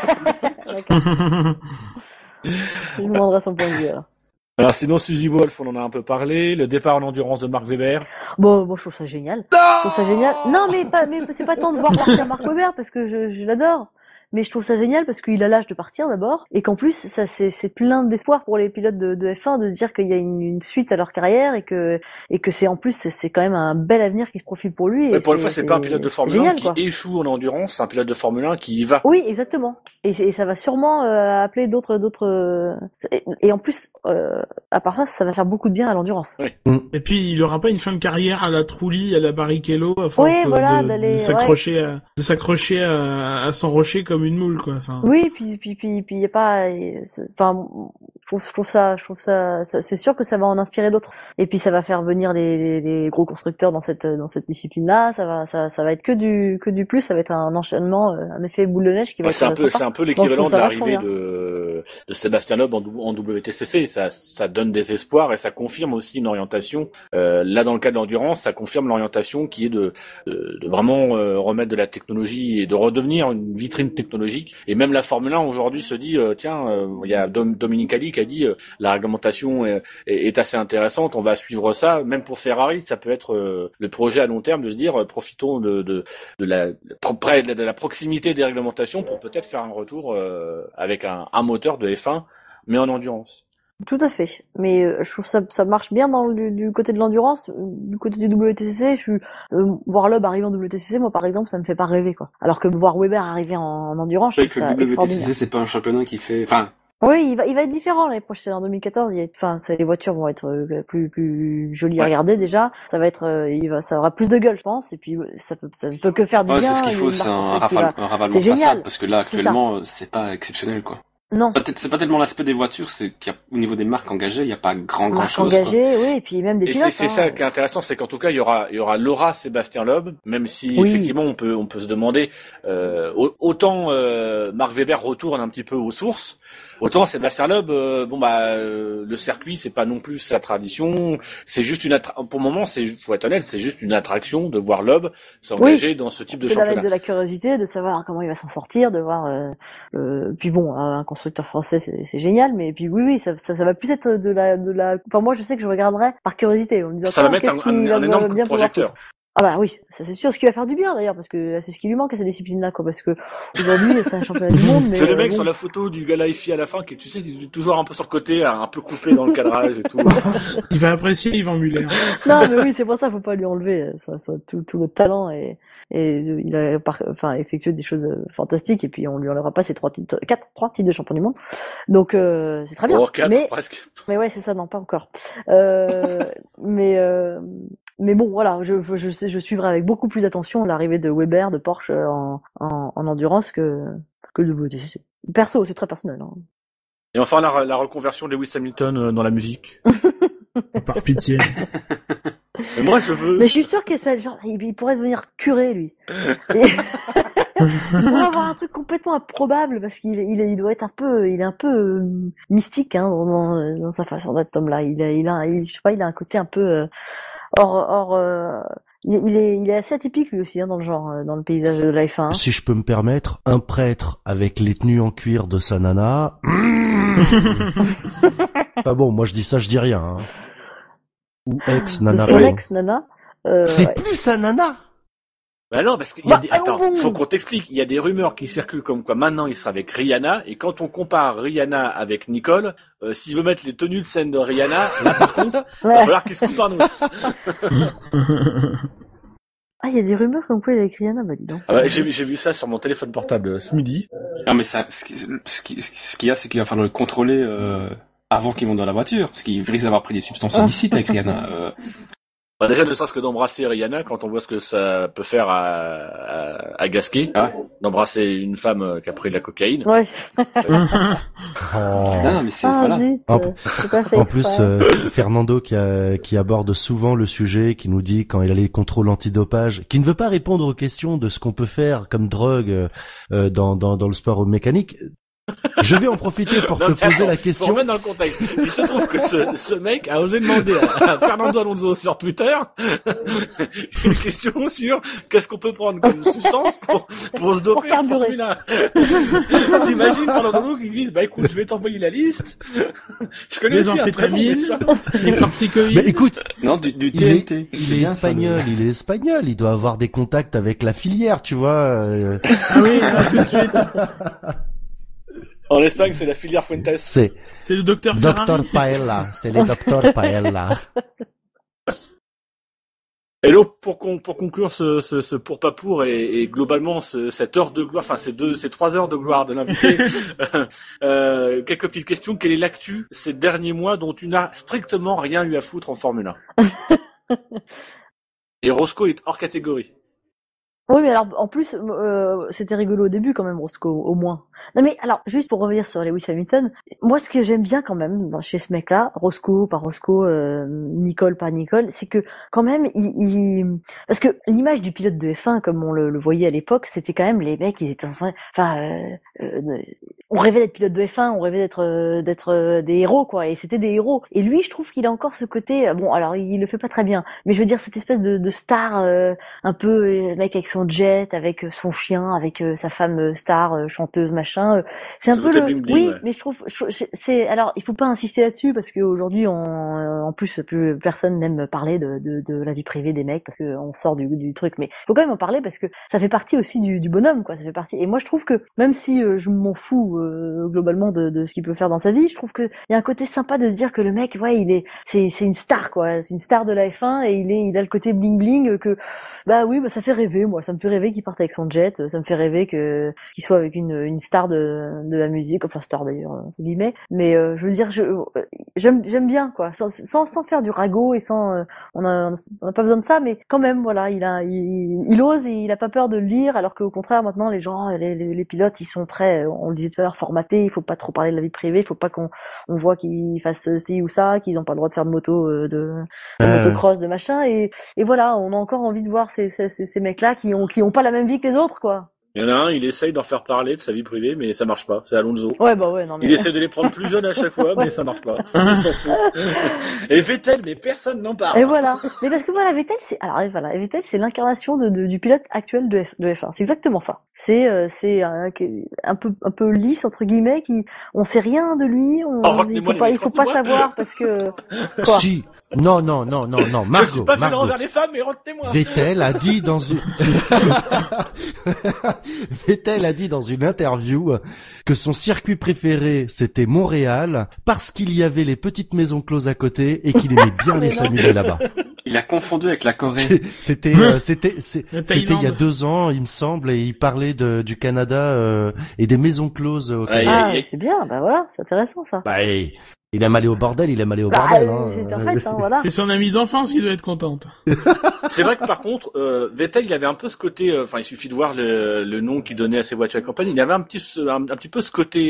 Je lui demanderai son point de vue, alors. Alors sinon, Suzy Wolf, on en a un peu parlé. Le départ en endurance de Mark Webber. Bon, je trouve ça génial. Non, mais c'est pas tant de voir partir Mark Webber, parce que je l'adore. Mais je trouve ça génial parce qu'il a l'âge de partir d'abord et qu'en plus ça c'est plein d'espoir pour les pilotes de F1 de se dire qu'il y a une suite à leur carrière et que c'est en plus c'est quand même un bel avenir qui se profile pour lui. Mais pour une fois, c'est pas un pilote de Formule 1 qui échoue en endurance, c'est un pilote de Formule 1 qui y va. Oui, exactement. Et ça va sûrement appeler d'autres et en plus à part ça va faire beaucoup de bien à l'endurance. Oui. Et puis il aura pas une fin de carrière à la Trulli, à la Barrichello à force de s'accrocher à son rocher comme une moule quoi. Enfin... Oui, puis y a pas, enfin, je trouve ça, c'est sûr que ça va en inspirer d'autres. Et puis ça va faire venir les gros constructeurs dans cette discipline-là. Ça va être que du plus. Ça va être un enchaînement, un effet boule de neige qui va. C'est un peu l'équivalent de l'arrivée de Sébastien Loeb en WTCC. Ça donne des espoirs et ça confirme aussi une orientation. Là, dans le cas de l'endurance, ça confirme l'orientation qui est de vraiment remettre de la technologie et de redevenir une vitrine technologique. Et même la Formule 1 aujourd'hui se dit il y a Dominique Ali qui a dit la réglementation est assez intéressante, on va suivre ça. Même pour Ferrari, ça peut être le projet à long terme de se dire profitons de la proximité des réglementations pour peut-être faire un retour avec un moteur de F1 mais en endurance. Tout à fait, mais je trouve ça marche bien du côté de l'endurance, du côté du WTCC. Voir Loeb arriver en WTCC, moi par exemple, ça me fait pas rêver quoi. Alors que voir Weber arriver en endurance, je trouve ça extraordinaire. Le WTCC, c'est pas un championnat qui fait, Oui, il va être différent l'année prochaine. En 2014, les voitures vont être plus jolies à regarder déjà. Ça va être, ça aura plus de gueule, je pense. Et puis ça ne peut que faire du bien. C'est ce qu'il faut, c'est un ravalement de façade, parce que là actuellement, c'est pas exceptionnel quoi. Non. C'est pas tellement l'aspect des voitures, c'est qu'il y a, au niveau des marques engagées, il y a pas grand chose. Engagées, oui, et puis même des pilotes. C'est ça qui est intéressant, c'est qu'en tout cas, il y aura Laura Sébastien Loeb, même si effectivement on peut se demander, autant Mark Webber retourne un petit peu aux sources, autant Sébastien Loeb, le circuit c'est pas non plus sa tradition, c'est juste pour le moment, faut être honnête, c'est juste une attraction de voir Loeb s'engager dans ce type de championnat. C'est avec de la curiosité, de savoir comment il va s'en sortir, de voir. Puis bon, un constructeur français c'est génial, mais puis oui, ça va plus être de la. Enfin moi je sais que je regarderai par curiosité, en me disant ça va mettre un énorme coup de projecteur. Ah bah oui, ça c'est sûr, ce qui va faire du bien d'ailleurs, parce que c'est ce qui lui manque à cette discipline-là, quoi, parce que aujourd'hui c'est un championnat du monde, mais... C'est le mec sur la photo du gars Life à la fin, qui, tu sais, il est toujours un peu sur le côté, un peu coupé dans le cadrage et tout. Il va apprécier Yvan Muller. Non, mais oui, c'est pour ça, faut pas lui enlever tout le talent, et il a effectué des choses fantastiques, et puis on lui enlèvera pas ses 3 titres de champion du monde. Donc c'est très bien. Oh, 4 presque. Mais ouais, c'est ça, non, pas encore. Mais bon, voilà, je suivrai avec beaucoup plus attention l'arrivée de Weber, de Porsche en endurance que de WTCC. Perso, c'est très personnel. Hein. Et enfin, la reconversion de Lewis Hamilton dans la musique. Par pitié. Mais moi, je veux... Mais je suis sûr que ça, genre, il pourrait devenir curé, lui. Il pourrait avoir un truc complètement improbable, parce il doit être un peu mystique, hein, dans sa façon d'être, cet homme-là. Je sais pas, il a un côté un peu, il est assez atypique lui aussi, hein, dans le genre, dans le paysage de la F1. Si je peux me permettre, un prêtre avec les tenues en cuir de sa nana. Pas bon, moi je dis ça, je dis rien. Hein. Ou ex-nana. Son ex-nana. C'est ouais. plus sa nana. Bah non, parce qu'il y a attends, faut qu'on t'explique. Il y a des rumeurs qui circulent comme quoi maintenant il sera avec Rihanna, et quand on compare Rihanna avec Nicole, s'il veut mettre les tenues de scène de Rihanna, là par contre, il va falloir qu'il se coupe un os. Ah, il y a des rumeurs comme quoi il est avec Rihanna, bah dis donc. Ah bah, j'ai vu ça sur mon téléphone portable ce midi. Non, mais ça, ce qu'il y a, c'est qu'il va falloir le contrôler avant qu'il monte dans la voiture, parce qu'il risque d'avoir pris des substances illicites avec Rihanna. Bah déjà, ne serait-ce que d'embrasser Rihanna, quand on voit ce que ça peut faire à Gasquet, d'embrasser une femme qui a pris de la cocaïne. Ouais. Non, mais c'est voilà. Zut, en plus, Fernando qui aborde souvent le sujet, qui nous dit quand il a les contrôles antidopage, qui ne veut pas répondre aux questions de ce qu'on peut faire comme drogue dans le sport mécanique. Je vais en profiter pour te poser la question. Pour remettre dans le contexte. Il se trouve que ce mec a osé demander à Fernando Alonso sur Twitter une question sur qu'est-ce qu'on peut prendre comme substance pour se doper en Formule 1. T'imagines Fernando qui dit, bah écoute, je vais t'envoyer la liste. Je connais les aussi amphétamines, les corticoïdes. Mais écoute, non, du TNT. Il est espagnol, il doit avoir des contacts avec la filière, tu vois. Ah oui, tout de suite. En Espagne, c'est la filière Fuentes. C'est le docteur Paella. C'est les docteurs Paella. Et donc, pour conclure ce pour pas pour et globalement cette heure de gloire, enfin ces 3 heures de gloire de l'invité, quelques petites questions. Quelle est l'actu ces derniers mois dont tu n'as strictement rien eu à foutre en Formule 1? Et Roscoe est hors catégorie. Oui, mais alors, en plus, c'était rigolo au début quand même, Roscoe, au moins. Non mais, alors, juste pour revenir sur Lewis Hamilton, moi, ce que j'aime bien quand même, chez ce mec-là, Roscoe, pas Roscoe, Nicole, pas Nicole, c'est que, quand même, parce que l'image du pilote de F1, comme on le voyait à l'époque, c'était quand même les mecs, ils étaient on rêvait d'être pilote de F1, on rêvait d'être des héros, quoi, et c'était des héros. Et lui, je trouve qu'il a encore ce côté, bon, alors, il le fait pas très bien, mais je veux dire, cette espèce de star, un peu, mec avec son jet, avec son chien, avec sa femme star, chanteuse, machin. C'est un peu le... bling, oui, ouais. mais je trouve c'est alors il faut pas insister là-dessus parce qu'aujourd'hui en plus plus personne n'aime parler de la vie privée des mecs parce que on sort du truc, mais il faut quand même en parler parce que ça fait partie aussi du bonhomme, quoi. Ça fait partie. Et moi je trouve que même si je m'en fous globalement de ce qu'il peut faire dans sa vie, je trouve que il y a un côté sympa de se dire que le mec, ouais, c'est une star, quoi. C'est une star de la F1 et il a le côté bling bling que bah oui, bah ça fait rêver, moi. Ça me fait rêver qu'il parte avec son jet. Ça me fait rêver qu'il soit avec une star de la musique, enfin star d'ailleurs, entre guillemets. Mais je veux dire, j'aime bien, quoi. Sans faire du ragot et sans, on a pas besoin de ça, mais quand même, voilà, il ose, et il a pas peur de le dire, alors qu'au contraire, maintenant, les gens, les pilotes, ils sont très, on le disait tout à l'heure, formatés. Il faut pas trop parler de la vie privée. Il faut pas qu'on voit qu'ils fassent ci ou ça, qu'ils ont pas le droit de faire de moto, de motocross, de machin. Et voilà, on a encore envie de voir ces mecs-là qui ont pas la même vie que les autres, quoi. Il y en a un, il essaye d'en faire parler de sa vie privée, mais ça marche pas. C'est Alonso. Ouais, bah ouais, non mais... Il essaie de les prendre plus jeunes à chaque fois, mais ça marche pas. Il s'en fout. Et Vettel, mais personne n'en parle. Et voilà. Mais parce que voilà, Vettel, Vettel, c'est l'incarnation du pilote actuel de F1. C'est exactement ça. C'est un peu lisse, entre guillemets, on sait rien de lui, il faut pas savoir parce que, quoi. Si. Non, Margot. Je suis pas violent Margot. envers les femmes, mais retenez-moi. Vettel a dit dans une interview que son circuit préféré c'était Montréal parce qu'il y avait les petites maisons closes à côté et qu'il aimait bien les s'amuser là-bas. Il a confondu avec la Corée. C'était il y a 2 ans, il me semble, et il parlait du Canada et des maisons closes au Canada. Ah, c'est bien, bah voilà, c'est intéressant ça. Bah, il aime aller au bordel, C'est en fait, voilà. C'est son ami d'enfance qui doit être contente. C'est vrai que par contre, Vettel, il avait un peu ce côté, enfin, il suffit de voir le nom qu'il donnait à ses voitures de campagne, il avait un petit peu ce côté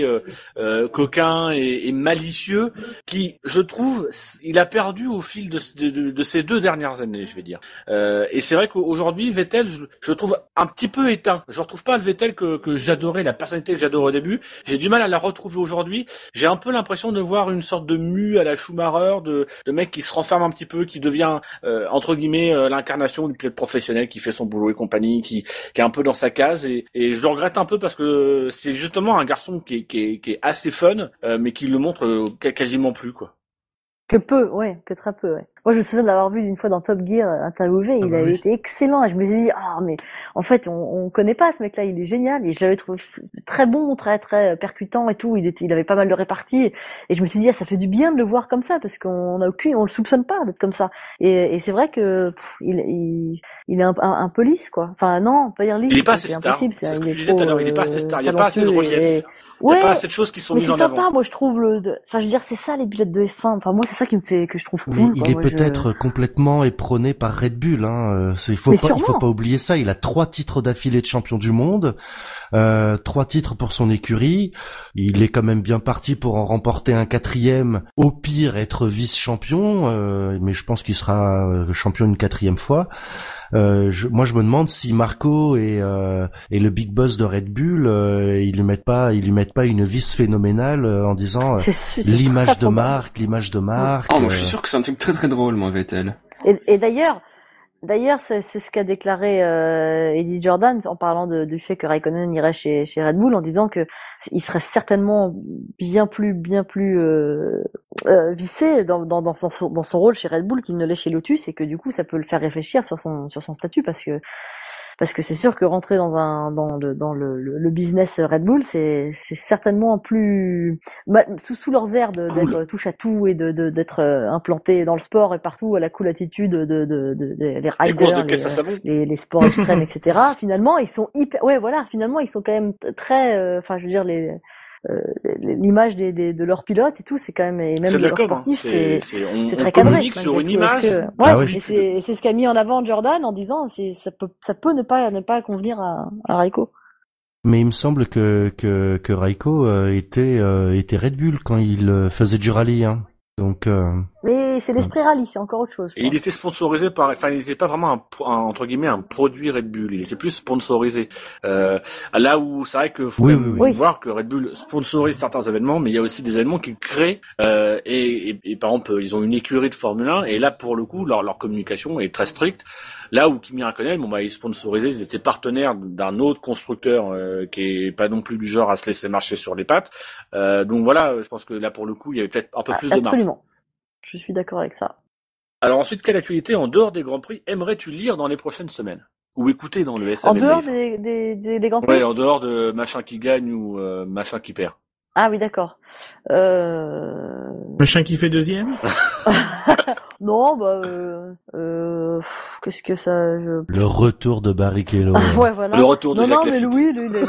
coquin et malicieux qui, je trouve, il a perdu au fil de ces 2 dernières années, je vais dire. Et c'est vrai qu'aujourd'hui, Vettel, je le trouve un petit peu éteint. Je retrouve pas le Vettel que j'adorais, la personnalité que j'adorais au début. J'ai du mal à la retrouver aujourd'hui. J'ai un peu l'impression de voir une sorte de mue à la Schumacher, de mec qui se renferme un petit peu, qui devient entre guillemets l'incarnation du pilote professionnel qui fait son boulot et compagnie, qui est un peu dans sa case et je le regrette un peu parce que c'est justement un garçon qui est assez fun, mais qui le montre quasiment plus quoi. Que très peu, ouais. Moi, je me souviens de l'avoir vu une fois dans Top Gear interviewé, il avait été excellent, et je me suis dit, mais en fait, on connaît pas ce mec-là, il est génial, et je l'avais trouvé très bon, très, très percutant et tout, il avait pas mal de réparties, et je me suis dit, ça fait du bien de le voir comme ça, parce on le soupçonne pas d'être comme ça. Et c'est vrai que, il est un peu lisse, quoi. Enfin, non, pas dire lisse. Il est pas assez star. C'est ce que je disais tout à l'heure, il est pas assez star, il y a pas assez de relief. Il y a pas assez de choses qui sont mises en avant. Mais c'est sympa, moi, je trouve enfin, je veux dire, c'est ça, les pilotes de F1. Enfin, moi, c'est ça que je trouve cool. Mais il est peut-être complètement éperonné par Red Bull, hein. Il faut pas oublier ça. Il a 3 titres d'affilée de champion du monde, 3 titres pour son écurie. Il est quand même bien parti pour en remporter un 4e. Au pire, être vice-champion, mais je pense qu'il sera champion une 4e fois. Moi, je me demande si Marco et le big boss de Red Bull, ils lui mettent pas une vis phénoménale en disant l'image de marque. Moi, je suis sûr que c'est un truc très très drôle, moi, Vettel. Et d'ailleurs, c'est ce qu'a déclaré Eddie Jordan en parlant du fait que Raikkonen irait chez Red Bull, en disant que il serait certainement bien plus vissé dans son rôle chez Red Bull qu'il ne l'est chez Lotus, et que du coup ça peut le faire réfléchir sur son statut, parce que c'est sûr que rentrer dans le business Red Bull, c'est certainement plus sous leurs airs d'être touche à tout et d'être implanté dans le sport et partout à la cool attitude les riders, les sports extrêmes, etc. Finalement, ils sont finalement ils sont quand même très, enfin, je veux dire, l'image de leurs pilotes et tout, c'est quand même, et même de leurs sportifs, c'est très cadré. Sur une image. Et c'est ce qu'a mis en avant Jordan en disant, ça peut ne pas convenir à Raikko. Mais il me semble que Raikko était Red Bull quand il faisait du rallye, hein. Donc mais c'est l'esprit rallye, c'est encore autre chose. Et il était sponsorisé il n'était pas vraiment entre guillemets un produit Red Bull, il était plus sponsorisé. Là où c'est vrai que faut voir que Red Bull sponsorise certains événements, mais il y a aussi des événements qu'ils créent et par exemple ils ont une écurie de Formule 1 et là pour le coup leur communication est très stricte. Là où Kimi Raikkonen, ils sponsorisaient, ils étaient partenaires d'un autre constructeur qui est pas non plus du genre à se laisser marcher sur les pattes. Donc voilà, je pense que là pour le coup, il y avait peut-être un peu plus de marge. Absolument. Je suis d'accord avec ça. Alors ensuite, quelle actualité en dehors des Grands Prix aimerais-tu lire dans les prochaines semaines ou écouter dans le SAV? En dehors des Grands Prix? Ouais, en dehors de machin qui gagne ou machin qui perd. Ah oui, d'accord. Machin qui fait 2e? Non, qu'est-ce que ça, Le retour de Barrichello. Ouais, voilà. Le retour de Jacques Lafitte. Non, mais lui,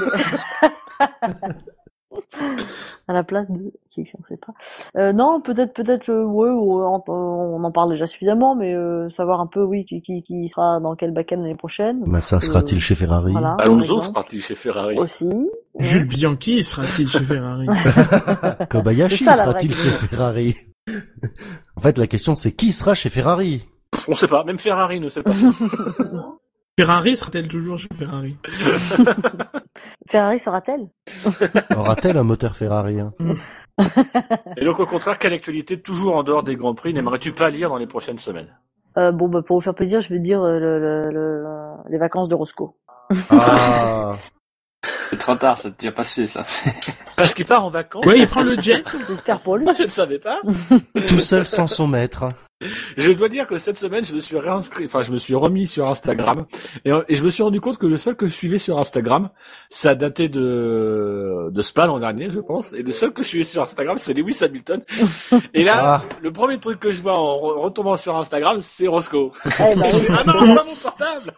à la place de qui, on sait pas. Non, peut-être, on en parle déjà suffisamment, mais savoir un peu, qui sera dans quel back-end l'année prochaine. Massa sera-t-il chez Ferrari? Voilà, Alonso sera-t-il chez Ferrari? Aussi. Jules Bianchi sera-t-il chez Ferrari? Kobayashi sera-t-il chez Ferrari? En fait, la question c'est qui sera chez Ferrari? On sait pas, même Ferrari ne sait pas. Ferrari sera-t-elle toujours chez Ferrari? Ferrari sera-t-elle? Aura-t-elle un moteur Ferrari, hein? Et donc au contraire, quelle actualité toujours en dehors des Grands Prix n'aimerais-tu pas lire dans les prochaines semaines? Pour vous faire plaisir, je vais dire les vacances de Roscoe. Ah. C'est trop tard, ça t'y a passé, ça. Parce qu'il part en vacances. Ouais, il prend le jet. J'espère pour lui. Je ne savais pas. Tout seul sans son maître. Je dois dire que cette semaine, je me suis remis sur Instagram et je me suis rendu compte que le seul que je suivais sur Instagram, ça datait de Spa l'an dernier, je pense, et le seul que je suivais sur Instagram, c'est Lewis Hamilton. Et là, le premier truc que je vois en retombant sur Instagram, c'est Roscoe. Eh ben, oui. Ah non, pas mon portable.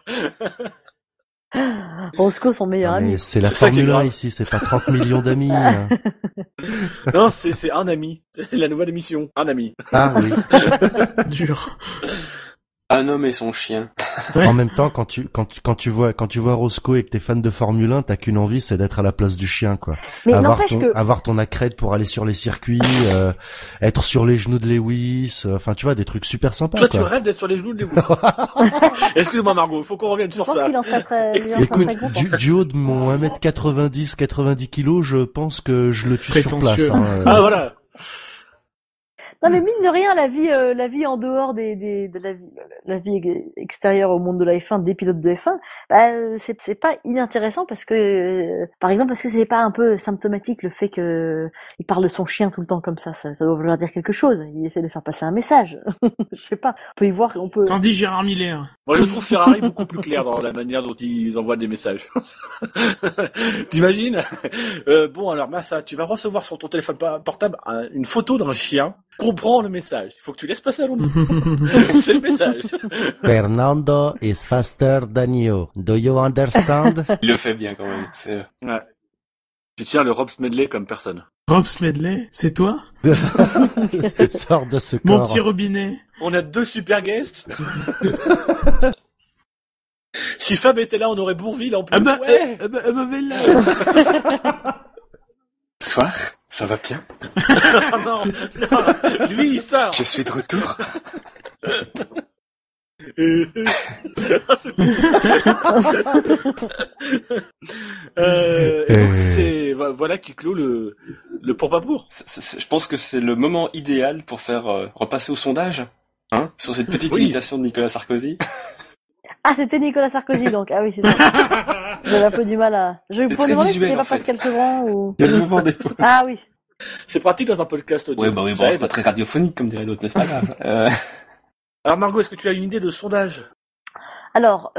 Roscoe, son meilleur ami. Mais c'est la C'est ça qui est Formule 1 grave. ici, c'est pas 30 millions d'amis. Non, c'est un ami. C'est la nouvelle émission. Un ami. Ah oui. Dur. Un homme et son chien. Ouais. En même temps, quand tu vois Roscoe et que t'es fan de Formule 1, t'as qu'une envie, c'est d'être à la place du chien, quoi. Mais n'empêche que... avoir ton accrède pour aller sur les circuits, être sur les genoux de Lewis, enfin, tu vois, des trucs super sympas, Toi, quoi. tu rêves d'être sur les genoux de Lewis. Excuse-moi, Margot, il faut qu'on revienne Je sur pense ça. qu'il en serait très, Écoute, très content. du haut de mon 1m90, 90 kilos, je pense que je le tue sur place. Prétentieux. Hein. Ah, voilà. Non, mais mine de rien, la vie en dehors de la vie extérieure au monde de la F1, des pilotes de F1, bah, c'est pas inintéressant parce que, par exemple, parce que c'est pas un peu symptomatique le fait que il parle de son chien tout le temps comme ça doit vouloir dire quelque chose. Il essaie de faire passer un message. Je sais pas. On peut y voir, Tandis Gérard Miller. Moi, je trouve Ferrari beaucoup plus clair dans la manière dont ils envoient des messages. T'imagines? Bon, alors, Massa, tu vas recevoir sur ton téléphone portable une photo d'un chien. Comprends le message. Il faut que tu laisses passer à l'autre. C'est le message. Fernando is faster than you. Do you understand? Il le fait bien quand même. C'est... Ouais. Tu tiens le Rob Smedley comme personne. Rob Smedley, c'est toi? Sors de ce Mon corps. petit robinet. On a 2 super guests. Si Fab était là, on aurait Bourville en plus. Ah bah, ouais. là. Soir, ça va bien? non, lui il sort. Je suis de retour. Et donc c'est voilà qui clôt le pour pas pour. Je pense que c'est le moment idéal pour faire repasser au sondage, hein, sur cette petite Oui. imitation de Nicolas Sarkozy. Ah, c'était Nicolas Sarkozy, donc. Ah oui, c'est ça. J'avais un peu du mal à... Je me très demandais si visuel, c'était pas en fait. Pascal Sevran ou... Il y a le mouvement des paumes. Ah oui. C'est pratique dans un podcast audio. Ouais, bah oui, Ça bon, c'est aide. pas très radiophonique comme dirait l'autre, mais c'est pas grave. Alors Margot, est-ce que tu as une idée de sondage? Alors,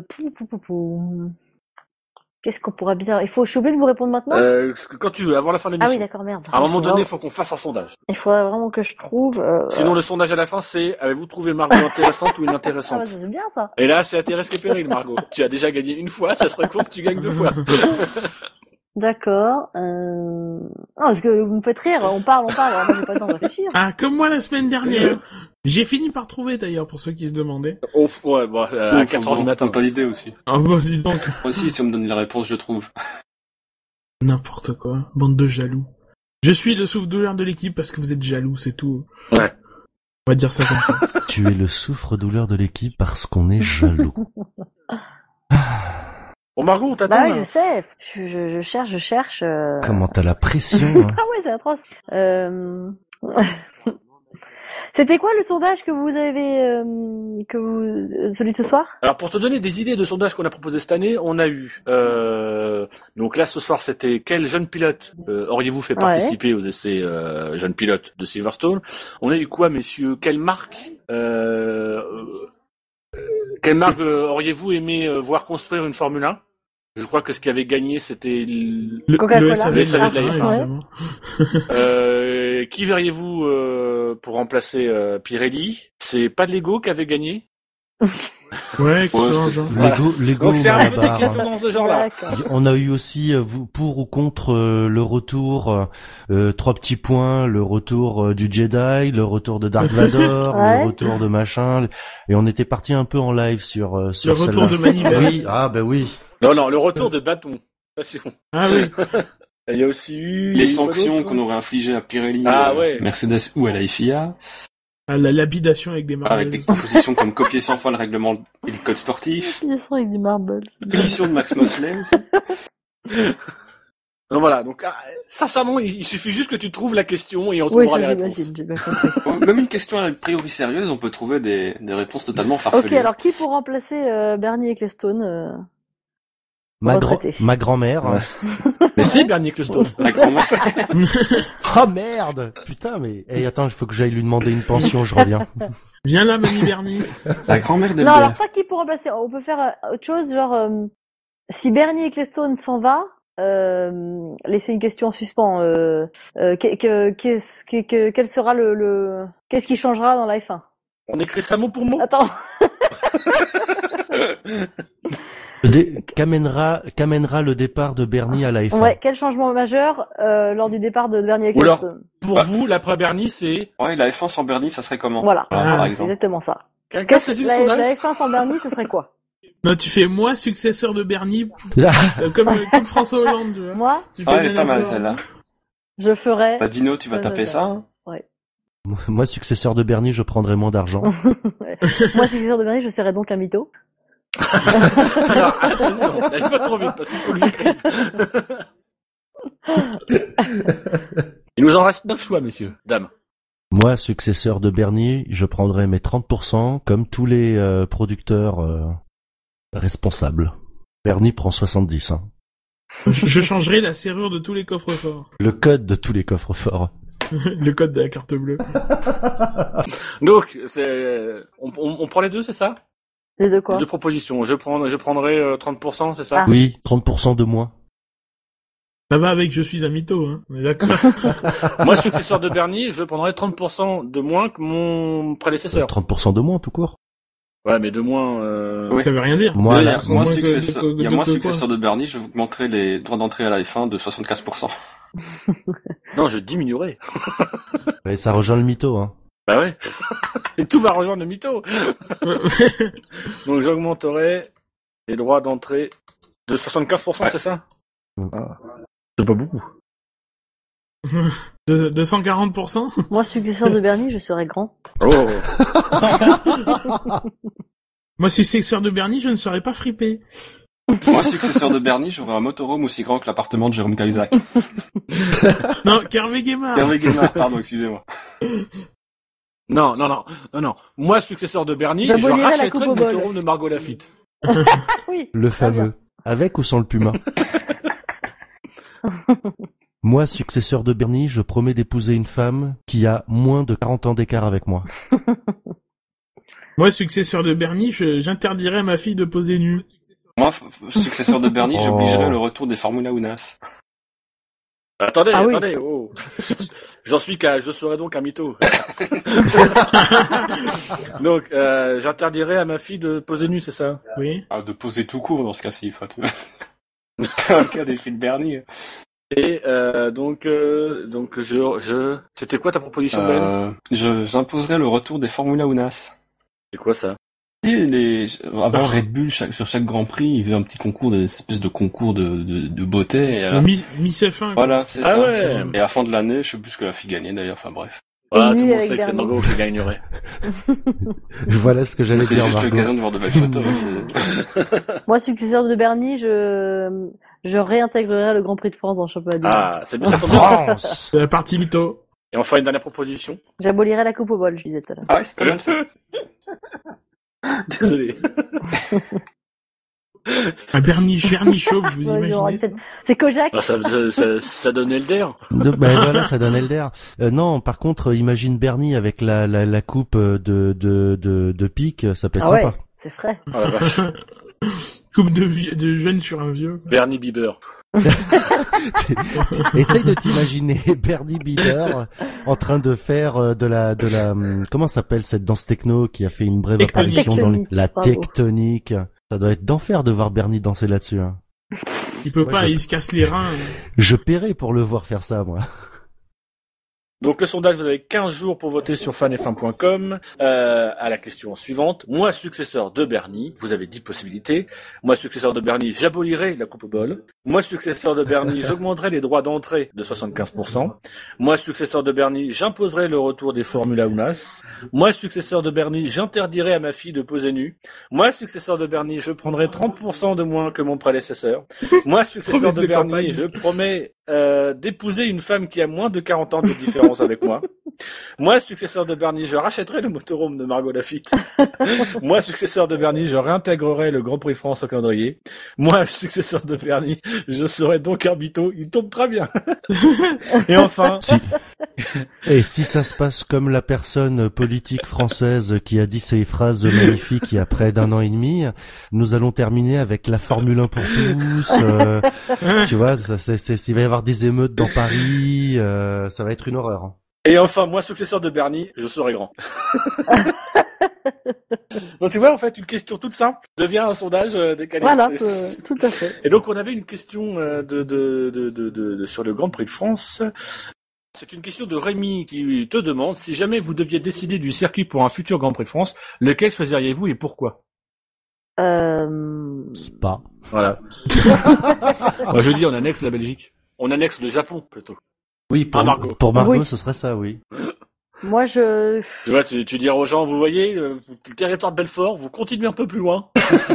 qu'est-ce qu'on pourra bien... Je suis obligée de vous répondre maintenant? Quand tu veux, avant la fin de Ah l'émission. oui, d'accord, merde. À un moment donné, il faut qu'on fasse un sondage. Il faudrait vraiment que je trouve... Sinon, le sondage à la fin, c'est avez-vous trouvé Margot intéressante ou Ah inintéressante? bah, ça, c'est bien, ça. Et là, c'est intéresse que péril, Margot. Tu as déjà gagné une fois, ça serait cool que tu gagnes 2 fois. D'accord. Non, parce que vous me faites rire, on parle, alors moi j'ai pas le temps de réfléchir. Ah, comme moi la semaine dernière. J'ai fini par trouver d'ailleurs, pour ceux qui se demandaient. Oh, ouais, bon, à 4h du matin. T'as l'idée aussi. Ah bah dis donc. Moi aussi, si on me donne la réponse, je trouve. N'importe quoi. Bande de jaloux. Je suis le souffre-douleur de l'équipe parce que vous êtes jaloux, c'est tout. Ouais. On va dire ça comme ça. Tu es le souffre-douleur de l'équipe parce qu'on est jaloux. Bon, Margot, on t'attend. Bah oui, là. je sais. Je cherche. Comment t'as la pression, hein. Ah ouais, c'est atroce. C'était quoi le sondage que vous avez, celui de ce soir? Alors, pour te donner des idées de sondages qu'on a proposé cette année, on a eu, donc là, ce soir, c'était quel jeune pilote auriez-vous fait participer aux essais jeunes pilotes de Silverstone? On a eu quoi, messieurs? Quelle marque auriez-vous aimé voir construire une Formule 1? Je crois que ce qui avait gagné, c'était Coca-Cola. le SAV Le de SAV la de la F1, F1, évidemment. qui verriez-vous pour remplacer Pirelli? C'est pas de Lego qui avait gagné? Ouais, Ouais, genre, c'était- genre. Lego, Donc c'est un peu des Malabar. questions dans ce genre-là. D'accord. On a eu aussi, vous, pour ou contre le retour, 3 petits points, le retour du Jedi, le retour de Dark Vador, Ouais. le retour de machin, et on était parti un peu en live sur Le sur retour celle-là. de Manivelle. Oui, ah bah oui. Non, le retour de bâton. Attention. Ah oui. Il y a aussi eu Les sanctions qu'on aurait infligées à Pirelli, Ouais. Mercedes ou à la FIA, Ah, la lapidation avec des avec marbles. des propositions comme copier 100 fois le règlement et le code sportif, Ils sont avec du marble. émission de Max Mosley aussi. Donc voilà, donc sincèrement, il suffit juste que tu trouves la question et on Oui, trouvera ça les réponses. j'imagine, j'ai bien compris. Même une question a priori sérieuse, on peut trouver des réponses totalement farfelues. Ok, alors qui pour remplacer Bernie Ecclestone Ma retraité. grand-mère. Ouais. Mais c'est Bernie Ecclestone. La grand-mère. Oh merde! Putain, mais, attends, il faut que j'aille lui demander une pension, je reviens. Viens là, Mamie Bernie. La grand-mère Non, d'Elbert. alors pas qui pour remplacer. On peut faire autre chose, genre si Bernie Ecclestone s'en va, laisser une question en suspens. Quel sera qu'est-ce qui changera dans la F1? On écrit ça mot pour mot. Attends. Qu'amènera le départ de Bernie à la F1? Ouais, quel changement majeur lors du départ de Bernie Ecclestone? Pour vous, l'après Bernie, c'est... Ouais, la F1 sans Bernie, ça serait comment? Voilà, Par exemple. exactement ça. Quelqu'un saisit le sondage? La F1 sans Bernie, ce serait quoi? Non, tu fais moi successeur de Bernie, comme François Hollande, tu vois. Moi, Tu fais Ah, elle est pas mal, Dinosaure. celle-là. je ferais. Bah, Dino, tu vas taper ça, hein? Moi, successeur de Bernie, je prendrai moins d'argent. Moi, successeur de Bernie, je serais donc un mytho. Alors, attention, n'allez pas trop vite, parce qu'il faut que j'écrive. Il nous en reste 9 choix, messieurs, dames. Moi, successeur de Bernie, je prendrai mes 30%, comme tous les producteurs responsables. Bernie prend 70, hein. Je changerai la serrure de tous les coffres-forts. Le code de tous les coffres-forts. Le code de la carte bleue. Donc, on prend les deux, c'est ça? Les deux quoi? Les deux propositions. Je prendrai 30%, c'est ça? Ah. Oui, 30% de moins. Ça va avec je suis un mytho, hein. On est d'accord. Moi, successeur de Bernie, je prendrai 30% de moins que mon prédécesseur. 30% de moins, tout court. Ouais, mais de moins... Oui. Ça veut rien dire. Moi, Il y là, a moi, moins que- successeur, que- il y a que- moi que- successeur de Bernie, je augmenterai les droits d'entrée à la F1 de 75%. Non, je diminuerai. ouais, ça rejoint le mytho, hein. Bah ouais. Et tout va rejoindre le mytho. Donc j'augmenterai les droits d'entrée de 75%, Ouais. c'est ça? C'est pas beaucoup. De 140%. Moi, successeur de Bernie, je serais grand. Oh. Moi, si c'est sœur de Bernie, je ne serais pas fripé. Moi, successeur de Bernie, j'aurai un motorhome aussi grand que l'appartement de Jérôme Cahuzac. Non, Hervé Guémard. Hervé Guémard, pardon, excusez-moi. Non. Moi, successeur de Bernie, je J'abolirai la rachèterai coupe le au bol. motorhome de Margot Lafitte. Oui. Le très bien. fameux. Avec ou sans le puma? Moi, successeur de Bernie, je promets d'épouser une femme qui a moins de 40 ans d'écart avec moi. Moi, successeur de Bernie, j'interdirais à ma fille de poser nue. Moi, successeur de Bernie, Oh. j'obligerai le retour des Formula Unas. Attendez, Ah oui. attendez, oh. Je serai donc un mytho. Donc, j'interdirai à ma fille de poser nue, c'est ça? Oui. Ah, de poser tout court dans ce cas-ci, faut tout. Dans le cas des filles de Bernie. Et donc c'était quoi ta proposition, Ben? J'imposerai le retour des Formula Unas. C'est quoi ça? Avant Red Bull, sur chaque Grand Prix, ils faisaient un petit concours, des espèces de concours de beauté. Et, Miss F1. quoi. voilà, c'est Ah ça. ouais. Et à la fin de l'année, je sais plus ce que la fille gagnait d'ailleurs, enfin bref. Ah, Nuit tout le monde avec sait que c'est Bernie. Margot qui gagnerait. Voilà ce que j'allais J'ai dire, juste Margot. l'occasion de voir de belles photos. Moi, successeur de Bernie, je réintégrerai le Grand Prix de France dans le championnat du monde. Ah, c'est bien ça. France! C'est la partie mytho. Et enfin, une dernière proposition. J'abolirai la coupe au bol, je disais tout à l'heure. Ah ouais, c'est pas mal ça. Désolé. Un Bernie Chauve, vous Ouais, il y aura imaginez ça? peut-être- C'est Kojak. Ah, ça donnait le d'air. Ben voilà, ça donne Elder. Non, par contre, imagine Bernie avec la coupe de pique, ça peut être Ah ouais, sympa. c'est frais. Oh la vache. Coupe de jeune sur un vieux. Bernie Bieber. Essaye de t'imaginer Bernie Bieber en train de faire de la comment s'appelle cette danse techno qui a fait une brève Tectonique. apparition dans la Bravo. tectonique. Ça doit être d'enfer de voir Bernie danser là-dessus. Hein. Il peut Ouais, pas, il se casse les reins. Je paierais pour le voir faire ça, moi. Donc le sondage, vous avez 15 jours pour voter sur fanf1.com à la question suivante. Moi, successeur de Bernie, vous avez 10 possibilités. Moi, successeur de Bernie, j'abolirai la coupe au bol. Moi, successeur de Bernie, j'augmenterai les droits d'entrée de 75%. Moi, successeur de Bernie, j'imposerai le retour des Formula Unas. Moi, successeur de Bernie, j'interdirai à ma fille de poser nue. Moi, successeur de Bernie, je prendrai 30% de moins que mon prédécesseur. Moi, successeur Promesse de de Bernie, campagne. je promets d'épouser une femme qui a moins de 40 ans de différence avec moi. Moi, successeur de Bernie, je rachèterai le motorhome de Margot Lafitte. Moi, successeur de Bernie, je réintégrerai le Grand Prix de France au calendrier. Moi, successeur de Bernie, je serai donc Arbito. Il tombe très bien. Et enfin... Et si ça se passe comme la personne politique française qui a dit ces phrases magnifiques il y a près d'1 an et demi, nous allons terminer avec la Formule 1 pour tous. Tu vois, il va y avoir des émeutes dans Paris. Ça va être une horreur. Et enfin, moi, successeur de Bernie, je serai grand. Donc tu vois, en fait, une question toute simple devient un sondage décalé. Voilà, tout à fait. Et donc on avait une question sur le Grand Prix de France. C'est une question de Rémi qui te demande si jamais vous deviez décider du circuit pour un futur Grand Prix de France, lequel choisiriez-vous et pourquoi? Spa. Voilà. Moi, je dis on annexe la Belgique. On annexe le Japon plutôt. Oui, pour Margot, oui. Ce serait ça, oui. Moi, Tu vois, tu dirais aux gens, vous voyez, le territoire de Belfort, vous continuez un peu plus loin.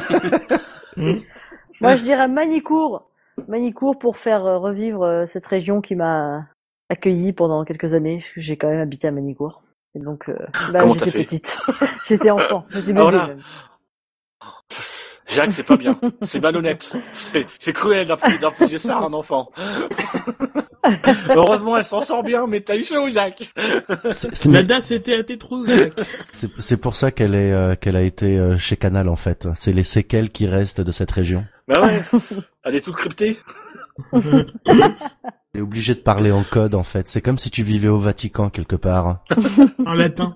Moi, je dirais Manicourt. Manicourt pour faire revivre cette région qui m'a accueilli pendant quelques années. J'ai quand même habité à Manicourt. Et donc, j'étais petite. J'étais enfant. J'étais bébé même. Jacques, c'est pas bien. C'est malhonnête. C'est cruel d'infliger ça à un enfant. Heureusement, elle s'en sort bien, mais t'as eu chaud, Jacques. Nada, c'était à tes trous, Jacques. C'est pour ça qu'elle a été chez Canal, en fait. C'est les séquelles qui restent de cette région. Bah ouais. Elle est toute cryptée. Elle est obligée de parler en code, en fait. C'est comme si tu vivais au Vatican, quelque part. En latin.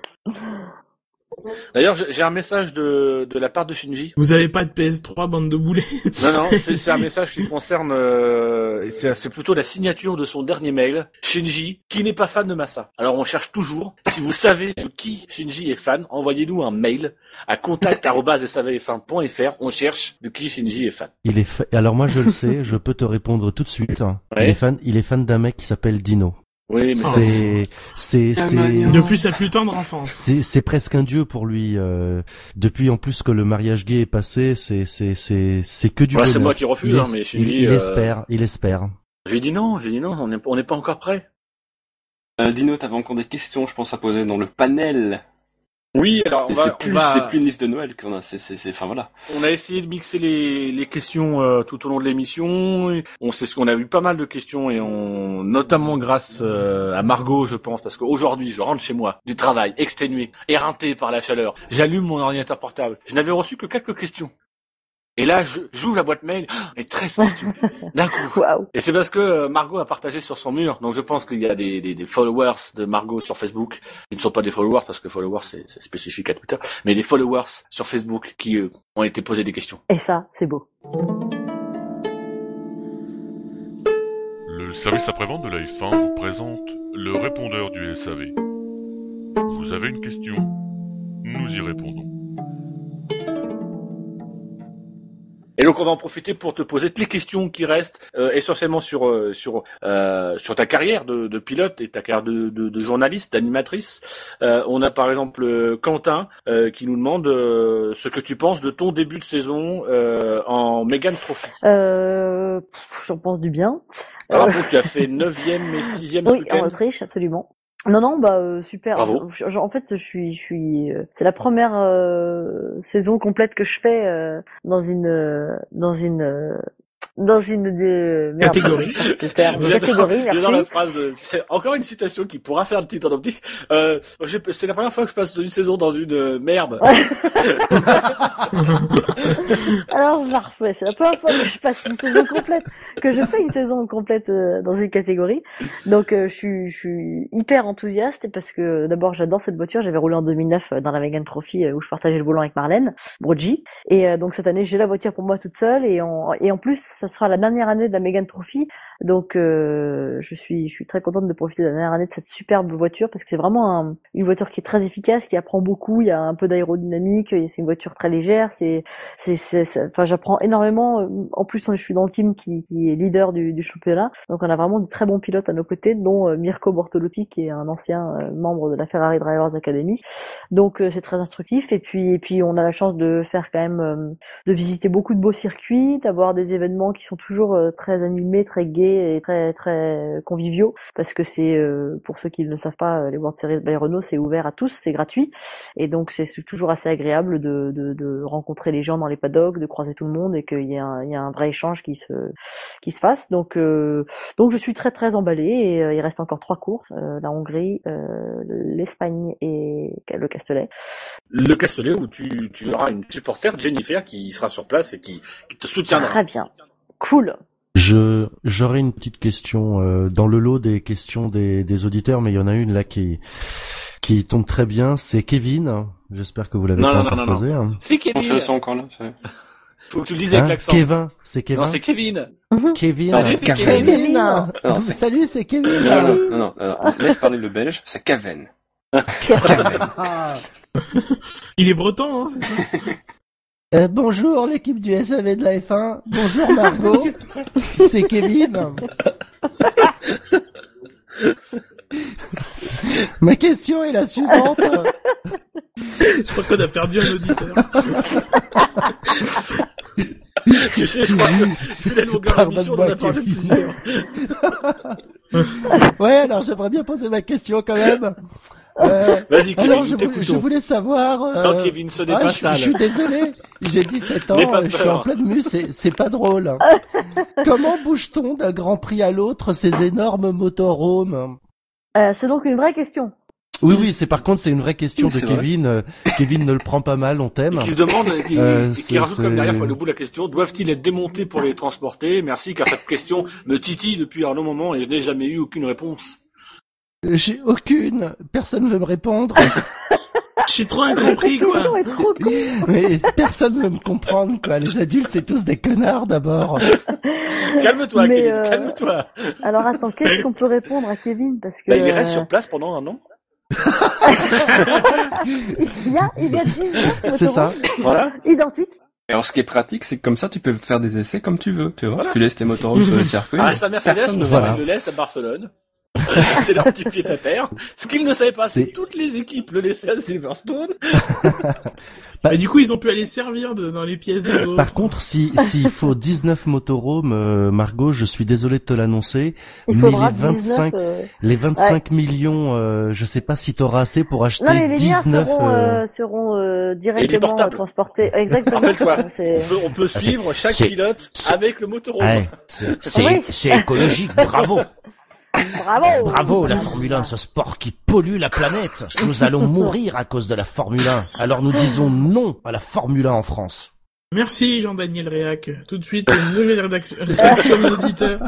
D'ailleurs, j'ai un message de la part de Shinji. Vous avez pas de PS3, bande de boulets? Non, c'est un message qui concerne, c'est plutôt la signature de son dernier mail. Shinji, qui n'est pas fan de Massa. Alors, on cherche toujours. Si vous savez de qui Shinji est fan, envoyez-nous un mail à contact@savf1.fr. On cherche de qui Shinji est fan. Alors moi, je le sais, je peux te répondre tout de suite. Ouais. Il est fan d'un mec qui s'appelle Dino. Oui, mais c'est depuis sa plus tendre enfance. C'est presque un dieu pour lui. Depuis en plus que le mariage gay est passé, c'est que du bonheur. C'est moi qui refuse, mais il espère. J'ai dit non, on n'est pas encore prêt. Dino, t'avais encore des questions, je pense, à poser dans le panel. Oui, alors c'est plus une liste de Noël qu'on a, enfin voilà. On a essayé de mixer les questions tout au long de l'émission. On sait qu'on a eu pas mal de questions et notamment grâce à Margot, je pense, parce qu'aujourd'hui, je rentre chez moi du travail, exténué, éreinté par la chaleur. J'allume mon ordinateur portable. Je n'avais reçu que quelques questions. Et là, j'ouvre la boîte mail, et 13 questions, d'un coup. Wow. Et c'est parce que Margot a partagé sur son mur, donc je pense qu'il y a des followers de Margot sur Facebook, qui ne sont pas des followers, parce que followers c'est spécifique à Twitter, mais des followers sur Facebook qui ont été posés des questions. Et ça, c'est beau. Le service après-vente de la F1 vous présente le répondeur du SAV. Vous avez une question? Nous y répondons. Et donc on va en profiter pour te poser toutes les questions qui restent essentiellement sur ta carrière de pilote et ta carrière de journaliste, d'animatrice. On a par exemple Quentin qui nous demande ce que tu penses de ton début de saison en Mégane Trophy. J'en pense du bien. Rappelons que tu as fait 9e et 6e ce week-end. Oui, en Autriche, absolument. Non, super. Bravo. En fait, c'est la première saison complète que je fais dans une catégorie. Catégorie, merci. J'adore la phrase. C'est encore une citation qui pourra faire le titre d'optique. C'est la première fois que je passe une saison dans une merde. Alors je la refais. C'est la première fois que je passe une saison complète, que je fais une saison complète dans une catégorie. Donc je suis hyper enthousiaste parce que d'abord j'adore cette voiture. J'avais roulé en 2009 dans la Mégane Trophy où je partageais le volant avec Marlène Brogy. Et donc cette année j'ai la voiture pour moi toute seule et en plus ça sera la dernière année de la Mégane Trophy. Donc je suis très contente de profiter de la dernière année de cette superbe voiture parce que c'est vraiment une voiture qui est très efficace, qui apprend beaucoup. Il y a un peu d'aérodynamique, c'est une voiture très légère. Enfin j'apprends énormément. En plus je suis dans le team qui est leader du championnat. Donc on a vraiment de très bons pilotes à nos côtés, dont Mirko Bortolotti qui est un ancien membre de la Ferrari Drivers Academy. Donc c'est très instructif. Et puis on a la chance de faire quand même de visiter beaucoup de beaux circuits, d'avoir des événements qui sont toujours très animés, très gais. gais et très très conviviaux, parce que c'est pour ceux qui ne le savent pas, les World Series by Renault, c'est ouvert à tous, c'est gratuit, et donc c'est toujours assez agréable de rencontrer les gens dans les paddocks, de croiser tout le monde, et qu'il y a un vrai échange qui se fasse. Donc je suis très très emballée, et il reste encore 3 courses, la Hongrie, l'Espagne et le Castellet. Le Castellet où tu auras une supporter, Jennifer, qui sera sur place et qui te soutiendra. Très bien. Cool. J'aurais une petite question dans le lot des questions des auditeurs, mais il y en a une là qui tombe très bien. C'est Kevin. J'espère que vous l'avez pas encore posé. Hein. C'est Kevin. Je sens encore là. Faut que tu le dises avec l'accent. Kevin, c'est Kevin. Non, c'est Kevin. Kevin. Non, c'est Kevin. Non, Salut, c'est Kevin. Non. Laisse parler le belge. C'est Caven. Il est breton, hein, c'est ça. Bonjour l'équipe du SAV de la F1. Bonjour Margot. C'est Kevin. Ma question est la suivante. Je crois qu'on a perdu un auditeur. Tu sais, je crois que vu la longueur de l'émission, on en a perdu plusieurs. Ouais, alors j'aimerais bien poser ma question quand même. Vas-y, Kevin, alors je voulais savoir. Non, Kevin, ce n'est pas sale. Je suis désolé, j'ai 17 ans, je suis en pleine mue, c'est pas drôle. Comment bouge-t-on d'un Grand Prix à l'autre ces énormes motorhomes? C'est donc une vraie question. Oui, c'est une vraie question de Kevin. Kevin ne le prend pas mal, on t'aime. Qui se demande, qui rajoute comme derrière fois le bout de la question, doivent-ils être démontés pour les transporter? Merci, car cette question me titille depuis un long moment et je n'ai jamais eu aucune réponse. J'ai aucune. Personne ne veut me répondre. Je suis trop incompris, quoi. Mais personne ne veut me comprendre, quoi. Les adultes, c'est tous des connards, d'abord. Calme-toi, Kevin, calme-toi. Alors attends, qu'est-ce qu'on peut répondre à Kevin? Parce que... il reste sur place pendant un an. il y a 19 c'est ça. Voilà. Identique. Et alors, ce qui est pratique, c'est que comme ça, tu peux faire des essais comme tu veux, tu vois. Voilà. Tu laisses tes motorhomes sur les circuits. Ah, sa Mercedes, le laisse à Barcelone. C'est leur petit pied à terre. Ce qu'ils ne savaient pas, c'est que toutes les équipes le laissaient à Silverstone. Et du coup, ils ont pu aller servir dans les pièces de l'autre. Par contre, s'il faut 19 motorhomes, Margot, je suis désolé de te l'annoncer, mais les 25 millions, je sais pas si t'auras assez pour acheter 19 seront directement transportés. Exactement. Rappelle-toi, on peut suivre chaque pilote avec le motorhome. C'est écologique, bravo. Bravo, la Formule 1, ce sport qui pollue la planète. Nous allons mourir à cause de la Formule 1. Alors nous disons non à la Formule 1 en France. Merci Jean-Daniel Réac. Tout de suite, une nouvelle rédaction de l'auditeur.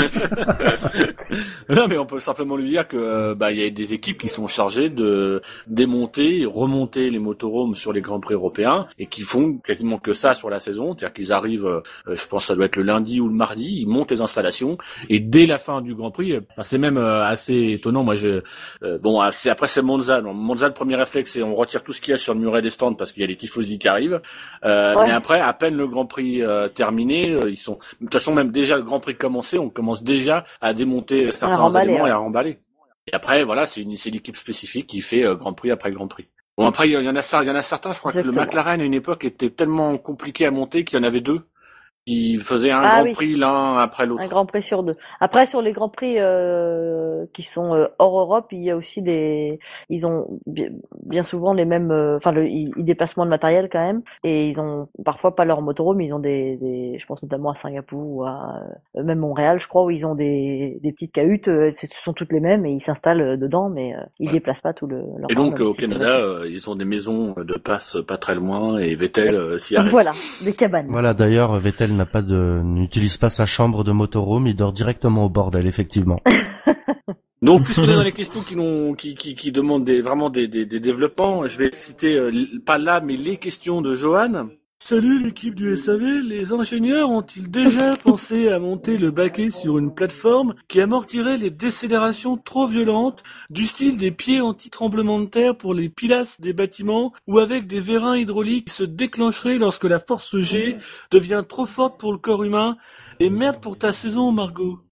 Non, mais on peut simplement lui dire que il y a des équipes qui sont chargées de démonter et remonter les motorhomes sur les grands prix européens et qui font quasiment que ça sur la saison, c'est-à-dire qu'ils arrivent, je pense que ça doit être le lundi ou le mardi, ils montent les installations et dès la fin du Grand Prix, c'est même assez étonnant. Moi, après c'est Monza. Monza, le premier réflexe, c'est on retire tout ce qu'il y a sur le muret des stands parce qu'il y a les tifosi qui arrivent. Mais après, à peine le Grand Prix terminé, ils sont. De toute façon, même déjà le Grand Prix commencé, on commence déjà à démonter certains éléments et à remballer. Et après, voilà, c'est l'équipe spécifique qui fait Grand Prix après Grand Prix. Bon, après, il y en a certains. Je crois que le McLaren à une époque était tellement compliqué à monter qu'il y en avait 2. Qui faisait un Grand Prix l'un après l'autre. Un Grand Prix sur 2. Après, sur les Grands Prix qui sont hors Europe, il y a aussi ils ont bien souvent les mêmes, ils dépassent moins de matériel quand même, et ils ont parfois pas leur motorhome, ils ont je pense notamment à Singapour ou à même Montréal, je crois, où ils ont des petites cahutes, ce sont toutes les mêmes et ils s'installent dedans, mais ils déplacent pas tout leur. Et donc au Canada, ils ont des maisons de passe pas très loin et Vettel s'y arrête. Voilà, des cabanes. Voilà, d'ailleurs Vettel n'utilise pas sa chambre de motorhome, il dort directement au bordel, effectivement. Donc, puisqu'on est dans les questions qui demandent vraiment des développements, je vais citer, pas là, mais les questions de Johan. Salut l'équipe du SAV, les ingénieurs ont-ils déjà pensé à monter le baquet sur une plateforme qui amortirait les décélérations trop violentes, du style des pieds anti-tremblement de terre pour les pilastres des bâtiments, ou avec des vérins hydrauliques qui se déclencheraient lorsque la force G devient trop forte pour le corps humain? Et merde pour ta saison, Margot.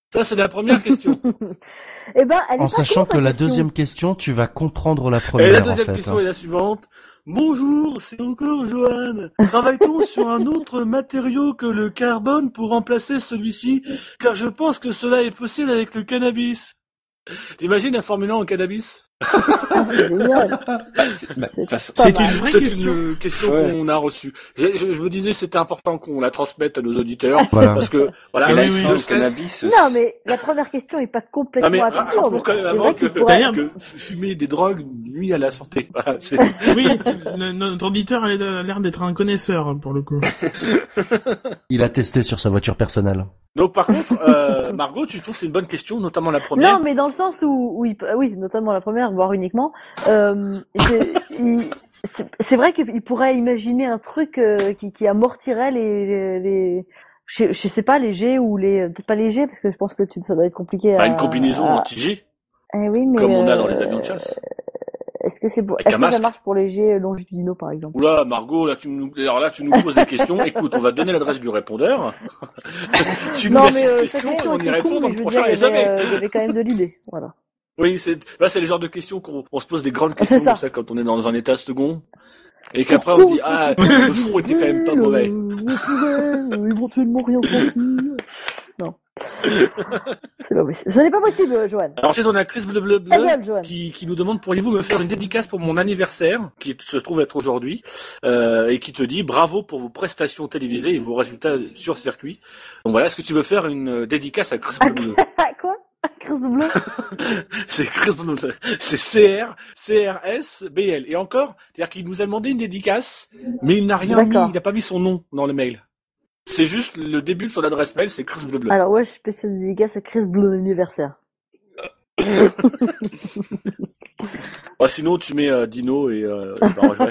Ça, c'est la première question. Eh ben, elle est En pas sachant con, que sa la question. deuxième question, tu vas comprendre la première. Et la deuxième en fait, question est la suivante. Bonjour, c'est encore Johan. Travaille-t-on sur un autre matériau que le carbone pour remplacer celui-ci? Car je pense que cela est possible avec le cannabis. T'imagines un Formule 1 en cannabis? Ah, c'est génial. C'est une vraie question Ouais. qu'on a reçue. Je me disais c'était important qu'on la transmette à nos auditeurs. Voilà. Parce que, voilà, Et là, la il fin, le le stress. cannabis. Non, mais la première question est pas Ah, complètement mais absurde. rappelons quand même C'est avant vrai que, qu'il pourrait- D'ailleurs- fumer des drogues nuit à la santé. Voilà, c'est... Oui, notre auditeur a l'air d'être un connaisseur, pour le coup. Il a testé sur sa voiture personnelle. Donc par contre, Margot, tu trouves que c'est une bonne question, notamment la première. Non, mais dans le sens où oui, notamment la première, voire uniquement, c'est vrai qu'il pourrait imaginer un truc qui amortirait je sais pas, les jets ou peut-être pas les jets, parce que je pense que ça doit être compliqué Une combinaison anti-G, Eh oui, mais comme on a dans les avions de chasse. Est-ce que Avec est-ce un que ça masque. marche pour les jets longitudinaux, par exemple? Oula, Margot, là tu nous poses des questions. Écoute, on va donner l'adresse du répondeur. Tu nous Non, laisses mais une sa question et question on y était répond cool, dans mais le je veux prochain dire, SAV. il y avait quand même de l'idée, voilà. Oui, c'est le genre de questions qu'on se pose des grandes questions C'est ça. comme ça quand on est dans un état second. Et qu'après on se dit, ah, le fond était quand même pas mauvais. On pourrait éventuellement rien sentir. Non. C'est pas possible. Ce n'est pas possible, Johan. Alors ensuite on a Chris Bleu Ta gueule, Johan. qui nous demande, pourriez-vous me faire une dédicace pour mon anniversaire, qui se trouve être aujourd'hui, et qui te dit bravo pour vos prestations télévisées et vos résultats sur circuit. Donc voilà, est-ce que tu veux faire une dédicace à Chris Bleu? Quoi? Chris Bleu? C'est Chris Bleu. C'est CRSBL. Et encore, c'est-à-dire qu'il nous a demandé une dédicace, mais il n'a rien mis, D'accord. il n'a pas mis son nom dans le mail. C'est juste le début de son adresse mail, c'est Chris Bleu. Alors ouais, je fais cette dédicace à Chris Bleu anniversaire. Sinon tu mets Dino et je m'arrangerai.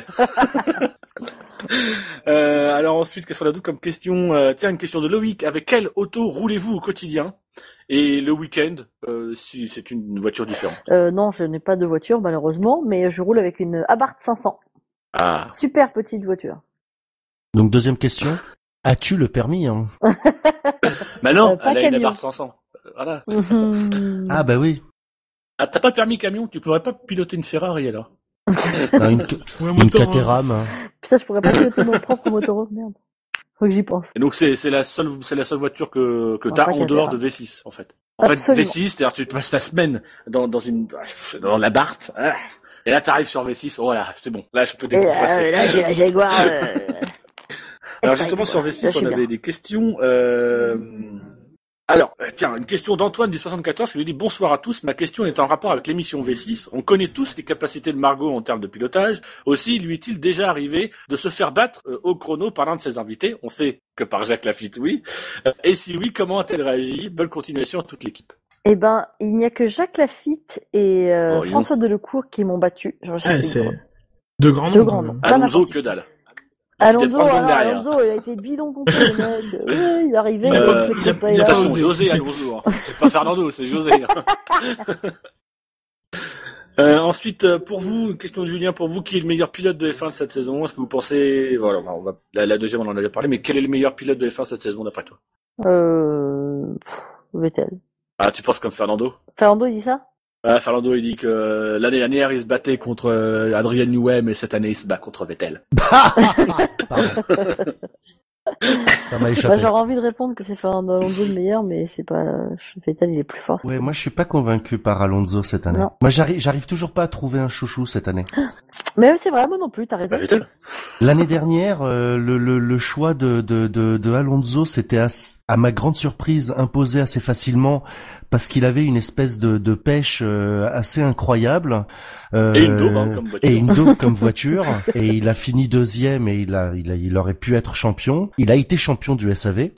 Alors ensuite, qu'est-ce qu'on a d'autre comme question? Tiens, une question de Loïc. Avec quelle auto roulez-vous au quotidien? Et le week-end, si c'est une voiture différente. Non, je n'ai pas de voiture malheureusement, mais je roule avec une Abarth 500. Ah. Super petite voiture. Donc deuxième question. As-tu le permis, hein? Bah non, pas elle a une camion. Abarth 500. Voilà. Ah bah oui. Ah, t'as pas permis camion, tu pourrais pas piloter une Ferrari alors. Non, une Ouais, une moteur, Caterham. hein. Putain, je pourrais pas piloter mon propre motorhome, merde. Faut que j'y pense. Et donc c'est la seule voiture que On t'as va pas en dehors qu'à de V6 en fait. En Absolument. fait V6, c'est-à-dire tu te passes ta semaine dans la Barthe, et là t'arrives sur V6, voilà, c'est bon, là je peux Et décompresser. là, j'ai la Jaguar. Alors justement sur Là, V6, je suis on bien. avait des questions. Alors, tiens, une question d'Antoine du 74 qui lui dit bonsoir à tous. Ma question est en rapport avec l'émission V6. On connaît tous les capacités de Margot en termes de pilotage. Aussi, lui est-il déjà arrivé de se faire battre au chrono par l'un de ses invités? On sait que par Jacques Lafitte, oui. Et si oui, comment a-t-elle réagi? Bonne continuation à toute l'équipe. Eh ben, il n'y a que Jacques Lafitte et Oh, dis François Delecourt qui m'ont battu. Genre, j'ai Ouais, fait c'est une- de grands Deux noms. grands quand noms. même. Pas Alonso, n'importe que qui. dalle. Alonso, 3 secondes derrière. Alonso, il a été bidon contre le mec. Ouais, il est arrivé, Il a il pas- a fait il a- pas il a y pas aller. Attention, osé. José Alonso. Hein. C'est pas Fernando, c'est José. Ensuite, pour vous, une question de Julien, pour vous, qui est le meilleur pilote de F1 de cette saison? Est-ce que vous pensez, voilà, la deuxième, on en a déjà parlé, mais quel est le meilleur pilote de F1 cette saison d'après toi? Vettel. Ah, tu penses comme Fernando? Fernando, il dit ça? Fernando, il dit que l'année dernière, il se battait contre Adrian Newey, mais cette année, il se bat contre Vettel. Pardon. Ça m'a échappé. Bah, j'aurais envie de répondre que c'est Fernando Alonso le meilleur, mais c'est pas, Vettel, il est plus fort. Ouais, moi je suis pas convaincu par Alonso cette année. Non. Moi j'arrive toujours pas à trouver un chouchou cette année. Mais c'est vrai, moi non plus, t'as raison. Bah, Vettel. L'année dernière, le choix de Alonso s'était à ma grande surprise imposé assez facilement parce qu'il avait une espèce de pêche assez incroyable. Et une daube, hein, comme voiture. Et une daube comme voiture. Et il a fini deuxième et il aurait pu être champion. Il a été champion du SAV.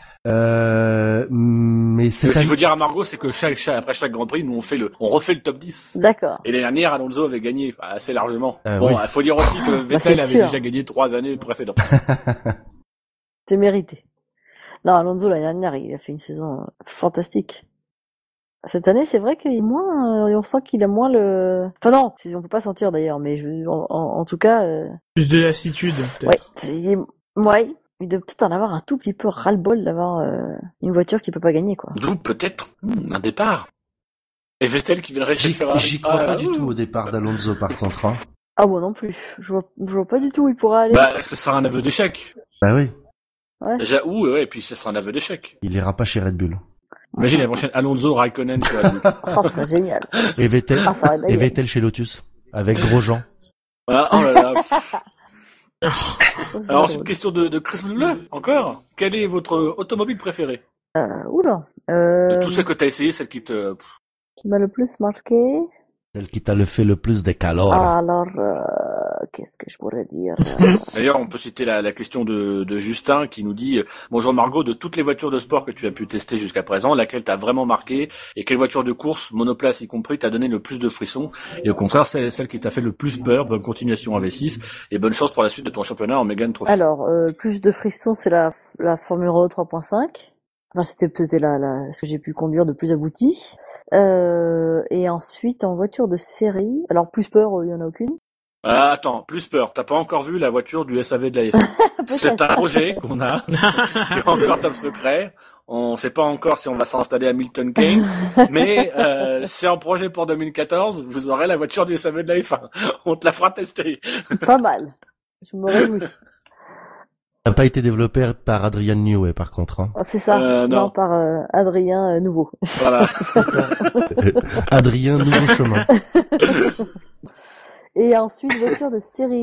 Mais Ce qu'il cette faut dire à Margot, c'est que après chaque Grand Prix, nous on refait le top 10. D'accord. Et l'année dernière, Alonso avait gagné assez largement. Oui. Bon, il faut dire aussi que Vettel c'est avait sûr. déjà gagné 3 années précédentes. C'est mérité. Non, Alonso, l'année dernière, il a fait une saison fantastique. Cette année, c'est vrai qu'il est moins, on sent qu'il a moins le, enfin non, on peut pas sentir d'ailleurs, mais en tout cas, Plus de lassitude, ouais, peut-être. ouais, il doit peut-être en avoir un tout petit peu ras-le-bol d'avoir une voiture qui peut pas gagner, quoi. D'où peut-être un départ. Et Vettel qui viendrait chez Ferrari. J'y crois pas du tout au départ d'Alonso, par contre. Hein. Ah bon, non plus. Je vois pas du tout où il pourra aller. Bah, ce sera un aveu d'échec. Bah oui. Ouais. Déjà, et puis ce sera un aveu d'échec. Il ira pas chez Red Bull. Imagine la prochaine Alonso Raikkonen chez Red Bull. Ça serait génial. Et Vettel, ça aurait et Vettel chez Lotus. Avec Grosjean. Voilà, oh là là. Ça, Alors, ensuite, question de Chris Bleu, encore. Quelle est votre automobile préférée? Oula. De tout ce que t'as essayé, celle qui te... Qui m'a le plus marqué. Celle qui t'a fait le plus de calor. Alors, qu'est-ce que je pourrais dire D'ailleurs, on peut citer la question de Justin qui nous dit « Bonjour Margot, de toutes les voitures de sport que tu as pu tester jusqu'à présent, laquelle t'a vraiment marqué et quelle voiture de course, monoplace y compris, t'a donné le plus de frissons et au contraire, c'est celle qui t'a fait le plus peur. Bonne continuation en V6 et bonne chance pour la suite de ton championnat en Mégane Trophy. » Alors, plus de frissons, c'est la Formule 3.5. Enfin, c'était ce que j'ai pu conduire de plus abouti. Et ensuite, en voiture de série, alors plus peur, il y en a aucune. Ah, attends, plus peur. T'as pas encore vu la voiture du SAV de la F1. C'est un projet qu'on a, qui est encore top secret. On sait pas encore si on va s'installer à Milton Keynes, mais c'est un projet pour 2014. Vous aurez la voiture du SAV de la F1. On te la fera tester. Pas mal. Je me réjouis. Ça n'a pas été développé par Adrian Newey, par contre. Hein. C'est ça. Non, par Adrien Nouveau. Voilà. C'est ça. Adrien Nouveau Chemin. Et ensuite, voiture de série.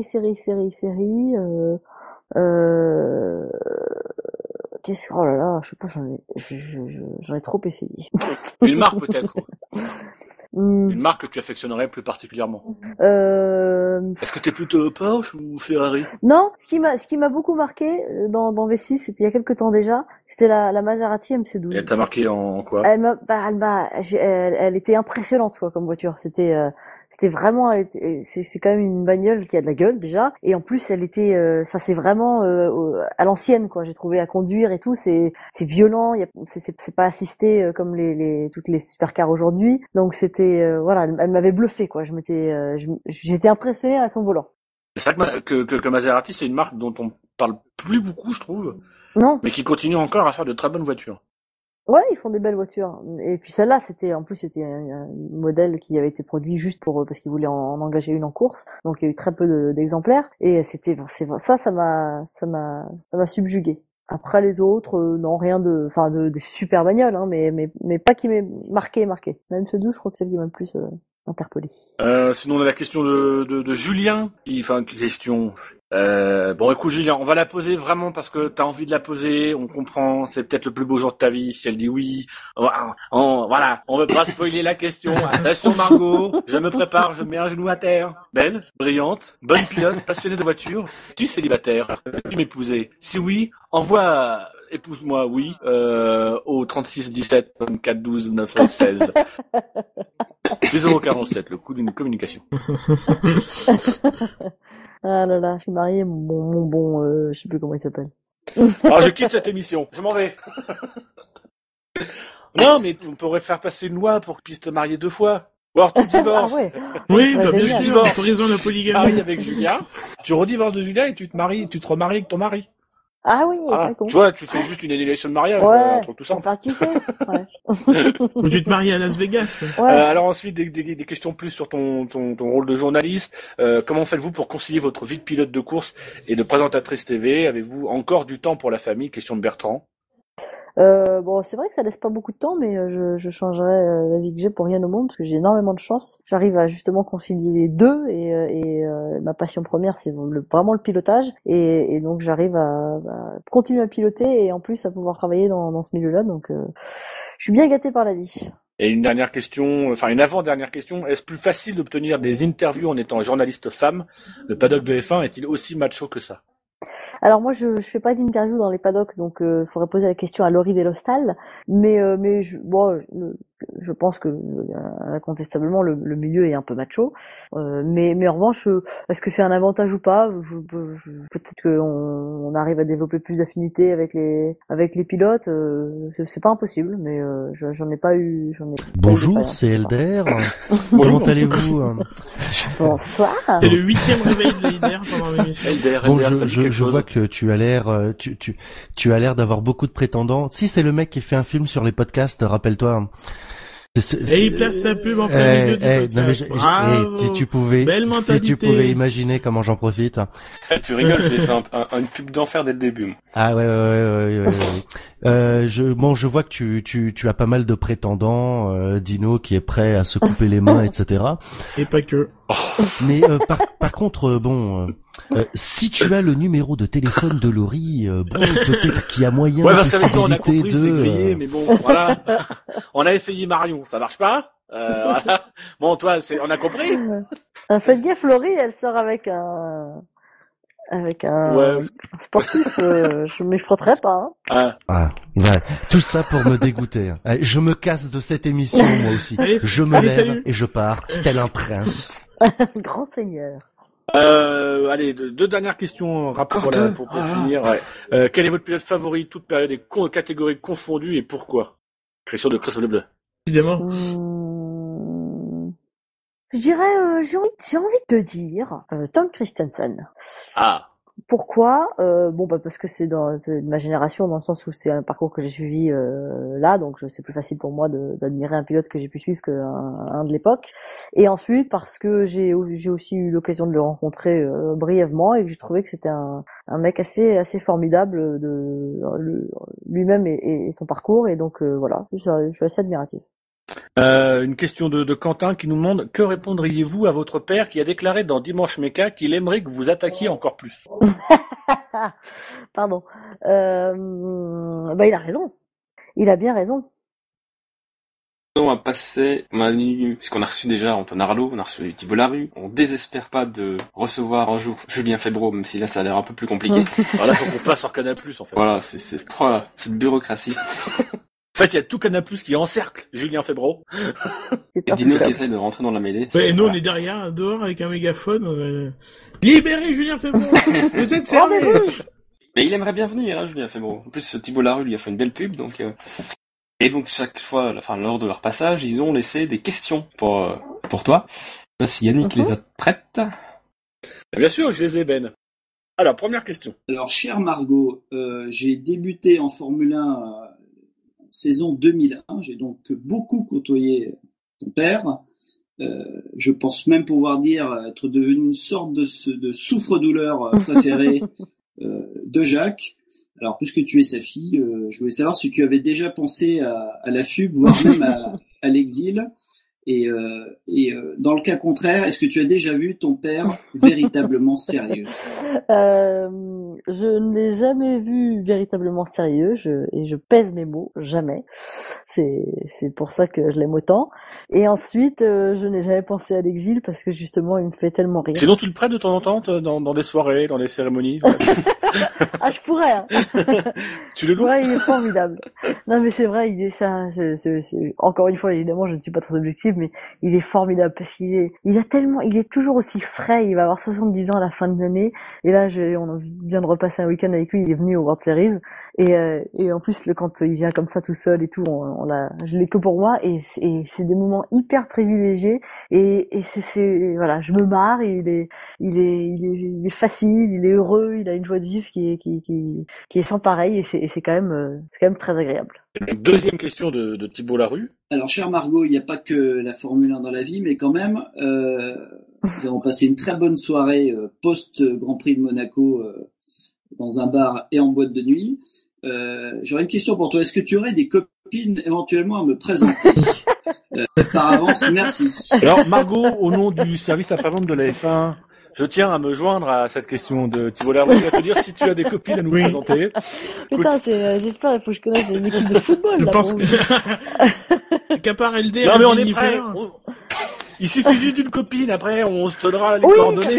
Oh là là, je sais pas, j'en ai trop essayé. Une marque peut-être. Une marque que tu affectionnerais plus particulièrement. Est-ce que t'es plutôt Porsche ou Ferrari? Non, ce qui m'a beaucoup marqué dans V6, c'était il y a quelque temps déjà, c'était la Maserati MC12. Et elle t'a marqué en quoi? Elle était impressionnante quoi comme voiture. C'était vraiment, c'est quand même une bagnole qui a de la gueule déjà, et en plus elle était, c'est vraiment à l'ancienne quoi. J'ai trouvé à conduire et tout, c'est violent, c'est pas assisté comme toutes les supercars aujourd'hui, donc c'était voilà, elle m'avait bluffé quoi. J'étais impressionné à son volant. C'est vrai que Maserati c'est une marque dont on parle plus beaucoup je trouve. Non. Mais qui continue encore à faire de très bonnes voitures. Ouais, ils font des belles voitures. Et puis celle-là, c'était un modèle qui avait été produit juste parce qu'ils voulaient en engager une en course. Donc il y a eu très peu d'exemplaires. Et ça m'a subjugué. Après les autres, non, rien des super bagnoles, hein, mais pas qui m'ait marqué. La MC12, je crois que c'est celle qui m'a le plus interpellé. Sinon on a la question de Julien, question. Bon, écoute, Julien, on va la poser vraiment parce que t'as envie de la poser, on comprend, c'est peut-être le plus beau jour de ta vie, si elle dit oui. Voilà, on veut pas spoiler la question. Attention Margot, je me prépare, je mets un genou à terre. Belle, brillante, bonne pilote, passionnée de voiture. Es-tu célibataire? Peux-tu m'épouser? Si oui, envoie épouse-moi, oui, au 36 17 24 12 916. 6,47 €, le coût d'une communication. Ah là là, je suis mariée, je sais plus comment il s'appelle. Alors je quitte cette émission, je m'en vais. Non, mais on pourrait faire passer une loi pour que tu puisses te marier 2 fois. Ou alors tu divorces. Ah ouais. Oui, bien génial. sûr, autorisons la polygamie. Marie avec Julien, tu redivorces de Julien et tu te remaries avec ton mari. Ah oui, Voilà. pas con. Tu vois, tu fais juste une annulation de mariage, Ouais, un truc tout pour simple. faire kiffer. Ouais. Ou tu te maries à Las Vegas, quoi. Ouais. Alors ensuite, des questions plus sur ton rôle de journaliste. Comment faites-vous pour concilier votre vie de pilote de course et de présentatrice TV? Avez-vous encore du temps pour la famille? Question de Bertrand. Bon, c'est vrai que ça laisse pas beaucoup de temps, mais je changerais la vie que j'ai pour rien au monde parce que j'ai énormément de chance. J'arrive à justement concilier les deux et ma passion première c'est vraiment le pilotage et donc j'arrive à continuer à piloter et en plus à pouvoir travailler dans ce milieu-là. Donc je suis bien gâtée par la vie. Et une dernière question, une avant-dernière question. Est-ce plus facile d'obtenir des interviews en étant journaliste femme? Le paddock de F1 est-il aussi macho que ça? Alors moi je fais pas d'interview dans les paddocks, donc faudrait poser la question à Laurie Delostal, mais je pense que incontestablement le milieu est un peu macho, mais en revanche, est-ce que c'est un avantage ou pas? Peut-être qu'on arrive à développer plus d'affinités avec les pilotes, c'est pas impossible, mais j'en ai pas eu. Bonjour, c'est Elder. Comment allez-vous? Bonsoir. C'est le 8e réveil de Elder pendant l'émission. Bon, je vois que tu as l'air, tu as l'air d'avoir beaucoup de prétendants. Si c'est le mec qui fait un film sur les podcasts, rappelle-toi. Et il place sa pub en plein milieu du podcast. Non mais si tu pouvais imaginer comment j'en profite. Tu rigoles, j'ai fait une pub d'enfer dès le début. Moi. Ah ouais. Je vois que tu as pas mal de prétendants, Dino qui est prêt à se couper les mains, etc. Et pas que. Mais par contre, si tu as le numéro de téléphone de Laurie, peut-être qu'il y a moyen possibilité de. Grillé, mais bon, voilà. On a essayé Marion, ça marche pas. Voilà. Bon, toi, on a compris. Faites gaffe, Laurie, elle sort avec un sportif. Je m'y frotterai pas. Ouais. Tout ça pour me dégoûter. Je me casse de cette émission, moi aussi. Je me lève salut. et je pars, tel un prince. Grand seigneur. Allez, deux dernières questions rapides pour finir. Ouais. Quel est votre pilote favori, toute période et catégories confondues, et pourquoi? Question de Chris Bleu. Évidemment. Je dirais, j'ai envie de te dire, Tom Christensen. Ah. Pourquoi? Parce que c'est dans ma génération, dans le sens où c'est un parcours que j'ai suivi là, donc c'est plus facile pour moi d'admirer un pilote que j'ai pu suivre qu'un de l'époque. Et ensuite parce que j'ai aussi eu l'occasion de le rencontrer brièvement et que j'ai trouvé que c'était un mec assez formidable lui-même et son parcours. Et donc voilà, je suis assez admiratif. Une question de Quentin qui nous demande: que répondriez-vous à votre père qui a déclaré dans Dimanche Méca qu'il aimerait que vous attaquiez encore plus? Pardon. Il a raison. Il a bien raison. On va passer, puisqu'on a reçu déjà Antoine Arlot, on a reçu Thibault Larue, on désespère pas de recevoir un jour Julien Febvreau, même si là ça a l'air un peu plus compliqué. Voilà, faut qu'on passe sur Canal+, en fait. Voilà, c'est cette bureaucratie. En fait, il y a tout Canal+ qui encercle Julien Febvreau. Et Dino qui essaye de rentrer dans la mêlée. Ouais, et nous, on est derrière, dehors, avec un mégaphone. Libérez Julien Febvreau. Vous êtes servis. Mais il aimerait bien venir, hein, Julien Febvreau. En plus, Thibault Larue lui a fait une belle pub, donc. Et donc chaque fois, lors de leur passage, ils ont laissé des questions pour toi. Je sais pas si Yannick les a prêtes. Bien sûr, je les ai, Ben. Alors, première question. Alors, chère Margot, j'ai débuté en Formule 1 saison 2001. J'ai donc beaucoup côtoyé ton père. Je pense même pouvoir dire être devenu une sorte de souffre-douleur préféré de Jacques. Alors, puisque tu es sa fille, je voulais savoir si tu avais déjà pensé à la fugue, voire même à l'exil. Et dans le cas contraire, est-ce que tu as déjà vu ton père véritablement sérieux? Je ne l'ai jamais vu véritablement sérieux, et je pèse mes mots, jamais. C'est pour ça que je l'aime autant. Et ensuite, je n'ai jamais pensé à l'exil parce que justement, il me fait tellement rire. Sinon, tu le prêtes de temps en temps dans des soirées, dans des cérémonies? Ah, je pourrais. Hein. Tu le loues? Ouais, il est formidable. Non, mais c'est vrai, il est ça. Encore une fois, évidemment, je ne suis pas très objective, mais il est formidable parce qu'il est toujours aussi frais. Il va avoir 70 ans à la fin de l'année. Et là, on vient de repasser un week-end avec lui. Il est venu au World Series. Et en plus, quand il vient comme ça tout seul et tout, je l'ai que pour moi. Et c'est des moments hyper privilégiés. Et voilà, je me marre. Il est facile, il est heureux, il a une joie de vivre qui est sans pareil. Et c'est quand même très agréable. Deuxième question de Thibault Larue. Alors, chère Margot, il n'y a pas que la Formule 1 dans la vie, mais quand même, nous avons passé une très bonne soirée post-Grand Prix de Monaco dans un bar et en boîte de nuit. J'aurais une question pour toi. Est-ce que tu aurais des copines éventuellement à me présenter? Par avance, merci. Alors, Margot, au nom du service après-vente de la F1, je tiens à me joindre à cette question de Thibault Larue. Je vais te dire si tu as des copines à nous présenter. Putain, j'espère, il faut que je connaisse une équipe de football. Je pense qu'à part LD, non mais on est prêt. Il suffit juste d'une copine, après on se donnera les coordonnées.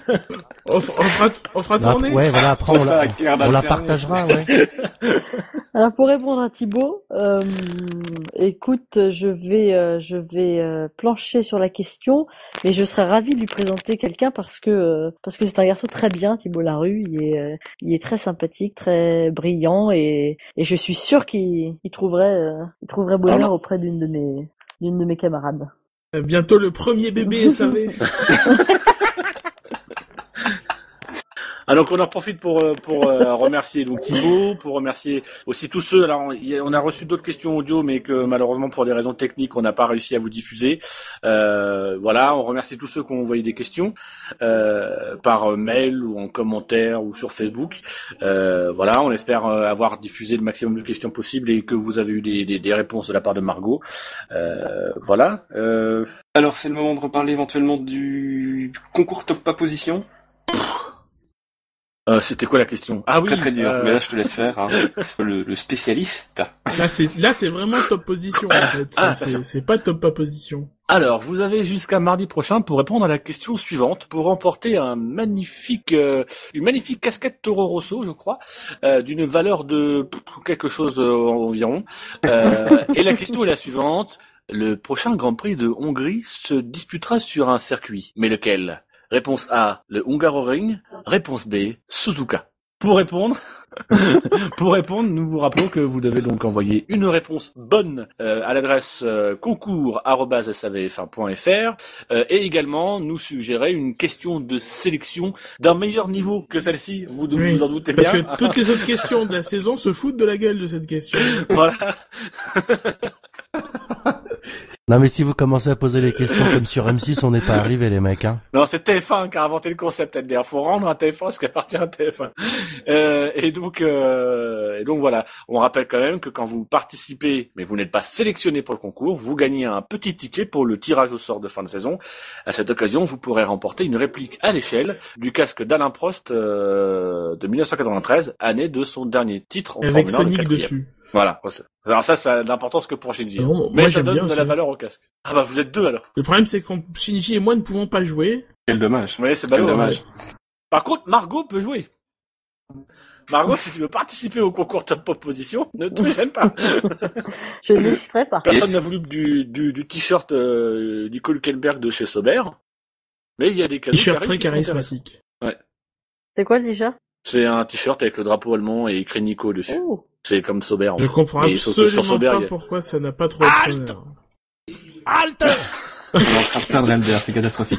On fera tourner. Ouais, voilà, après on la partagera, ouais. Alors pour répondre à Thibaut, écoute, je vais plancher sur la question, mais je serais ravie de lui présenter quelqu'un parce que c'est un garçon très bien, Thibaut Larue. Il est très sympathique, très brillant et je suis sûre qu'il trouverait bonheur auprès d'une de mes camarades. Bientôt le premier bébé SAV. Alors on en profite pour remercier donc Thibaut, pour remercier aussi tous ceux. Alors on a reçu d'autres questions audio, mais que malheureusement pour des raisons techniques on n'a pas réussi à vous diffuser. Voilà, on remercie tous ceux qui ont envoyé des questions par mail ou en commentaire ou sur Facebook. Voilà, on espère avoir diffusé le maximum de questions possibles et que vous avez eu des réponses de la part de Margot. Voilà. Alors c'est le moment de reparler éventuellement du concours Top Pas Position. C'était quoi la question? Ah oui, très dur. Mais là je te laisse faire. Hein. le spécialiste. Là c'est vraiment top position en fait. C'est pas top pas position. Alors vous avez jusqu'à mardi prochain pour répondre à la question suivante, pour remporter une magnifique casquette Toro Rosso, je crois, d'une valeur de quelque chose environ. Et la question est la suivante. Le prochain Grand Prix de Hongrie se disputera sur un circuit. Mais lequel? Réponse A, le Hungaroring. Réponse B, Suzuka. Pour répondre, nous vous rappelons que vous devez donc envoyer une réponse bonne à l'adresse concours@savf1.fr et également nous suggérer une question de sélection d'un meilleur niveau que celle-ci. Vous en doutez bien. Parce que toutes les autres questions de la saison se foutent de la gueule de cette question. Voilà. Non mais si vous commencez à poser les questions comme sur M6, on n'est pas arrivé les mecs. Hein. Non, c'est TF1 qui a inventé le concept. Il faut rendre à TF1 ce qui appartient à TF1. Et donc voilà. On rappelle quand même que quand vous participez, mais vous n'êtes pas sélectionné pour le concours, vous gagnez un petit ticket pour le tirage au sort de fin de saison. À cette occasion, vous pourrez remporter une réplique à l'échelle du casque d'Alain Prost de 1993, année de son dernier titre en avec Formule 1, Sonic dessus. Voilà. Alors ça a de l'importance que pour Shinji. Non, mais moi, ça donne de la aussi. valeur au casque. Ah bah vous êtes deux alors. Le problème c'est que Shinji et moi ne pouvons pas jouer. Quel dommage. Oui, c'est Quel dommage. Par contre, Margot peut jouer. Margot, si tu veux participer au concours Top Pop Position, ne te gêne pas. Je n'hésiterai pas. Personne n'a voulu du t-shirt Nicole Hülkenberg de chez Sauber. Mais il y a des cadeaux. T-shirt très charismatique. Ouais. C'est quoi le t-shirt? C'est un t-shirt avec le drapeau allemand et écrit Nico dessus. Oh. C'est comme Sauber. Je comprends absolument pas pourquoi ça n'a pas trop de honneur. Halte. On est en train de perdre Elder, c'est catastrophique.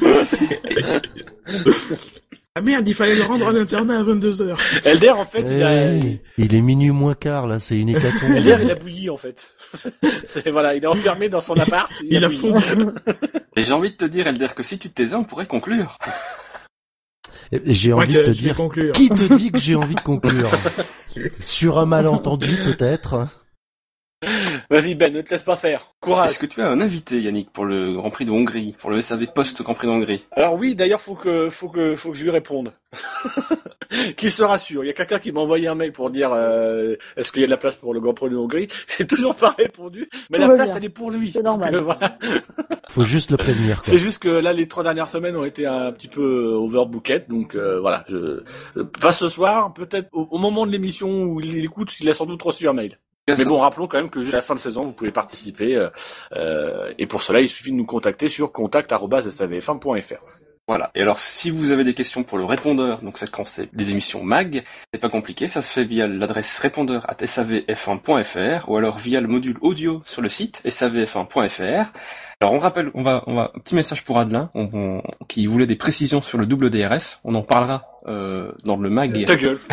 Ah merde, il fallait le rendre en internat à 22h. Elder, en fait, il est minuit moins quart, là, c'est une hécatombe. Elder, il a bouilli, en fait. Voilà, il est enfermé dans son appart. Il a fondu. Et j'ai envie de te dire, Elder, que si tu te taisais, on pourrait conclure. Et j'ai envie de te dire, qui te dit que j'ai envie de conclure? Sur un malentendu, peut-être. Vas-y Ben, ne te laisse pas faire. Courage. Est-ce que tu as un invité, Yannick, pour le Grand Prix de Hongrie, pour le SAV post-Grand Prix de Hongrie? Alors oui, d'ailleurs, faut que je lui réponde. Qu'il se rassure. Il y a quelqu'un qui m'a envoyé un mail pour dire est-ce qu'il y a de la place pour le Grand Prix de Hongrie. J'ai toujours pas répondu, mais la place elle est pour lui. C'est normal. Voilà. Faut juste le prévenir. Quoi. C'est juste que là, les 3 dernières semaines ont été un petit peu overbooked, donc voilà. Pas ce soir, peut-être au moment de l'émission où il écoute, il a sans doute reçu un mail. Mais bon, rappelons quand même que jusqu'à la fin de saison, vous pouvez participer. Et pour cela, il suffit de nous contacter sur contact@savf1.fr. Voilà. Et alors, si vous avez des questions pour le répondeur, donc c'est quand c'est des émissions MAG, c'est pas compliqué, ça se fait via l'adresse répondeur@savf1.fr ou alors via le module audio sur le site savf1.fr. Alors on rappelle, on va un petit message pour Adelin, qui voulait des précisions sur le double DRS. On en parlera dans le MAG. Ta gueule.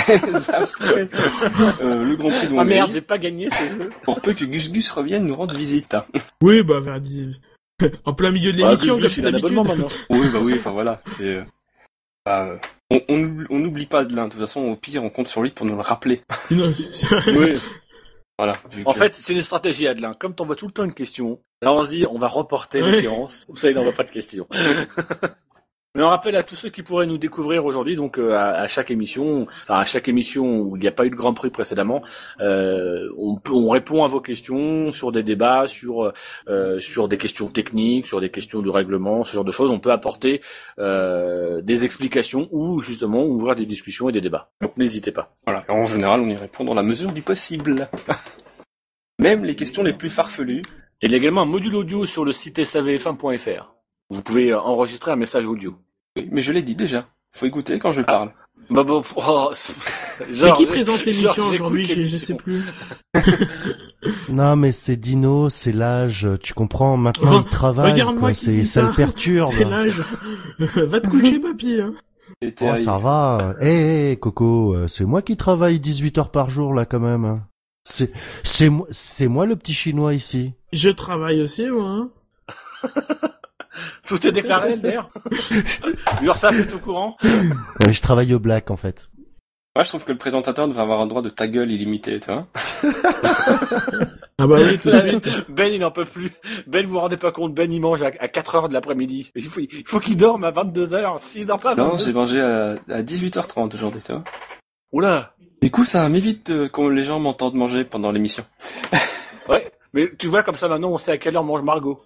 Le Grand Prix de Hongrie. Ah merde, j'ai pas gagné ce jeu. Pour peu que Gus revienne nous rendre visite. Oui, bah vers 10. En plein milieu de l'émission, Gus, il a l'abonnement maintenant. Oui, enfin voilà, c'est. On n'oublie pas Adelin. De toute façon, au pire, on compte sur lui pour nous le rappeler. Oui. Voilà. En fait, c'est une stratégie, Adelin. Comme t'envoies tout le temps une question, là on se dit, on va reporter l'échéance. Comme ça, il n'envoie pas de questions. Mais on rappelle à tous ceux qui pourraient nous découvrir aujourd'hui, donc à chaque émission où il n'y a pas eu de Grand Prix précédemment, on répond à vos questions sur des débats, sur des questions techniques, sur des questions de règlement, ce genre de choses. On peut apporter des explications ou justement ouvrir des discussions et des débats. Donc n'hésitez pas. Voilà. En général, on y répond dans la mesure du possible. Même les questions les plus farfelues. Il y a également un module audio sur le site savf1.fr. Vous pouvez enregistrer un message audio. Oui, mais je l'ai dit déjà. Faut écouter quand je parle. Mais qui présente l'émission aujourd'hui, je sais plus. Non, mais c'est Dino, c'est l'âge, tu comprends, maintenant il travaille, regarde-moi quoi, ça le perturbe. C'est l'âge. Va te coucher, papy, hein. Oh, ça va. Coco, c'est moi qui travaille 18 heures par jour, là, quand même. C'est moi le petit chinois ici. Je travaille aussi, moi, hein. Tout est déclaré, Elder. L'URSSAF est au courant. Ouais, je travaille au black, en fait. Moi, je trouve que le présentateur devrait avoir un droit de ta gueule illimité, tu vois. Ah bah oui, tout de suite. Ben, il n'en peut plus. Ben, vous vous rendez pas compte, Ben, il mange à 4h de l'après-midi. Il faut qu'il dorme à 22h. S'il dort pas à 22h... Non, j'ai mangé à 18h30 aujourd'hui, tu vois. Oula. Du coup, ça m'évite que les gens m'entendent manger pendant l'émission. Ouais. Mais tu vois, comme ça, maintenant, on sait à quelle heure mange Margot.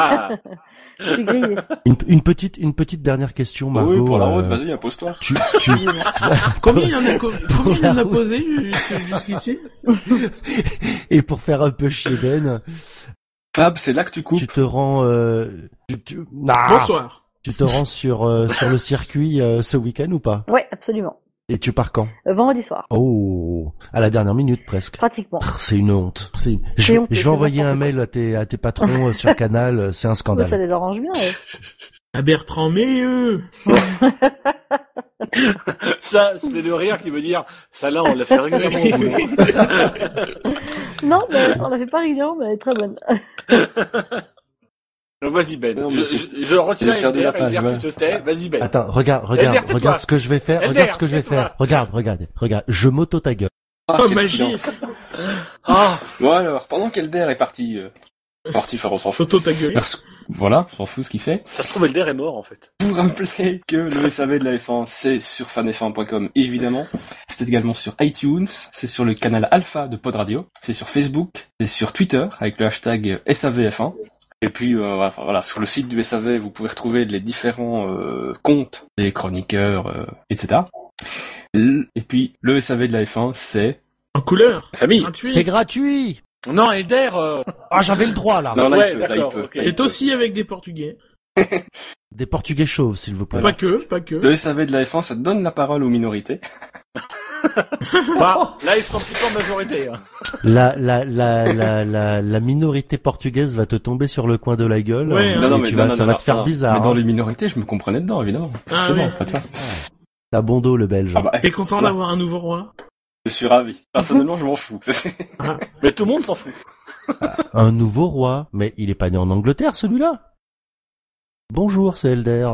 Une petite dernière question, Margot. Oui, pour la route, vas-y, impose-toi. Combien il y en a posé jusqu'ici? Et pour faire un peu chier Ben. Fab, c'est là que tu coupes. Tu te rends, Bonsoir. Tu te rends sur le circuit, ce week-end ou pas? Ouais, absolument. Et tu pars quand? Vendredi soir. Oh, à la dernière minute presque. Pratiquement. C'est une honte. Je vais envoyer un mail à tes patrons sur Canal. C'est un scandale. Ça les arrange bien. À Bertrand, mais Ça, c'est le rire qui veut dire ça là, on l'a fait régulièrement. Non, mais on l'a fait pas régulièrement, mais elle est très bonne. Donc vas-y Ben, je retiens Elder, tu te tais, vas-y Ben. Attends, regarde ce que je vais faire, regarde, je m'auto ta gueule. Oh, magie. Bon alors, pendant qu'Elder est parti faire on s'en fout. Auto ta gueule. Voilà, on s'en fout ce qu'il fait. Ça se trouve Elder est mort en fait. Vous rappelez que le SAV de la F1, c'est sur fanf1.com évidemment. C'est également sur iTunes, c'est sur le canal Alpha de Pod Radio, c'est sur Facebook, c'est sur Twitter avec le hashtag SAVF1. Et puis voilà, sur le site du SAV, vous pouvez retrouver les différents comptes des chroniqueurs, etc. Et puis le SAV de la F1, c'est en couleur. La famille. Gratuit. C'est gratuit. Non, Elder. Ah, j'avais le droit là. Non, ouais, là, il peut. Et aussi avec des Portugais. Des Portugais chauves, s'il vous plaît. Pas que. Le SAV de la F1, ça donne la parole aux minorités. Bah, là, ils sont plutôt en majorité. Hein. La minorité portugaise va te tomber sur le coin de la gueule. Ouais, Ça va te faire bizarre. Mais dans les minorités, je me comprenais dedans, évidemment. Forcément, pas toi. T'as bon dos, le Belge. Ah bah, T'es content d'avoir un nouveau roi? Je suis ravi. Personnellement, je m'en fous. Mais tout le monde s'en fout. Un nouveau roi? Mais il est pas né en Angleterre, celui-là? Bonjour, c'est Elder.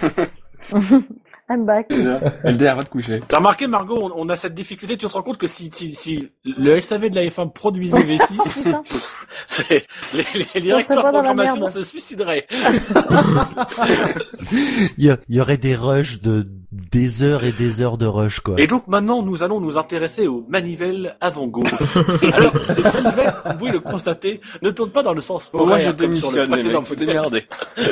I'm back. Elder, va te coucher. T'as remarqué, Margot, on a cette difficulté, tu te rends compte que si le SAV de la F1 produisait V6, c'est, les directeurs de programmation se suicideraient. Il y aurait des rushs des heures et des heures de rush, quoi. Et donc maintenant, nous allons nous intéresser aux manivelles avant-gauche. Alors, ces manivelles, vous pouvez le constater, ne tournent pas dans le sens horaire. Moi, je démissionne, les mecs, faut démerder.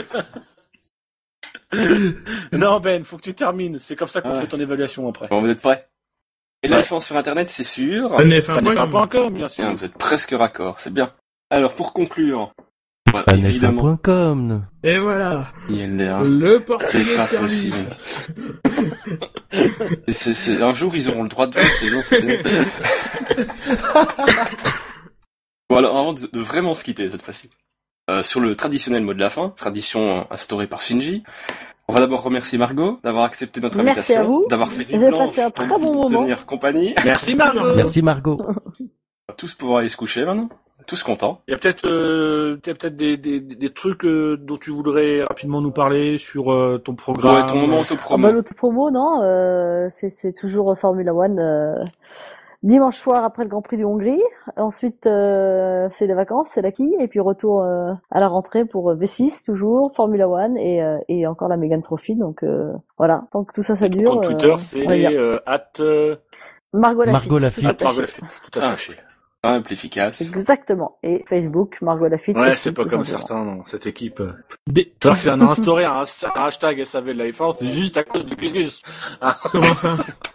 Non Ben, faut que tu termines. C'est comme ça qu'on fait ton évaluation après. Bon, vous êtes prêts? Et la F1 sur Internet, c'est sûr. Fanf1.com, bien sûr. Bien, vous êtes presque raccord, c'est bien. Alors, pour conclure, Fanf1.com. Et voilà. ILDR. Le portugais C'est pas service. possible. Un jour, ils auront le droit de faire ces gens. Bon, alors, avant de vraiment se quitter cette fois-ci. Sur le traditionnel mot de la fin, tradition instaurée par Shinji. On va d'abord remercier Margot d'avoir accepté notre Merci invitation, à vous. d'avoir fait des J'ai plans passé un très bon pour moment. tenir compagnie. Merci Margot. Merci Margot. On va tous pouvoir aller se coucher maintenant. Tous contents. Il y a peut-être des trucs dont tu voudrais rapidement nous parler sur ton programme. Ouais, ton moment Ah auto-promo. bah, l'autopromo, non, c'est toujours Formula One. Dimanche soir après le Grand Prix de Hongrie. Ensuite, c'est les vacances, c'est la quille, et puis retour à la rentrée pour V6 toujours, Formula One et encore la Mégane Trophy. Donc voilà, tant que tout ça dure. Compte Twitter, c'est Margot Lafitte. Margot Lafitte, tout attaché. Simple, efficace. Exactement. Et Facebook, Margot Lafitte. Ouais, c'est pas comme certains dans cette équipe. Si on a instauré un hashtag SAV de la F1, c'est juste à cause du Gus. Comment ça?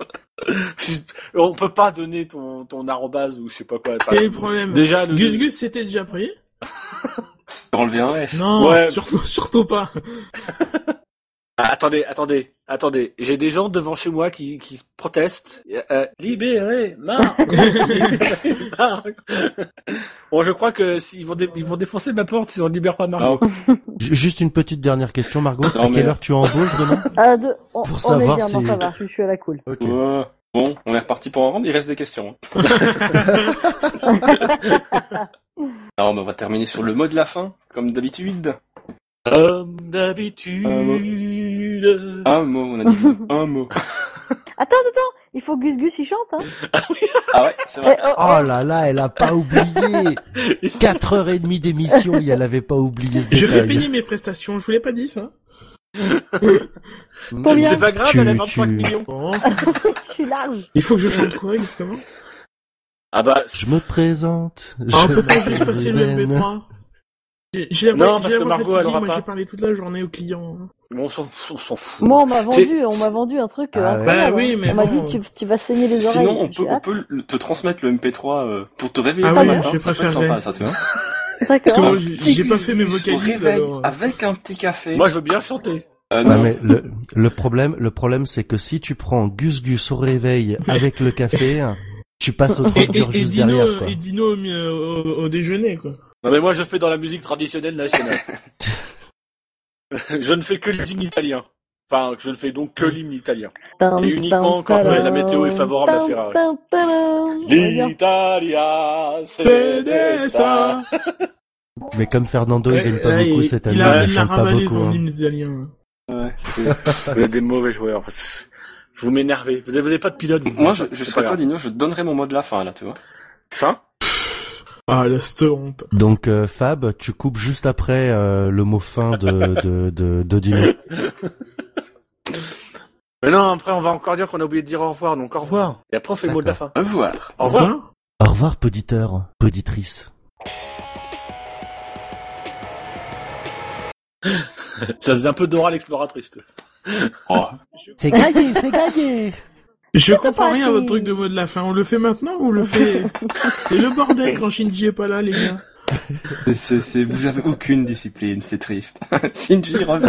On peut pas donner ton arrobase ou je sais pas quoi. Quel est le problème? Déjà, Gus, c'était déjà pris? Enlever un S. Non, ouais. surtout pas. Attendez. J'ai des gens devant chez moi qui protestent. Libérez Marc. Bon, je crois que ils vont défoncer ma porte si on libère pas Margot. Juste une petite dernière question, Margot. À quelle heure tu embauches demain? Pour savoir si... Non, ça va, je suis à la cool. Okay. Bon, on est reparti pour un round, il reste des questions. Alors, on va terminer sur le mot de la fin, comme d'habitude. Comme d'habitude. Un mot, on a dit un mot. Attends, il faut que Gus il chante, hein. Ah ouais, c'est vrai. Oh là là, elle a pas oublié. 4h30 d'émission et elle avait pas oublié ce détail. Je fais payer mes prestations, je vous l'ai pas dit ça. Combien? C'est pas grave, elle a 25 millions. Oh. Je suis large. Il faut que je chante quoi exactement? Ah bah, je me présente. On peut pas juste passer le MP3. J'ai la voix Margot, fatiguée, moi j'ai parlé toute la journée aux clients. On s'en fout. Moi, on m'a vendu un truc. Bah oui, mais on m'a dit tu vas saigner les oreilles. Sinon, on peut te transmettre le MP3 pour te réveiller le matin. Je ça peut être sympa, ça, tu vois. D'accord. Moi, j'ai pas fait mes vocalises. Avec un petit café. Moi, je veux bien chanter. Non, mais le problème, c'est que si tu prends Gus au réveil avec le café, tu passes au truc dur juste derrière, quoi. Et Dino au déjeuner, quoi. Non, mais moi, je fais dans la musique traditionnelle nationale. Je ne fais que l'hymne italien. Enfin, je ne fais donc que l'hymne italien. Et uniquement quand la météo est favorable à Ferrari. L'Italia, c'est destin. Mais comme Fernando, il gagne pas beaucoup cette année, il chante pas beaucoup. Son hymne italien. Ouais, vous êtes des mauvais joueurs. Vous m'énervez. Vous avez pas de pilote. Moi, je serais toi, Dino, je donnerais mon mot de la fin, là, tu vois. Fin? Ah, la honte. Donc, Fab, tu coupes juste après le mot fin de Dino. Mais non, après, on va encore dire qu'on a oublié de dire au revoir, donc au revoir. Et après, on fait le mot de la fin. Au revoir. Au revoir. Au revoir, poditeur, poditrice. Ça faisait un peu Dora l'exploratrice. Oh. C'est gagné. Je comprends rien à votre truc de mot de la fin. On le fait maintenant ou on le fait... C'est le bordel quand Shinji est pas là, les gars. Vous avez aucune discipline, c'est triste. Shinji revient.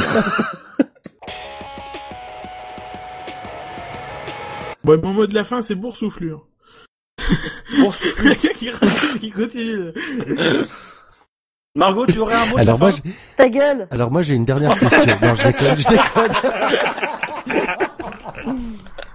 Bon, mon mot de la fin, c'est boursouflure. Boursouflure. Le gars qui continue. Margot, tu aurais un mot de la fin? Ta gueule. Alors moi, j'ai une dernière question. Non, je déconne.